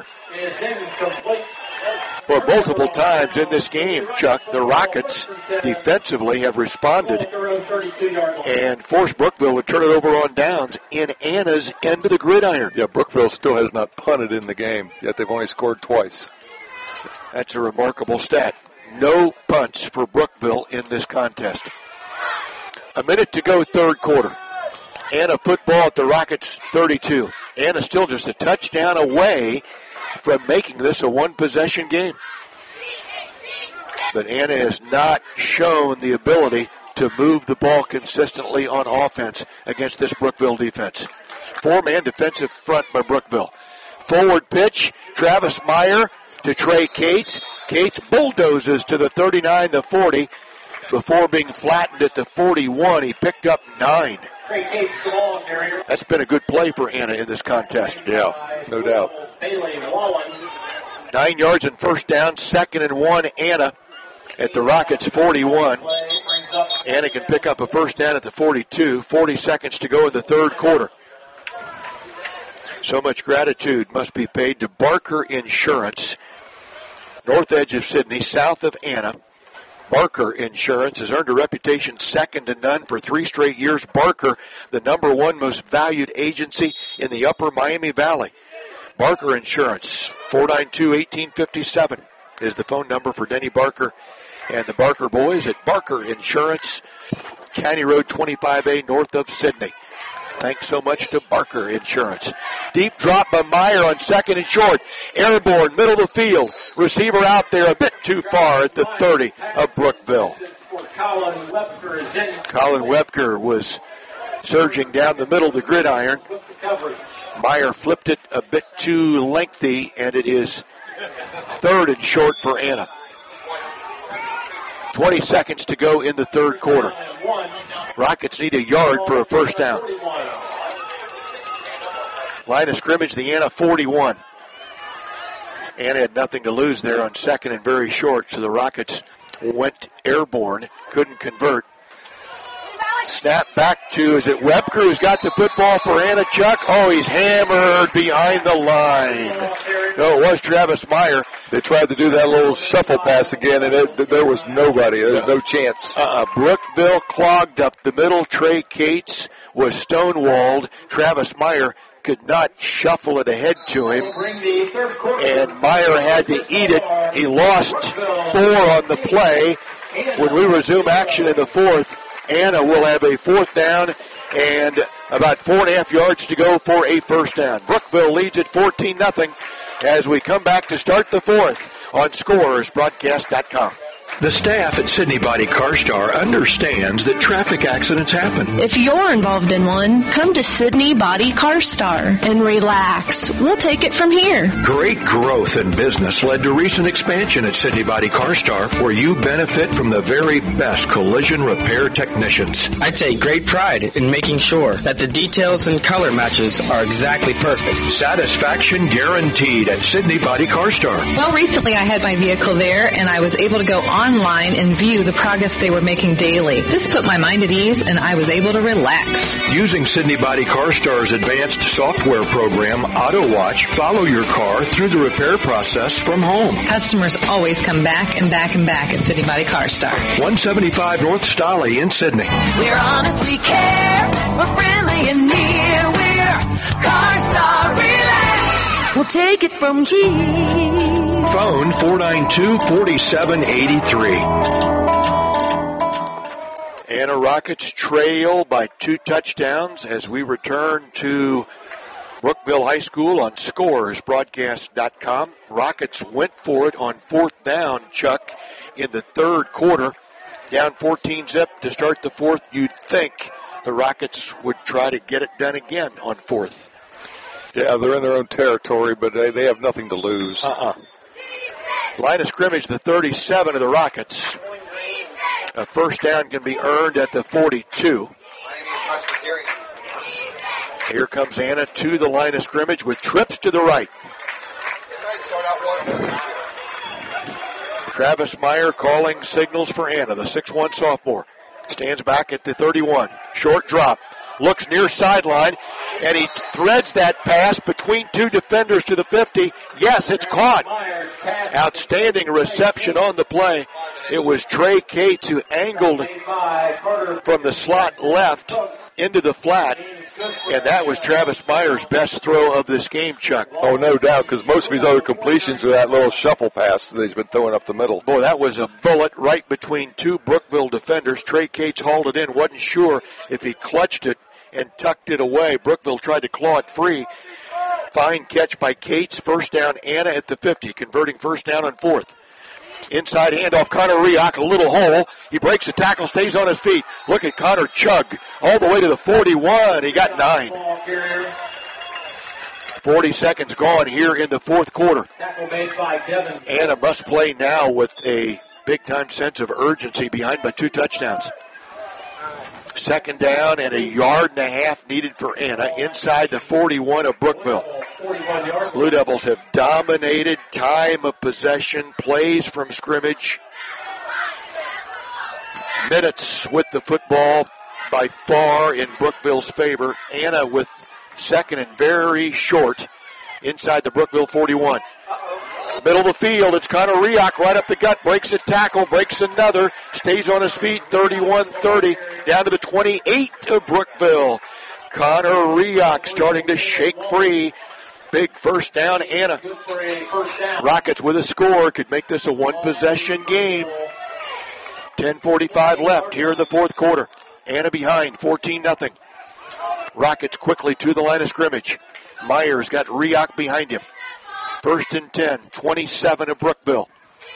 But multiple times in this game, Chuck, the Rockets defensively have responded and forced Brookville to turn it over on downs in Anna's end of the gridiron. Yeah, Brookville still has not punted in the game, yet they've only scored twice. That's a remarkable stat. No punts for Brookville in this contest. A minute to go, third quarter. Anna football at the Rockets 32. Anna still just a touchdown away from making this a one-possession game. But Anna has not shown the ability to move the ball consistently on offense against this Brookville defense. 4-man defensive front by Brookville. Forward pitch, Travis Meyer to Trey Cates. Cates bulldozes to the 39, the 40. Before being flattened at the 41, he picked up 9. Trey Cates, the ball carrier. That's been a good play for Anna in this contest. Yeah, no doubt. 9 yards and first down, 2nd and 1, Anna at the Rockets 41. Anna can pick up a first down at the 42. 40 seconds to go in the third quarter. So much gratitude must be paid to Barker Insurance, north edge of Sydney, south of Anna. Barker Insurance has earned a reputation second to none for 3 straight years. Barker, the #1 most valued agency in the upper Miami Valley. Barker Insurance, 492-1857 is the phone number for Denny Barker and the Barker boys at Barker Insurance, County Road 25A north of Sydney. Thanks so much to Barker Insurance. Deep drop by Meyer on 2nd and short. Airborne, middle of the field. Receiver out there a bit too far at the 30 of Brookville. Colin Webker was surging down the middle of the gridiron. Meyer flipped it a bit too lengthy, and it is 3rd and short for Anna. 20 seconds to go in the third quarter. Rockets need a yard for a first down. Line of scrimmage, the Anna 41. Anna had nothing to lose there on 2nd and very short, so the Rockets went airborne, couldn't convert. Snap back to, is it Webker who's got the football for Anna, Chuck? Oh, he's hammered behind the line. No, it was Travis Meyer. They tried to do that little shuffle pass again, and there was nobody. There was no chance. Brookville clogged up the middle. Trey Cates was stonewalled. Travis Meyer could not shuffle it ahead to him, and Meyer had to eat it. He lost 4 on the play. When we resume action in the fourth, Anna will have a 4th down and about 4.5 yards to go for a first down. Brookville leads at 14-0 as we come back to start the fourth on ScorersBroadcast.com. The staff at Sydney Body Car Star understands that traffic accidents happen. If you're involved in one, come to Sydney Body Car Star and relax. We'll take it from here. Great growth in business led to recent expansion at Sydney Body Car Star, where you benefit from the very best collision repair technicians. I take great pride in making sure that the details and color matches are exactly perfect. Satisfaction guaranteed at Sydney Body Car Star. Well, recently I had my vehicle there, and I was able to go online and view the progress they were making daily. This put my mind at ease, and I was able to relax. Using Sydney Body Car Star's advanced software program, Auto Watch, follow your car through the repair process from home. Customers always come back and back and back at Sydney Body Car Star. 175 North Stolly in Sydney. We're honest, we care. We're friendly and near. We're Car Star. Relax. We'll take it from here. Phone 492-4783. Anna Rockets trail by 2 touchdowns as we return to Brookville High School on scoresbroadcast.com. Rockets went for it on 4th down, Chuck, in the 3rd quarter. Down 14-zip to start the 4th. You'd think the Rockets would try to get it done again on 4th. Yeah, they're in their own territory, but they have nothing to lose. Line of scrimmage, the 37 of the Rockets. A first down can be earned at the 42. Here comes Anna to the line of scrimmage with trips to the right. Travis Meyer calling signals for Anna, the 6'1 sophomore. Stands back at the 31. Short drop. Looks near sideline, and he threads that pass between 2 defenders to the 50. Yes, it's caught. Outstanding reception on the play. It was Trey Cates who angled from the slot left into the flat, and that was Travis Meyer's best throw of this game, Chuck. Oh, no doubt, because most of his other completions are that little shuffle pass that he's been throwing up the middle. Boy, that was a bullet right between 2 Brookville defenders. Trey Cates hauled it in, wasn't sure if he clutched it and tucked it away. Brookville tried to claw it free. Fine catch by Cates. First down, Anna at the 50, converting first down on 4th. Inside handoff, Connor Rioch, a little hole. He breaks the tackle, stays on his feet. Look at Connor chug all the way to the 41. He got 9. 40 seconds gone here in the 4th quarter. Anna must play now with a big-time sense of urgency, behind by 2 touchdowns. Second down and 1.5 yards needed for Anna inside the 41 of Brookville. Blue Devils have dominated time of possession, plays from scrimmage. Minutes with the football by far in Brookville's favor. Anna with second and very short inside the Brookville 41. Middle of the field, it's Connor Rioch right up the gut, breaks a tackle, breaks another, stays on his feet, 31-30, down to the 28 of Brookville. Connor Rioch starting to shake free. Big first down, Anna. Rockets with a score could make this a 1-possession game. 10:45 left here in the 4th quarter. Anna behind, 14-0. Rockets quickly to the line of scrimmage. Myers got Rioch behind him. 1st and 10, 27 of Brookville.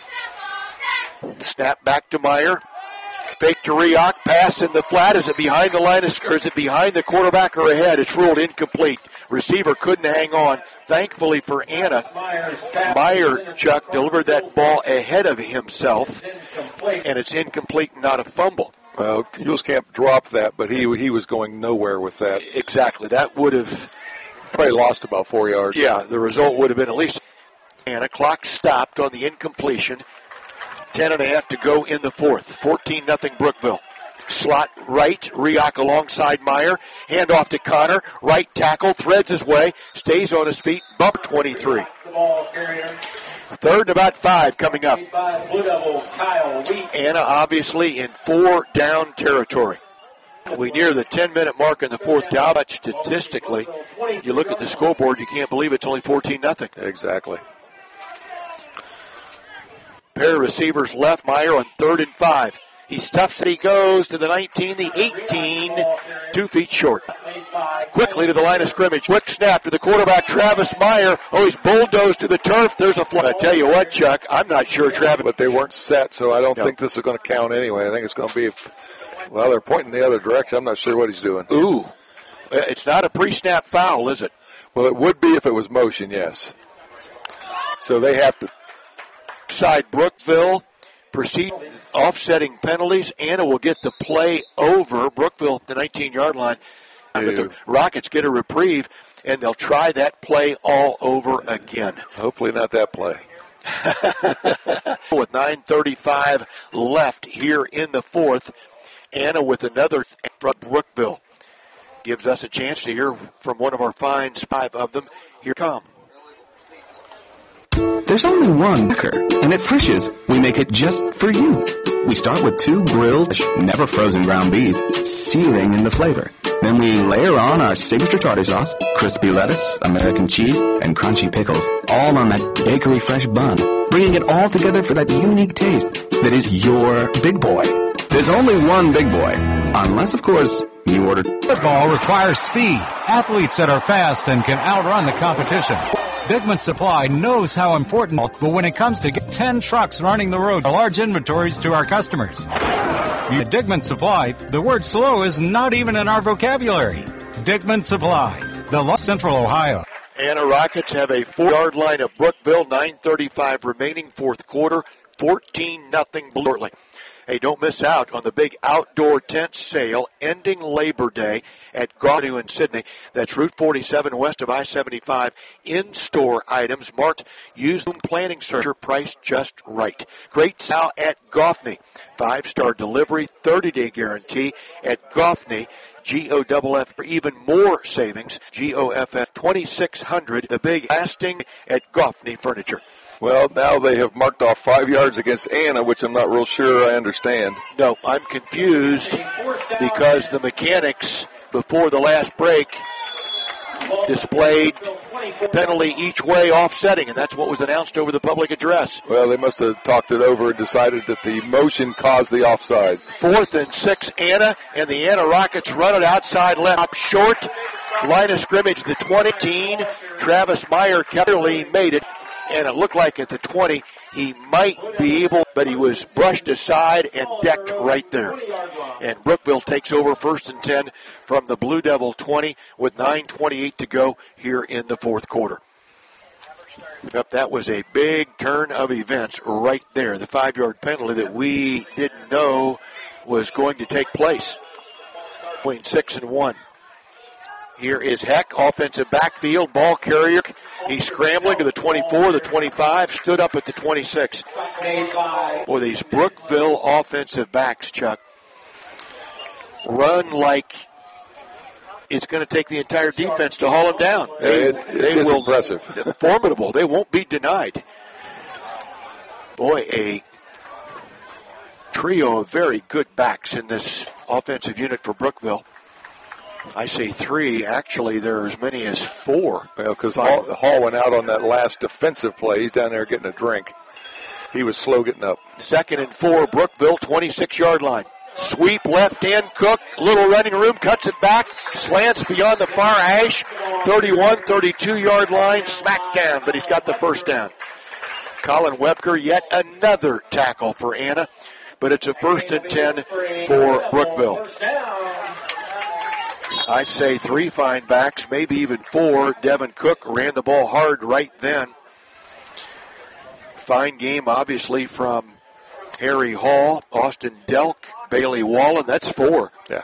Snap back to Meyer. Fake to Rioch. Pass in the flat. Is it behind the line or is it behind the quarterback or ahead? It's ruled incomplete. Receiver couldn't hang on. Thankfully for Anna, Meyer, Chuck, delivered that ball ahead of himself, and it's incomplete, not a fumble. Well, Muhleskamp dropped that, but he was going nowhere with that. Exactly. That would have probably lost about 4 yards. Yeah, the result would have been at least. And a clock stopped on the incompletion. 10.5 to go in the 4th. 14-0 Brookville. Slot right, Rioch alongside Meyer. Handoff to Connor. Right tackle, threads his way, stays on his feet. Bump 23. 3rd and about 5 coming up. Anna obviously in 4-down territory. We near the 10-minute mark in the 4th down, but statistically, you look at the scoreboard, you can't believe it's only 14-0. Exactly. Pair of receivers left. Meyer on 3rd and 5. He stuffs it. He goes to the 19, the 18, 2 feet short. quickly to the line of scrimmage. Quick snap to the quarterback, Travis Meyer. Oh, he's bulldozed to the turf. There's a flag. I tell you what, Chuck, I'm not sure Travis. But they weren't set, so I don't think this is going to count anyway. I think it's going to be, well, they're pointing the other direction. I'm not sure what he's doing. Ooh. It's not a pre-snap foul, is it? Well, it would be if it was motion, yes. So they have to. Side Brookville proceed offsetting penalties. Anna will get the play over. Brookville, the 19-yard line. But the Rockets get a reprieve, and they'll try that play all over again. Hopefully not that play. With 9:35 left here in the fourth, Anna with another from Brookville. Gives us a chance to hear from one of our fine 5 of them. Here come. There's only one Decker, and at Frisch's, we make it just for you. We start with 2 grilled, never frozen ground beef, searing in the flavor. Then we layer on our signature tartar sauce, crispy lettuce, American cheese, and crunchy pickles, all on that bakery fresh bun, bringing it all together for that unique taste that is your Big Boy. There's only one Big Boy, unless, of course, you order. Football requires speed, athletes that are fast and can outrun the competition. Digman Supply knows how important, but when it comes to 10 trucks running the road, large inventories to our customers. At Digman Supply, the word slow is not even in our vocabulary. Digman Supply, the Los Central Ohio. Anna Rockets have a 4-yard line of Brookville, 9:35 remaining, fourth quarter, 14-0 Blue. Hey, don't miss out on the big outdoor tent sale ending Labor Day at Gaudu in Sydney. That's Route 47 west of I-75. In-store items marked used planning searcher priced just right. Great sale at Goffney. 5-star delivery, 30-day guarantee at Goffney. GOFF for even more savings. GOFF 2600. The big lasting at Goffney Furniture. Well, now they have marked off 5 yards against Anna, which I'm not real sure I understand. No, I'm confused because the mechanics before the last break displayed penalty each way offsetting, and that's what was announced over the public address. Well, they must have talked it over and decided that the motion caused the offsides. 4th and 6, Anna, and the Anna Rockets run it outside left. Up short, line of scrimmage, the 20. Travis Meyer clearly made it. And it looked like at the 20 he might be able, but he was brushed aside and decked right there. And Brookville takes over 1st and 10 from the Blue Devil 20 with 9:28 to go here in the fourth quarter. Yep, that was a big turn of events right there. The 5-yard penalty that we didn't know was going to take place. Between 6 and 1. Here is Heck, offensive backfield, ball carrier. He's scrambling to the 24, the 25, stood up at the 26. Boy, these Brookville offensive backs, Chuck, run like it's going to take the entire defense to haul them down. It is impressive. Formidable. They won't be denied. Boy, a trio of very good backs in this offensive unit for Brookville. I say 3. Actually, there are as many as 4. Well, because Hall went out on that last defensive play. He's down there getting a drink. He was slow getting up. 2nd and 4, Brookville, 26-yard line. Sweep left end, Cook, little running room, cuts it back, slants beyond the far hash, 31, 32-yard line, smack down, but he's got the first down. Colin Webker, yet another tackle for Anna, but it's a 1st and 10 for Brookville. I say 3 fine backs, maybe even 4. Devin Cook ran the ball hard right then. Fine game, obviously, from Harry Hall, Austin Delk, Bailey Wallen. That's 4. Yeah.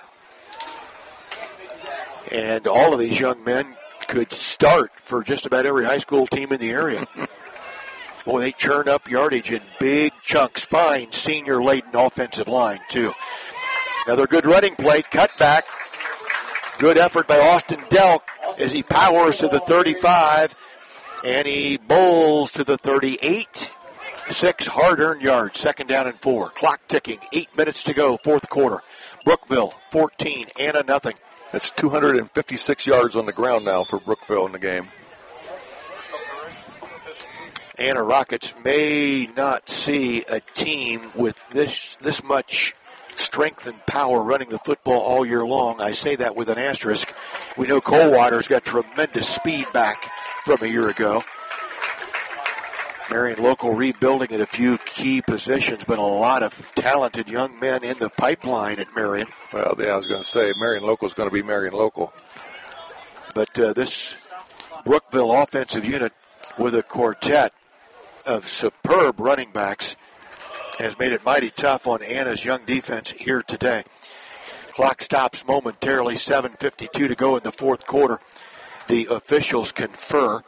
And all of these young men could start for just about every high school team in the area. Boy, they churn up yardage in big chunks. Fine senior-laden offensive line, too. Another good running play, cut back. Good effort by Austin Delk as he powers to the 35, and he bowls to the 38. 6 hard-earned yards, 2nd down and 4. Clock ticking, 8 minutes to go, fourth quarter. Brookville, 14, Anna, nothing. That's 256 yards on the ground now for Brookville in the game. Anna Rockets may not see a team with this much strength and power running the football all year long. I say that with an asterisk. We know Coldwater's got tremendous speed back from a year ago. Marion Local rebuilding at a few key positions, but a lot of talented young men in the pipeline at Marion. Well, yeah, I was going to say, Marion Local is going to be Marion Local. But this Brookville offensive unit with a quartet of superb running backs has made it mighty tough on Anna's young defense here today. Clock stops momentarily, 7:52 to go in the fourth quarter. The officials confer.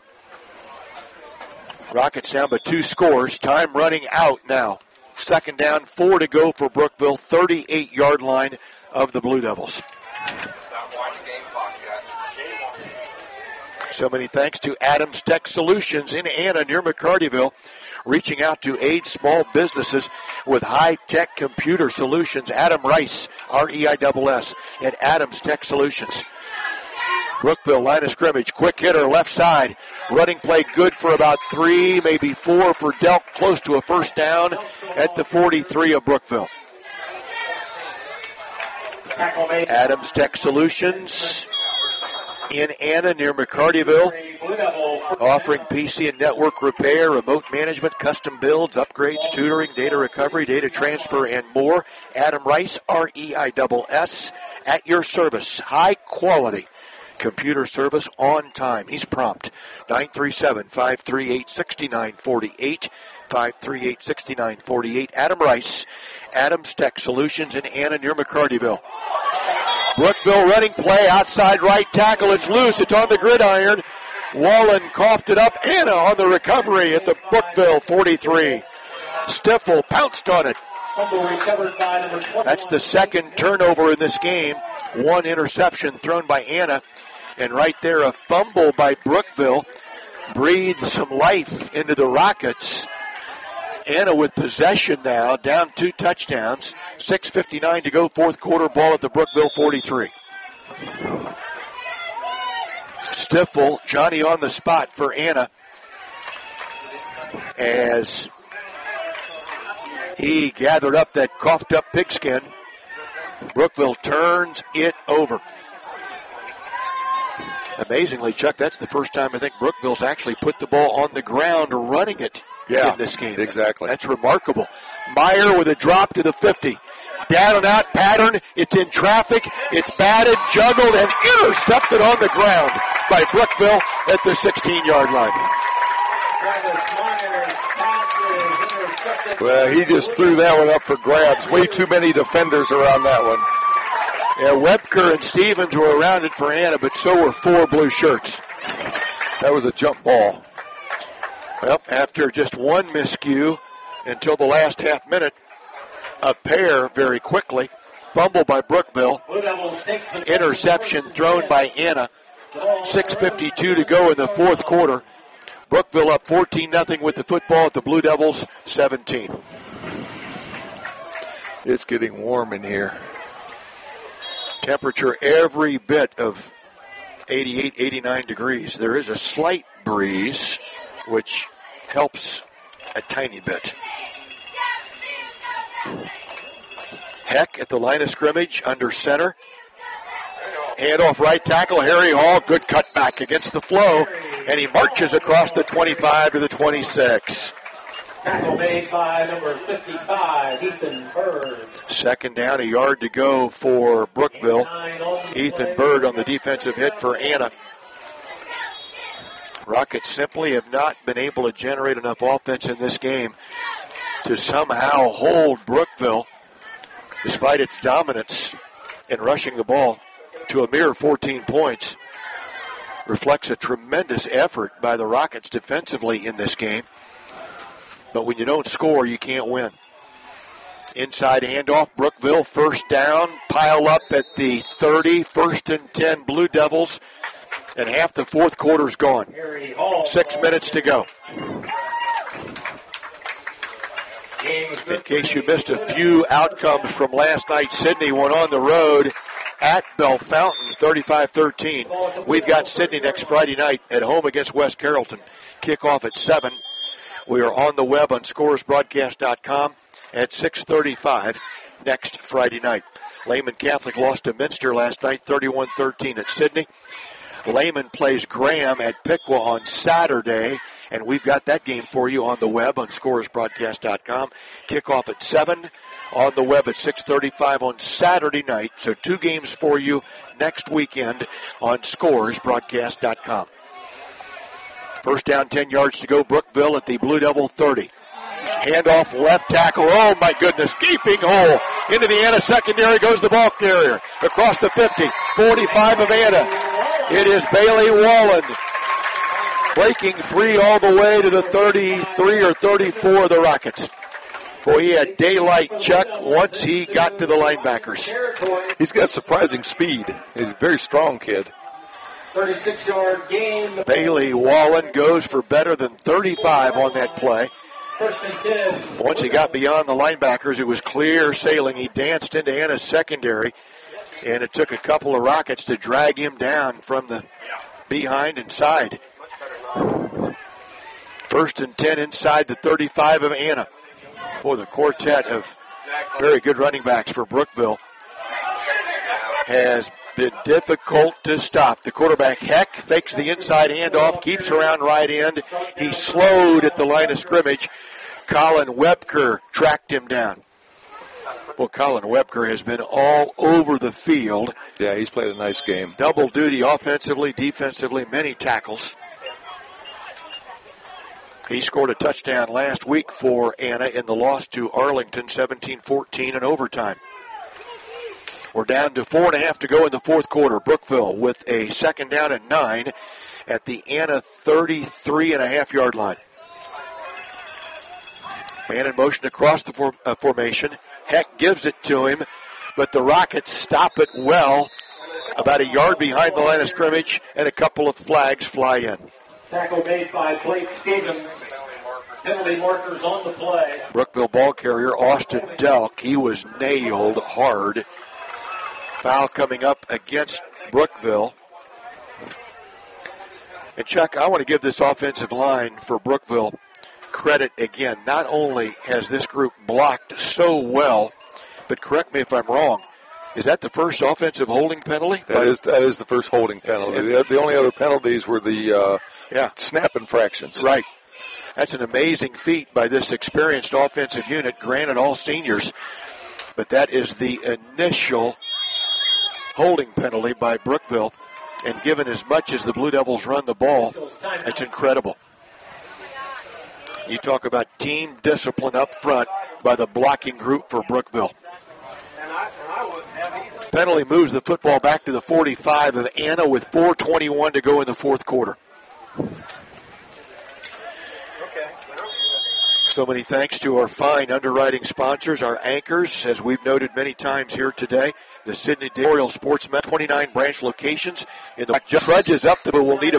Rockets down by 2 scores. Time running out now. Second down, 4 to go for Brookville, 38-yard line of the Blue Devils. So many thanks to Adams Tech Solutions in Anna near McCartyville, reaching out to aid small businesses with high-tech computer solutions. Adam Rice, R-E-I-S-S, at Adams Tech Solutions. Brookville, line of scrimmage, quick hitter, left side. Running play good for about 3, maybe 4 for Delk, close to a first down at the 43 of Brookville. Adams Tech Solutions in Anna near McCartyville, offering PC and network repair, remote management, custom builds, upgrades, tutoring, data recovery, data transfer, and more. Adam Rice, R-E-I-S-S, at your service. High quality computer service on time. He's prompt. 937-538-6948. 538-6948. Adam Rice, Adams Tech Solutions in Anna near McCartyville. Brookville running play, outside right tackle. It's loose. It's on the gridiron. Wallen coughed it up. Anna on the recovery at the Brookville 43. Stiffel pounced on it. That's the second turnover in this game. 1 interception thrown by Anna. And right there, a fumble by Brookville breathed some life into the Rockets. Anna with possession now, down 2 touchdowns. 6:59 to go, fourth quarter, ball at the Brookville 43. Stiffel, Johnny on the spot for Anna as he gathered up that coughed up pigskin. Brookville turns it over. Amazingly, Chuck, that's the first time I think Brookville's actually put the ball on the ground running it in this game. Exactly. That's remarkable. Meyer with a drop to the 50. Down and out pattern. It's in traffic. It's batted, juggled, and intercepted on the ground by Brookville at the 16-yard line. Well, he just threw that one up for grabs. Way too many defenders around that one. Yeah, Webker and Stevens were around it for Anna, but so were 4 blue shirts. That was a jump ball. Well, after just 1 miscue until the last half minute, a pair very quickly. Fumble by Brookville. Interception thrown by Anna. 6:52 to go in the fourth quarter. Brookville up 14-0 with the football at the Blue Devils 17. It's getting warm in here. Temperature every bit of 88, 89 degrees. There is a slight breeze, which helps a tiny bit. Heck at the line of scrimmage under center. Handoff right tackle, Harry Hall. Good cutback against the flow. And he marches across the 25 to the 26. Tackle made by number 55, Ethan Bird. Second down, a yard to go for Brookville. Ethan Bird on the defensive hit for Anna. Rockets simply have not been able to generate enough offense in this game to somehow hold Brookville, despite its dominance in rushing the ball, to a mere 14 points. Reflects a tremendous effort by the Rockets defensively in this game. But when you don't score, you can't win. Inside handoff, Brookville, first down, pile up at the 30, 1st and 10 Blue Devils, and half the fourth quarter's gone. 6 minutes to go. In case you missed a few outcomes from last night, Sidney went on the road at Bellefontaine, 35-13. We've got Sidney next Friday night at home against West Carrollton. Kickoff at 7. We are on the web on scoresbroadcast.com at 6:35. next Friday night. Lehman Catholic lost to Minster last night, 31-13 at Sidney. Lehman plays Graham at Piqua on Saturday, and we've got that game for you on the web on scoresbroadcast.com. Kickoff at 7, on the web at 6:35 on Saturday night. So 2 games for you next weekend on scoresbroadcast.com. First down, 10 yards to go. Brookville at the Blue Devil 30. Handoff left tackle. Oh, my goodness. Gaping hole. Into the Anna secondary goes the ball carrier. Across the 50. 45 of Anna. It is Bailey Wallen. Breaking free all the way to the 33 or 34 of the Rockets. Boy, he had daylight, Chuck, once he got to the linebackers. He's got surprising speed. He's a very strong kid. 36-yard gain. Bailey Wallen goes for better than 35 on that play. First and 10. Once he got beyond the linebackers, it was clear sailing. He danced into Anna's secondary, and it took a couple of Rockets to drag him down from the behind and side. First and 10 inside the 35 of Anna. For the quartet of very good running backs for Brookville has been difficult to stop. The quarterback, Heck, fakes the inside handoff, keeps around right end. He's slowed at the line of scrimmage. Colin Webker tracked him down. Well, Colin Webker has been all over the field. Yeah, he's played a nice game. Double duty offensively, defensively, many tackles. He scored a touchdown last week for Anna in the loss to Arlington, 17-14 in overtime. We're down to 4.5 to go in the fourth quarter. Brookville with a second down and 9 at the Anna 33.5-yard line. Man in motion across the formation. Heck gives it to him, but the Rockets stop it well. About a yard behind the line of scrimmage, and a couple of flags fly in. Tackle made by Blake Stevens. Penalty markers on the play. Brookville ball carrier Austin Delk. He was nailed hard. Foul coming up against Brookville. And Chuck, I want to give this offensive line for Brookville credit again. Not only has this group blocked so well, but correct me if I'm wrong, is that the first offensive holding penalty? That is the first holding penalty. The only other penalties were the snap infractions. Right. That's an amazing feat by this experienced offensive unit, granted all seniors. But that is the initial holding penalty by Brookville. And given as much as the Blue Devils run the ball, it's incredible. You talk about team discipline up front by the blocking group for Brookville. Penalty moves the football back to the 45 of Anna with 4:21 to go in the fourth quarter. So many thanks to our fine underwriting sponsors, our anchors, as we've noted many times here today. The Sidney Oriole Sportsman, 29 branch locations. In the trudges up, but will need a